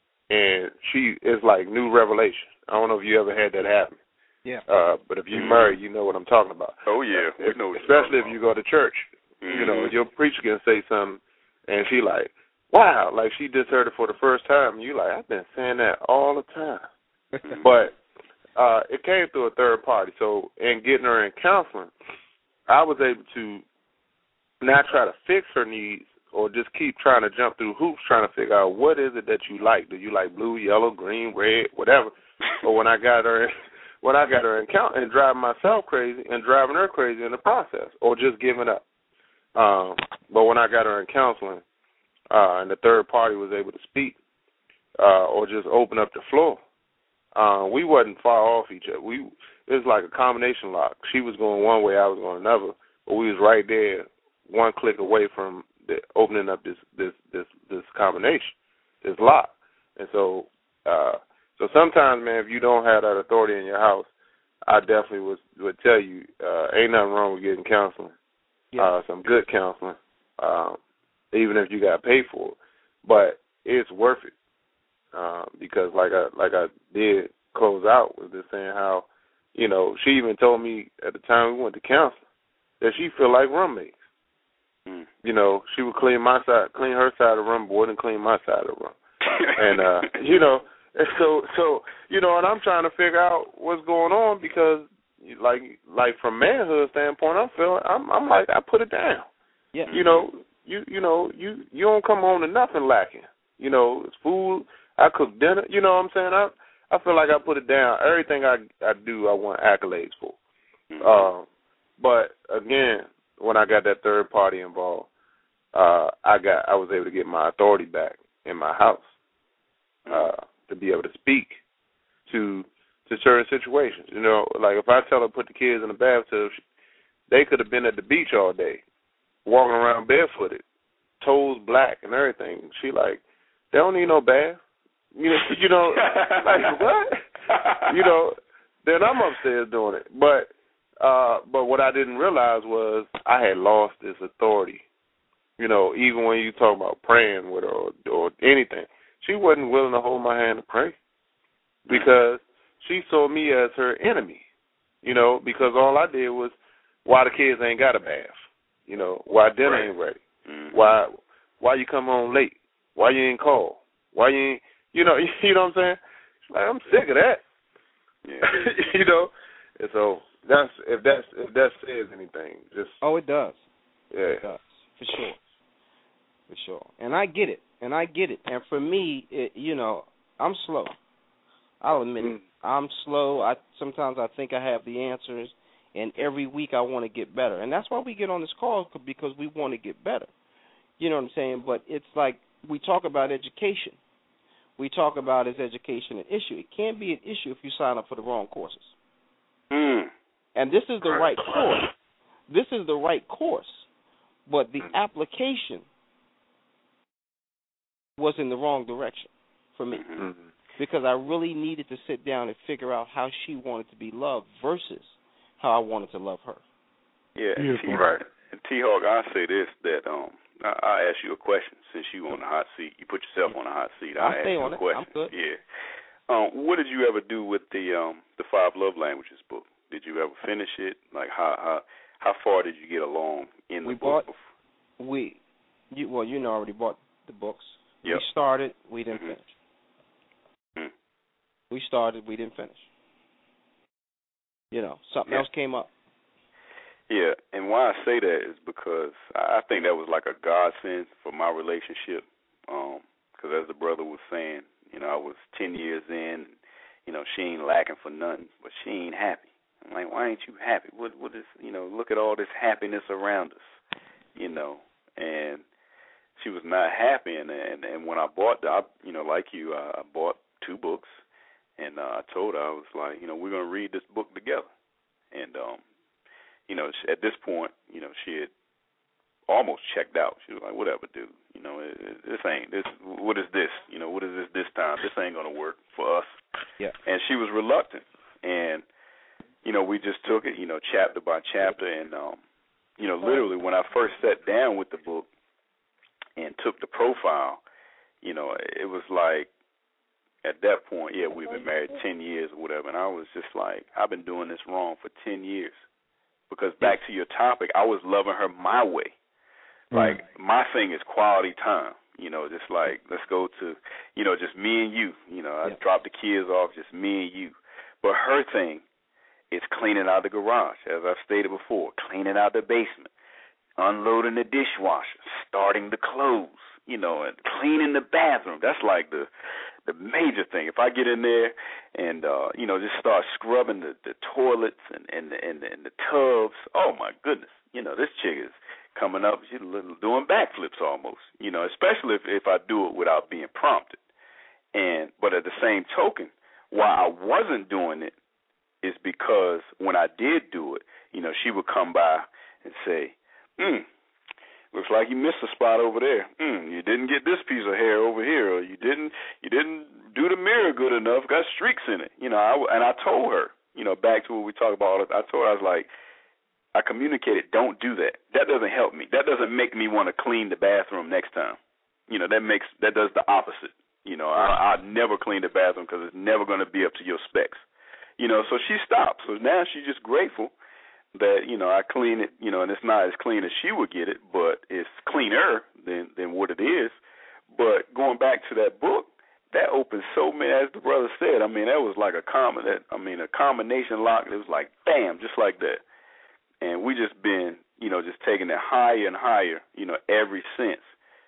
[SPEAKER 8] and she is like new revelation. I don't know if you ever had that happen.
[SPEAKER 7] Yeah.
[SPEAKER 8] Uh, but if you're married, you know what I'm talking about.
[SPEAKER 4] Oh yeah, we know.
[SPEAKER 8] Especially if you go to church, mm-hmm. you know, your preacher can say something, and she like, wow, like she just heard it for the first time. You like, I've been saying that all the time. But uh, it came through a third party. So in getting her in counseling, I was able to not try to fix her needs or just keep trying to jump through hoops trying to figure out what is it that you like. Do you like blue, yellow, green, red, whatever? But when I got her in, when I got her in counseling and driving myself crazy and driving her crazy in the process or just giving up. Um, but when I got her in counseling, Uh, and the third party was able to speak uh, or just open up the floor. Uh, we wasn't far off each other. We it was like a combination lock. She was going one way, I was going another, but we was right there, one click away from the, opening up this this this this combination, this lock. And so, uh, so sometimes, man, if you don't have that authority in your house, I definitely would would tell you, uh, ain't nothing wrong with getting counseling, yeah. uh, some good counseling. Um, even if you got paid for it, but it's worth it uh, because, like I like I did close out with this saying how, you know, she even told me at the time we went to counseling that she feel like roommates. Mm. You know, she would clean my side, clean her side of the room board, and clean my side of the room, and uh, you know, and so so you know, and I'm trying to figure out what's going on because, like like from manhood standpoint, I'm feeling I'm I'm like I put it down.
[SPEAKER 7] Yeah,
[SPEAKER 8] you know. You you know, you, you don't come home to nothing lacking. You know, it's food, I cook dinner, you know what I'm saying? I I feel like I put it down. Everything I I do I want accolades for. Mm-hmm. Uh, but again, when I got that third party involved, uh, I got I was able to get my authority back in my house, uh, to be able to speak to to certain situations. You know, like if I tell her to put the kids in the bathtub, they could have been at the beach all day, walking around barefooted, toes black and everything. She like, they don't need no bath. You know, you know, like what? You know, then I'm upstairs doing it. But uh, but what I didn't realize was I had lost this authority. You know, even when you talk about praying with her or, or anything, she wasn't willing to hold my hand to pray because she saw me as her enemy. You know, because all I did was, why the kids ain't got a bath? You know, why dinner right. ain't ready? Mm-hmm. Why why you come home late? Why you ain't call? Why you ain't, you know, you know what I'm saying? Like, I'm sick of that. Yeah. You know, and so that's if that's if that says anything, just
[SPEAKER 7] oh, it does.
[SPEAKER 8] Yeah,
[SPEAKER 7] it does for sure, for sure. And I get it, and I get it. And for me, it, you know, I'm slow. I'll admit mm. it. I'm slow. I sometimes I think I have the answers, and every week I want to get better. And that's why we get on this call, because we want to get better. You know what I'm saying? But it's like we talk about education. We talk about is education an issue. It can't be an issue if you sign up for the wrong courses.
[SPEAKER 8] Mm.
[SPEAKER 7] And this is the right course. This is the right course, but the application was in the wrong direction for me.
[SPEAKER 8] Mm-hmm.
[SPEAKER 7] Because I really needed to sit down and figure out how she wanted to be loved versus how I wanted to love her.
[SPEAKER 4] Yeah,
[SPEAKER 10] and
[SPEAKER 4] T- right. And T-Hawk, I'll say this, that um, I, I'll ask you a question since you on the hot seat. You put yourself on the hot seat. I'll,
[SPEAKER 7] I'll
[SPEAKER 4] ask
[SPEAKER 7] stay
[SPEAKER 4] you
[SPEAKER 7] on
[SPEAKER 4] a
[SPEAKER 7] it.
[SPEAKER 4] question.
[SPEAKER 7] I'm good.
[SPEAKER 4] Yeah. Um, what did you ever do with the um, the Five Love Languages book? Did you ever finish it? Like, how how, how far did you get along in the
[SPEAKER 7] we
[SPEAKER 4] book?
[SPEAKER 7] Bought, we, you, well, you know, I already bought the books.
[SPEAKER 4] Yep.
[SPEAKER 7] We started, we didn't
[SPEAKER 4] mm-hmm.
[SPEAKER 7] finish.
[SPEAKER 4] Mm.
[SPEAKER 7] We started, we didn't finish. You know, something
[SPEAKER 4] yeah.
[SPEAKER 7] else came up.
[SPEAKER 4] Yeah, and why I say that is because I think that was like a godsend for my relationship. Because um, as the brother was saying, you know, I was ten years in, you know, she ain't lacking for nothing, but she ain't happy. I'm like, why ain't you happy? What, what is, you know, look at all this happiness around us, you know. And she was not happy, and and, and when I bought, the, I, you know, like you, I bought two books, and uh, I told her, I was like, you know, we're going to read this book together. And, um, you know, at this point, you know, she had almost checked out. She was like, whatever, dude. You know, it, it, this ain't, this, what is this? You know, what is this this time? This ain't going to work for us.
[SPEAKER 7] Yeah.
[SPEAKER 4] And she was reluctant. And, you know, we just took it, you know, chapter by chapter. And, um, you know, literally when I first sat down with the book and took the profile, you know, it was like, at that point, yeah, we've been married ten years or whatever, and I was just like, I've been doing this wrong for ten years. Because back to your topic, I was loving her my way. Like, mm. my thing is quality time. You know, just like, let's go to, you know, just me and you. You know, I
[SPEAKER 7] yeah.
[SPEAKER 4] drop the kids off, just me and you. But her thing is cleaning out the garage, as I've stated before, cleaning out the basement, unloading the dishwasher, starting the clothes, you know, and cleaning the bathroom. That's like the the major thing. If I get in there and, uh, you know, just start scrubbing the, the toilets and, and, and, and the tubs, oh, my goodness. You know, this chick is coming up, she's doing backflips almost, you know, especially if, if I do it without being prompted. And but at the same token, why I wasn't doing it is because when I did do it, you know, she would come by and say, hmm, looks like you missed a spot over there. Mm, you didn't get this piece of hair over here, or you didn't you didn't do the mirror good enough. Got streaks in it, you know. I, and I told her, you know, back to what we talk about. I told her, I was like, I communicated, don't do that. That doesn't help me. That doesn't make me want to clean the bathroom next time. You know, that makes that does the opposite. You know, I, I never clean the bathroom because it's never going to be up to your specs. You know, so she stopped. So now she's just grateful that, you know, I clean it, you know, and it's not as clean as she would get it, but it's cleaner than, than what it is. But going back to that book, that opened so many, as the brother said, I mean, that was like a common, that, I mean, a combination lock. It was like, bam, just like that. And we just been, you know, just taking it higher and higher, you know, ever since,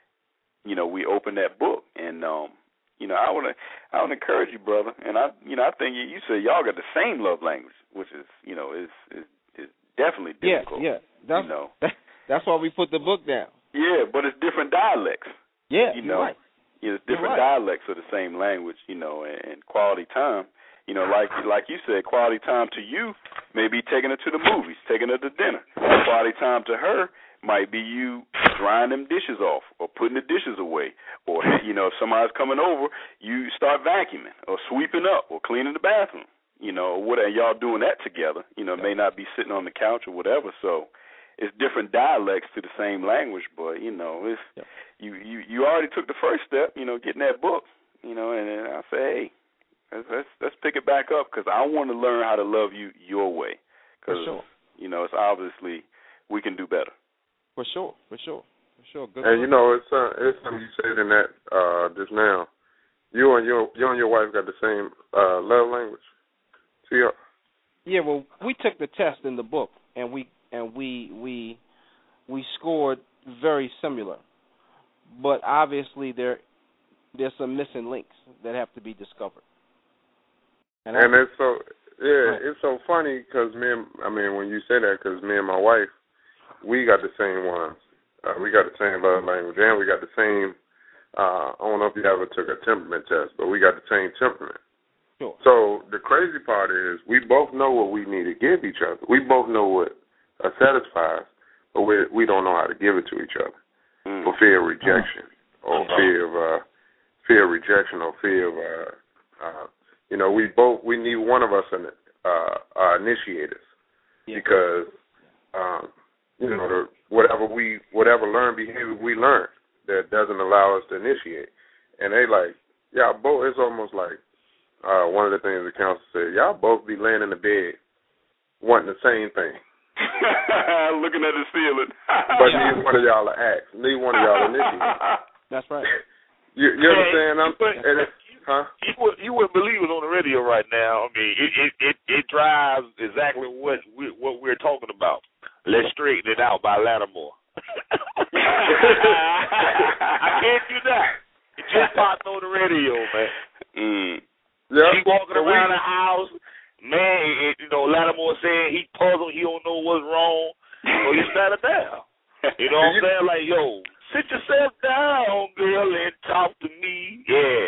[SPEAKER 4] you know, we opened that book. And, um, you know, I want to, I would encourage you, brother. And I, you know, I think you, you said y'all got the same love language, which is, you know, is, is, definitely difficult.
[SPEAKER 7] Yeah, yeah. That's,
[SPEAKER 4] you know.
[SPEAKER 7] That's why we put the book down.
[SPEAKER 4] Yeah, but it's different dialects.
[SPEAKER 7] Yeah,
[SPEAKER 4] you
[SPEAKER 7] you're
[SPEAKER 4] know.
[SPEAKER 7] right.
[SPEAKER 4] Yeah, it's different
[SPEAKER 7] right.
[SPEAKER 4] dialects of the same language, you know, and, and quality time. You know, like like you said, quality time to you may be taking her to the movies, taking her to dinner. Quality time to her might be you drying them dishes off or putting the dishes away. Or, you know, if somebody's coming over, you start vacuuming or sweeping up or cleaning the bathroom. You know, what are y'all doing that together? You know, it may not be sitting on the couch or whatever. So it's different dialects to the same language, but, you know, it's yep. you, you, you already took the first step, you know, getting that book, you know, and, and I say, hey, let's, let's, let's pick it back up because I want to learn how to love you your way. Because,
[SPEAKER 7] sure.
[SPEAKER 4] you know, it's obviously we can do better.
[SPEAKER 7] For sure, for sure, for sure. Good
[SPEAKER 8] and, you know, it's, uh, it's something you said in that uh, just now. You and your, you and your wife got the same uh, love language. See ya.
[SPEAKER 7] Yeah, well, we took the test in the book, and we and we we we scored very similar, but obviously there there's some missing links that have to be discovered.
[SPEAKER 8] And, and it's so yeah, it's so funny because me and I mean when you say that, because me and my wife, we got the same ones. Uh, we got the same love language, and we got the same. Uh, I don't know if you ever took a temperament test, but we got the same temperament.
[SPEAKER 7] Sure.
[SPEAKER 8] So the crazy part is we both know what we need to give each other. We both know what uh, satisfies, but we we don't know how to give it to each other mm. for fear of rejection or
[SPEAKER 5] uh-huh.
[SPEAKER 8] fear of uh, fear of rejection or fear of uh, uh, you know we both we need one of us in uh, uh, initiators yeah. because um, you know the, whatever we whatever learned behavior we learn that doesn't allow us to initiate, and they like y'all both. It's almost like. Uh, one of the things the counselor said, y'all both be laying in the bed wanting the same thing.
[SPEAKER 4] Looking at the ceiling.
[SPEAKER 8] But yeah. neither one of y'all are acts. Neither one of y'all are initiated.
[SPEAKER 7] That's right.
[SPEAKER 8] You, you understand? I'm, and it, huh?
[SPEAKER 5] You, would, you wouldn't believe it on the radio right now. I mean, it it, it, it drives exactly what, we, what we're talking about. Let's Straighten It Out by Lattimore. I can't do that. It just popped on the radio, man.
[SPEAKER 4] Mm.
[SPEAKER 8] Yep.
[SPEAKER 5] He walking around the house, man, it, you know, Lattimore saying he puzzled, he don't know what's wrong, so you sat her down. You know what I'm saying? Like, yo, sit yourself down, girl, and talk to me. Yeah.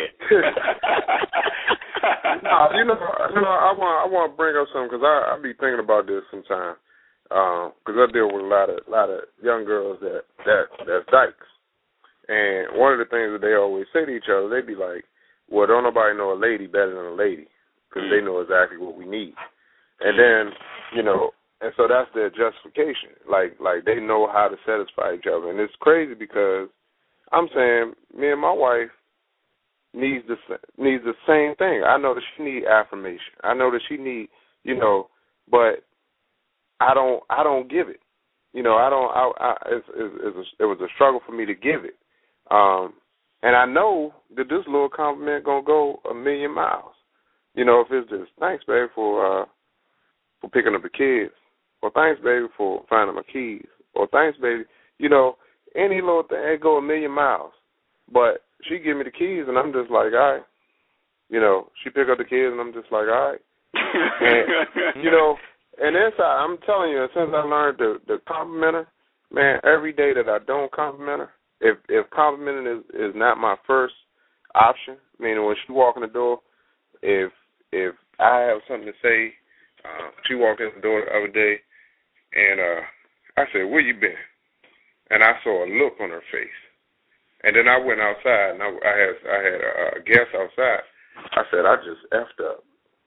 [SPEAKER 8] no, you know, you know, I want I want to bring up something because I I be thinking about this sometimes because um, I deal with a lot of lot of young girls that that that's dykes, and one of the things that they always say to each other, they be like, well, don't nobody know a lady better than a lady because they know exactly what we need. And then, you know, and so that's their justification. Like, like they know how to satisfy each other. And it's crazy because I'm saying me and my wife needs the needs the same thing. I know that she needs affirmation. I know that she need, you know, but I don't I don't give it. You know, I don't. I, I it's, it's, it's a, it was a struggle for me to give it. Um, And I know that this little compliment gonna go a million miles. You know, if it's just thanks, baby, for uh, for picking up the kids, or thanks, baby, for finding my keys, or thanks, baby. You know, any little thing it go a million miles. But she give me the keys, and I'm just like, all right. You know, she pick up the kids, and I'm just like, all right. And, you know, and inside, I'm telling you, since I learned to, to compliment her, man, every day that I don't compliment her. If if complimenting is, is not my first option, meaning when she walk in the door, if if I have something to say, uh, she walked in the door the other day, and uh, I said, "Where you been?" And I saw a look on her face, and then I went outside, and I, I had I had a, a guest outside. I said, "I just effed up."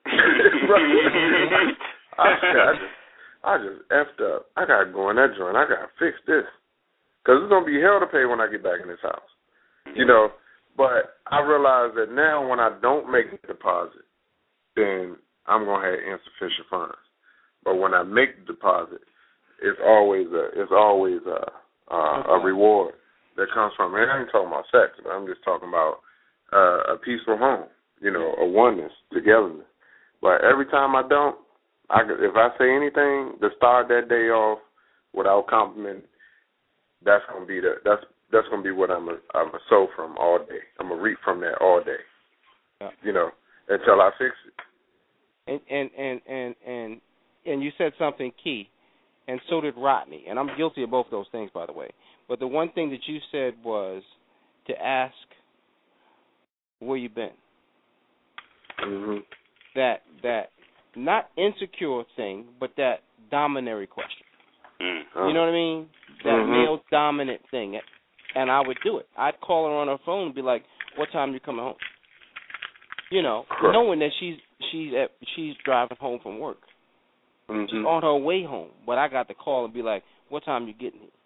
[SPEAKER 8] I said, "I just I just effed up. I gotta go in that joint. I gotta fix this." Because it's going to be hell to pay when I get back in this house. You know, but I realize that now when I don't make the deposit, then I'm going to have insufficient funds. But when I make the deposit, it's always a, it's always a, a, a reward that comes from it. I ain't talking about sex, but I'm just talking about uh, a peaceful home, you know, a oneness, togetherness. But every time I don't, I, if I say anything to start that day off without complimenting, That's gonna be the that's that's gonna be what I'm a I'm a sow from all day. I'm gonna reap from that all day,
[SPEAKER 7] yeah.
[SPEAKER 8] you know, until I fix it.
[SPEAKER 7] And and and and and and you said something key, and so did Rodney. And I'm guilty of both those things, by the way. But the one thing that you said was to ask where you been.
[SPEAKER 8] Mm-hmm.
[SPEAKER 7] That that not insecure thing, but that dominatory question.
[SPEAKER 4] Mm-hmm.
[SPEAKER 7] You know what I mean? That
[SPEAKER 8] mm-hmm.
[SPEAKER 7] male dominant thing. And I would do it. I'd call her on her phone and be like, "What time you coming home?" You know,
[SPEAKER 8] Correct.
[SPEAKER 7] knowing that she's she's at, she's driving home from work.
[SPEAKER 8] Mm-hmm.
[SPEAKER 7] She's on her way home, but I got to call and be like, "What time you getting here?"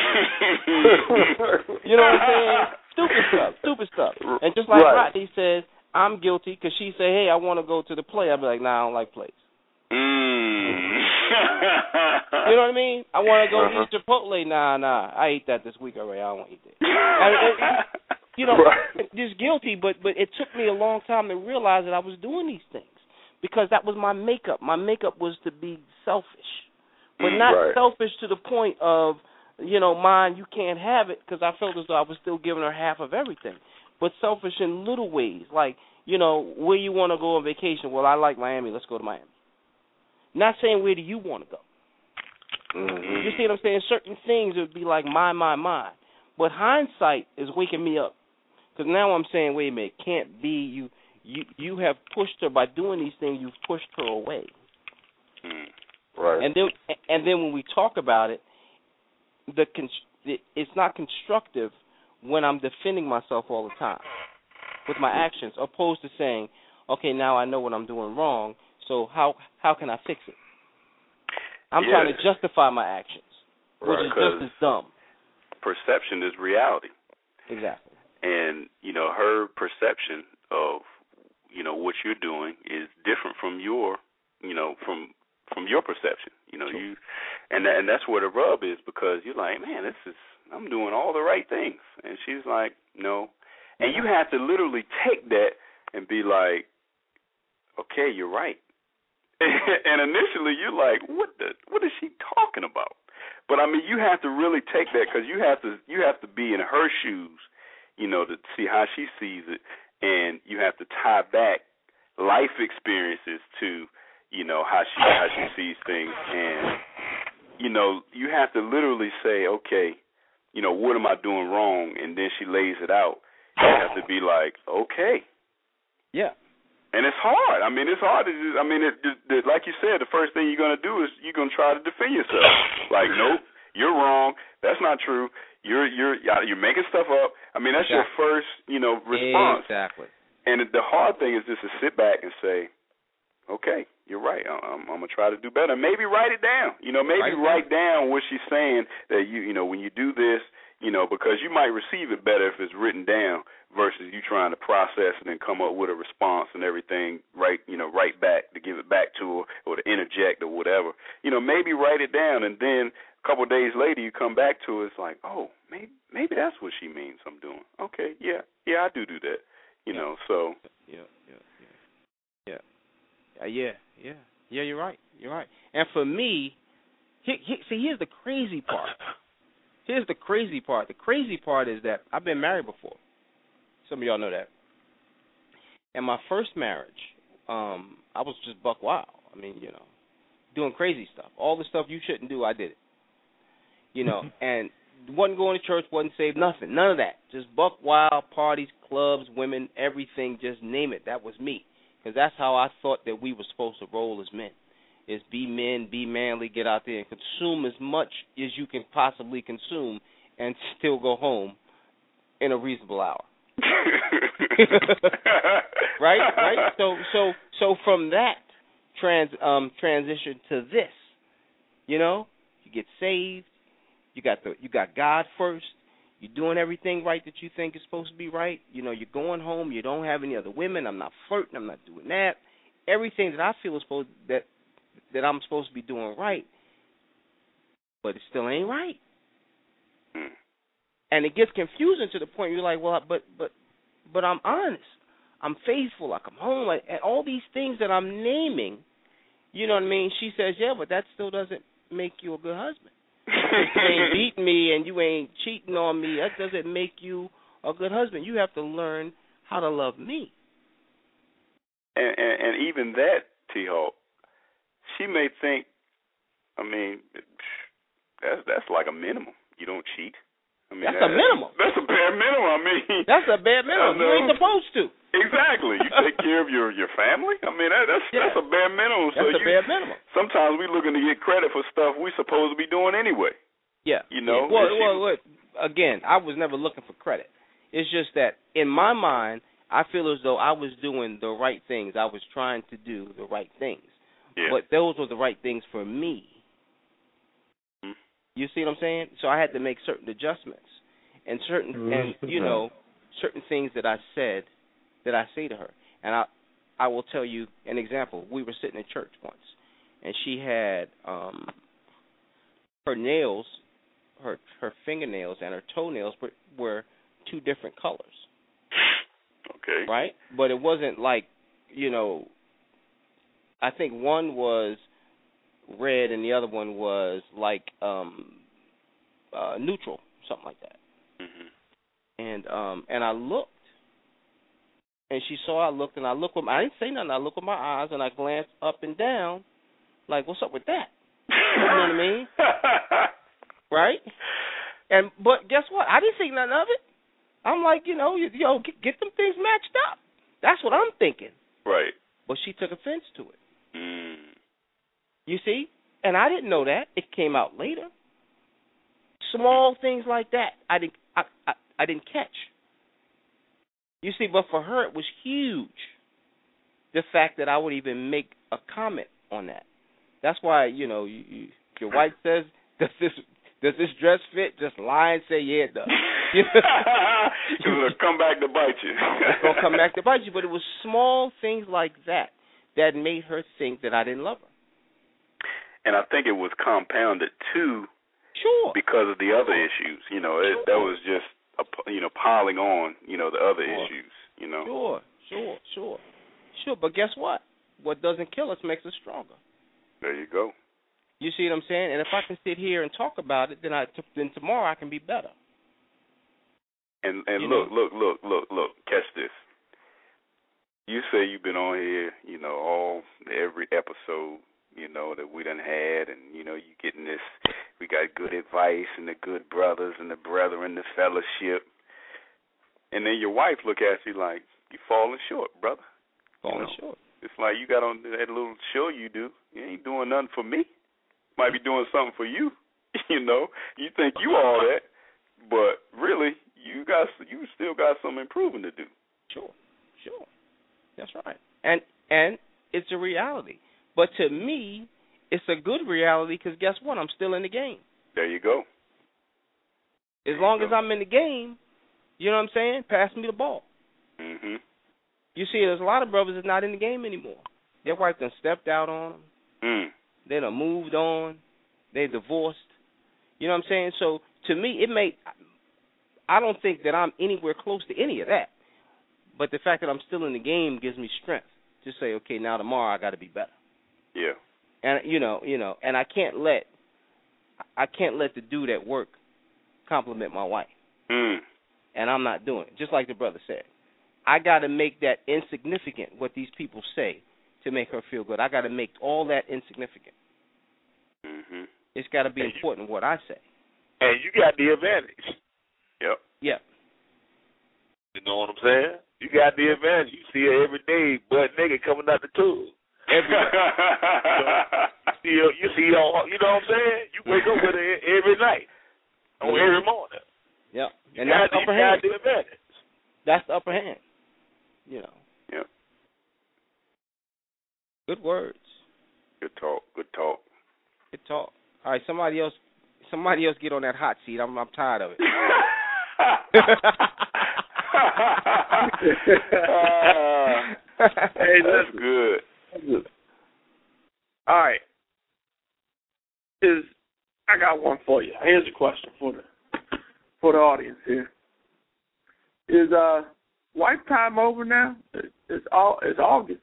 [SPEAKER 7] You know what I'm saying? Stupid stuff, stupid stuff. And just like
[SPEAKER 8] right.
[SPEAKER 7] Rodney says, I'm guilty because she say, "Hey, I want to go to the play." I'd be like, "Nah, I don't like plays."
[SPEAKER 4] Mm.
[SPEAKER 7] You know what I mean? I want to go
[SPEAKER 8] uh-huh.
[SPEAKER 7] eat Chipotle. Nah, nah. I ate that this week already. I don't want to eat that. I mean, it, it, you know,
[SPEAKER 8] right.
[SPEAKER 7] just guilty, but but it took me a long time to realize that I was doing these things because that was my makeup. My makeup was to be selfish, but
[SPEAKER 8] Mm,
[SPEAKER 7] not
[SPEAKER 8] right.
[SPEAKER 7] selfish to the point of, you know, mine, you can't have it, because I felt as though I was still giving her half of everything. But selfish in little ways, like, you know, where you want to go on vacation? Well, I like Miami. Let's go to Miami. Not saying where do you want to go.
[SPEAKER 8] Mm-hmm.
[SPEAKER 7] You see what I'm saying? Certain things would be like my, my, my. But hindsight is waking me up, because now I'm saying, wait a minute, can't be you. You you have pushed her by doing these things. You've pushed her away.
[SPEAKER 4] Mm.
[SPEAKER 8] Right.
[SPEAKER 7] And then and then when we talk about it, the it's not constructive when I'm defending myself all the time with my actions, opposed to saying, okay, now I know what I'm doing wrong, so how how can I fix it? I'm
[SPEAKER 4] yeah.
[SPEAKER 7] trying to justify my actions, which
[SPEAKER 4] right,
[SPEAKER 7] is just as dumb.
[SPEAKER 4] Perception is reality.
[SPEAKER 7] Exactly.
[SPEAKER 4] And, you know, her perception of, you know, what you're doing is different from your, you know, from from your perception. You know, sure. you and that, and that's where the rub is, because you're like, man, this is, I'm doing all the right things. And she's like, no. And you have to literally take that and be like, okay, you're right. And initially you're like, what the, what is she talking about? But I mean, you have to really take that, because you have to you have to be in her shoes, you know, to see how she sees it, and you have to tie back life experiences to, you know, how she how she sees things, and you know, you have to literally say, okay, you know, what am I doing wrong? And then she lays it out. You have to be like, okay,
[SPEAKER 7] yeah.
[SPEAKER 4] And it's hard. I mean, it's hard to just, I mean, it, it, it, like you said, the first thing you're going to do is you're going to try to defend yourself. Like, nope, you're wrong. That's not true. You're you're you're making stuff up. I mean, that's exactly. your first, you know, response.
[SPEAKER 7] Exactly.
[SPEAKER 4] And the hard thing is just to sit back and say, okay, you're right. I'm, I'm going to try to do better. Maybe write it down. You know, maybe write down. down what she's saying, that, you you know, when you do this, you know, because you might receive it better if it's written down versus you trying to process it and come up with a response and everything, right, you know, right back to give it back to her or to interject or whatever. You know, maybe write it down, and then a couple of days later you come back to it, it's like, oh, maybe maybe that's what she means I'm doing. Okay, yeah, yeah, I do do that. You yeah. know, so.
[SPEAKER 7] Yeah, yeah, yeah. Yeah, yeah, yeah. Yeah, you're right. You're right. And for me, he, he, see, here's the crazy part. Here's the crazy part. The crazy part is that I've been married before. Some of y'all know that. And my first marriage, um, I was just buck wild. I mean, you know, doing crazy stuff. All the stuff you shouldn't do, I did it. You know, and wasn't going to church, wasn't saved, nothing. None of that. Just buck wild, parties, clubs, women, everything, just name it. That was me. Because that's how I thought that we were supposed to roll as men. Is be men, be manly, get out there and consume as much as you can possibly consume and still go home in a reasonable hour. right? Right? So so so from that trans um transition to this, you know, you get saved, you got the you got God first, you're doing everything right that you think is supposed to be right, you know, you're going home, you don't have any other women, I'm not flirting, I'm not doing that. Everything that I feel is supposed that that I'm supposed to be doing right, but it still ain't right. And it gets confusing to the point you're like, well, but but but I'm honest. I'm faithful. I come home. And all these things that I'm naming, you know what I mean? She says, yeah, but that still doesn't make you a good husband. You ain't beating me and you ain't cheating on me. That doesn't make you a good husband. You have to learn how to love me.
[SPEAKER 4] And, and, and even that, T-Hawk, she may think, I mean, that's that's like a minimum. You don't cheat. I mean,
[SPEAKER 7] that's
[SPEAKER 4] that,
[SPEAKER 7] a minimum.
[SPEAKER 4] That's a bare minimum. I mean,
[SPEAKER 7] that's a bare minimum. You ain't supposed to.
[SPEAKER 4] Exactly. You take care of your, your family. I mean, that, that's yeah. that's a bare minimum.
[SPEAKER 7] That's
[SPEAKER 4] so
[SPEAKER 7] a
[SPEAKER 4] you,
[SPEAKER 7] bare minimum.
[SPEAKER 4] Sometimes we looking to get credit for stuff we supposed to be doing anyway.
[SPEAKER 7] Yeah.
[SPEAKER 4] You know.
[SPEAKER 7] Yeah. Well, she, well, well, again, I was never looking for credit. It's just that in my mind, I feel as though I was doing the right things. I was trying to do the right things.
[SPEAKER 4] Yeah.
[SPEAKER 7] But those were the right things for me.
[SPEAKER 4] Mm-hmm.
[SPEAKER 7] You see what I'm saying? So I had to make certain adjustments and certain, mm-hmm. and you know, certain things that I said, that I say to her. And I, I will tell you an example. We were sitting in church once, and she had um, her nails, her her fingernails and her toenails were, were two different colors.
[SPEAKER 4] Okay.
[SPEAKER 7] Right? But it wasn't like, you know, I think one was red and the other one was like um, uh, neutral, something like that.
[SPEAKER 4] Mm-hmm.
[SPEAKER 7] And um, and I looked, and she saw I looked, and I looked with my, I didn't say nothing. I looked with my eyes, and I glanced up and down, like, what's up with that? You know what I mean? Right? And but guess what? I didn't think nothing of it. I'm like, you know, yo, get, get them things matched up. That's what I'm thinking.
[SPEAKER 4] Right.
[SPEAKER 7] But she took offense to it.
[SPEAKER 4] Mm.
[SPEAKER 7] You see? And I didn't know that. It came out later. Small things like that, I didn't, I, I, I didn't catch. You see, but for her, it was huge. The fact that I would even make a comment on that. That's why, you know, you, you, your wife says, does this does this dress fit? Just lie and say, yeah, it does.
[SPEAKER 4] It's going to come back to bite you.
[SPEAKER 7] It's going to come back to bite you. But it was small things like that that made her think that I didn't love her.
[SPEAKER 4] And I think it was compounded, too,
[SPEAKER 7] sure,
[SPEAKER 4] because of the other issues. You know, it,
[SPEAKER 7] sure.
[SPEAKER 4] that was just, a, you know, piling on, you know, the other
[SPEAKER 7] sure.
[SPEAKER 4] issues, you know.
[SPEAKER 7] Sure, sure, sure. Sure, but guess what? What doesn't kill us makes us stronger.
[SPEAKER 4] There you go.
[SPEAKER 7] You see what I'm saying? And if I can sit here and talk about it, then I then tomorrow I can be better.
[SPEAKER 4] And and
[SPEAKER 7] you
[SPEAKER 4] look,
[SPEAKER 7] know?
[SPEAKER 4] look, look, look, look, catch this. You say you've been on here, you know, all every episode, you know, that we done had, and, you know, you getting this, we got good advice and the good brothers and the brethren, the fellowship. And then your wife look at you like, you falling short, brother.
[SPEAKER 7] Falling
[SPEAKER 4] you know?
[SPEAKER 7] short.
[SPEAKER 4] It's like you got on that little show you do. You ain't doing nothing for me. Might be doing something for you. You know, you think you all that, but really, you got you still got some improving to do.
[SPEAKER 7] Sure, sure, that's right. And and it's a reality. But to me, it's a good reality because guess what? I'm still in the game.
[SPEAKER 4] There you go.
[SPEAKER 7] As long as I'm in the game, you know what I'm saying? Pass me the ball.
[SPEAKER 4] Mhm.
[SPEAKER 7] You see, there's a lot of brothers that's not in the game anymore. Their wife done stepped out on them.
[SPEAKER 4] Mm.
[SPEAKER 7] They done moved on. They divorced. You know what I'm saying? So to me, it may. I don't think that I'm anywhere close to any of that. But the fact that I'm still in the game gives me strength to say, okay, now tomorrow I got to be better.
[SPEAKER 4] Yeah.
[SPEAKER 7] And you know, you know, and I can't let I can't let the dude at work compliment my wife.
[SPEAKER 4] Mm.
[SPEAKER 7] And I'm not doing it. Just like the brother said, I got to make that insignificant. What these people say to make her feel good, I got to make all that insignificant.
[SPEAKER 4] Mhm.
[SPEAKER 7] It's got to be
[SPEAKER 5] and
[SPEAKER 7] important
[SPEAKER 5] you,
[SPEAKER 7] what I say.
[SPEAKER 5] And you got the advantage.
[SPEAKER 4] Yep.
[SPEAKER 7] Yep.
[SPEAKER 5] You know what I'm saying? You got the advantage. You see her every day, butt naked coming out the tube.
[SPEAKER 7] Every day.
[SPEAKER 5] you, know, you see her, you know what I'm saying? You wake up with her every night, on every morning.
[SPEAKER 7] Yep.
[SPEAKER 5] You
[SPEAKER 7] And
[SPEAKER 5] got,
[SPEAKER 7] that's the upper
[SPEAKER 5] you got
[SPEAKER 7] hand.
[SPEAKER 5] the advantage.
[SPEAKER 7] That's the upper hand. You know.
[SPEAKER 4] Yep.
[SPEAKER 7] Good words.
[SPEAKER 4] Good talk. Good talk.
[SPEAKER 7] Good talk. All right, somebody else. Somebody else get on that hot seat. I'm I'm tired of it.
[SPEAKER 4] uh, hey, that's good.
[SPEAKER 3] That's good. All right. Is I got one for you. Here's a question for the for the audience here. Is uh wife time over now? It's all it's August.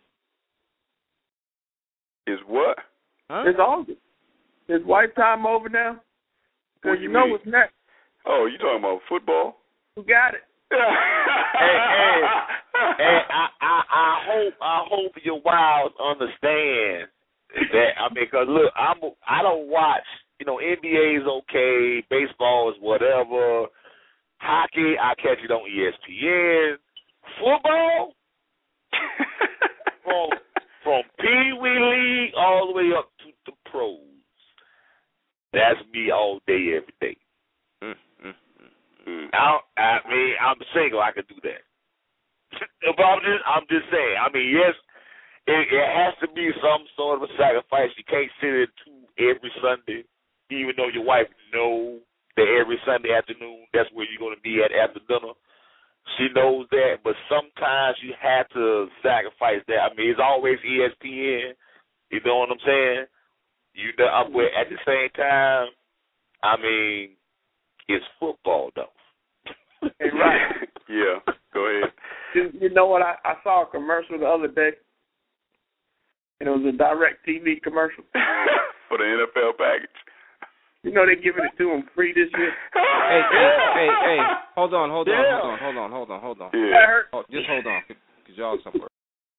[SPEAKER 4] Is what?
[SPEAKER 7] Huh?
[SPEAKER 3] It's August. Is wife time over now? Because
[SPEAKER 4] What
[SPEAKER 3] you
[SPEAKER 4] you
[SPEAKER 3] know
[SPEAKER 4] mean?
[SPEAKER 3] what's next.
[SPEAKER 4] Oh, you talking about football?
[SPEAKER 3] Who got it?
[SPEAKER 5] hey, hey, hey, I, I, I hope, I hope your wives understand that. I mean, cause look, I'm, I don't watch. You know, N B A is okay, baseball is whatever. Hockey, I catch it on E S P N. Football, from from Pee Wee League all the way up to the pros. That's me all day, every day.
[SPEAKER 4] Mm, mm, mm.
[SPEAKER 5] I, I mean, I'm single. I could do that. But I'm just, I'm just saying. I mean, yes, it, it has to be some sort of a sacrifice. You can't sit at two every Sunday, even though your wife knows that every Sunday afternoon that's where you're going to be at after dinner. She knows that, but sometimes you have to sacrifice that. I mean, it's always E S P N. You know what I'm saying? You know, but at the same time, I mean, it's football though.
[SPEAKER 3] Hey, right.
[SPEAKER 4] Yeah. Go ahead.
[SPEAKER 3] You, you know what? I, I saw a commercial the other day, and it was a direct T V commercial
[SPEAKER 4] for the N F L package.
[SPEAKER 3] You know they're giving it to them free this year.
[SPEAKER 2] Hey, hey, hey, hey! Hold on, hold on,
[SPEAKER 3] yeah.
[SPEAKER 2] hold on, hold on, hold on, hold on.
[SPEAKER 4] Yeah.
[SPEAKER 2] Oh, just hold on, cause y'all somewhere.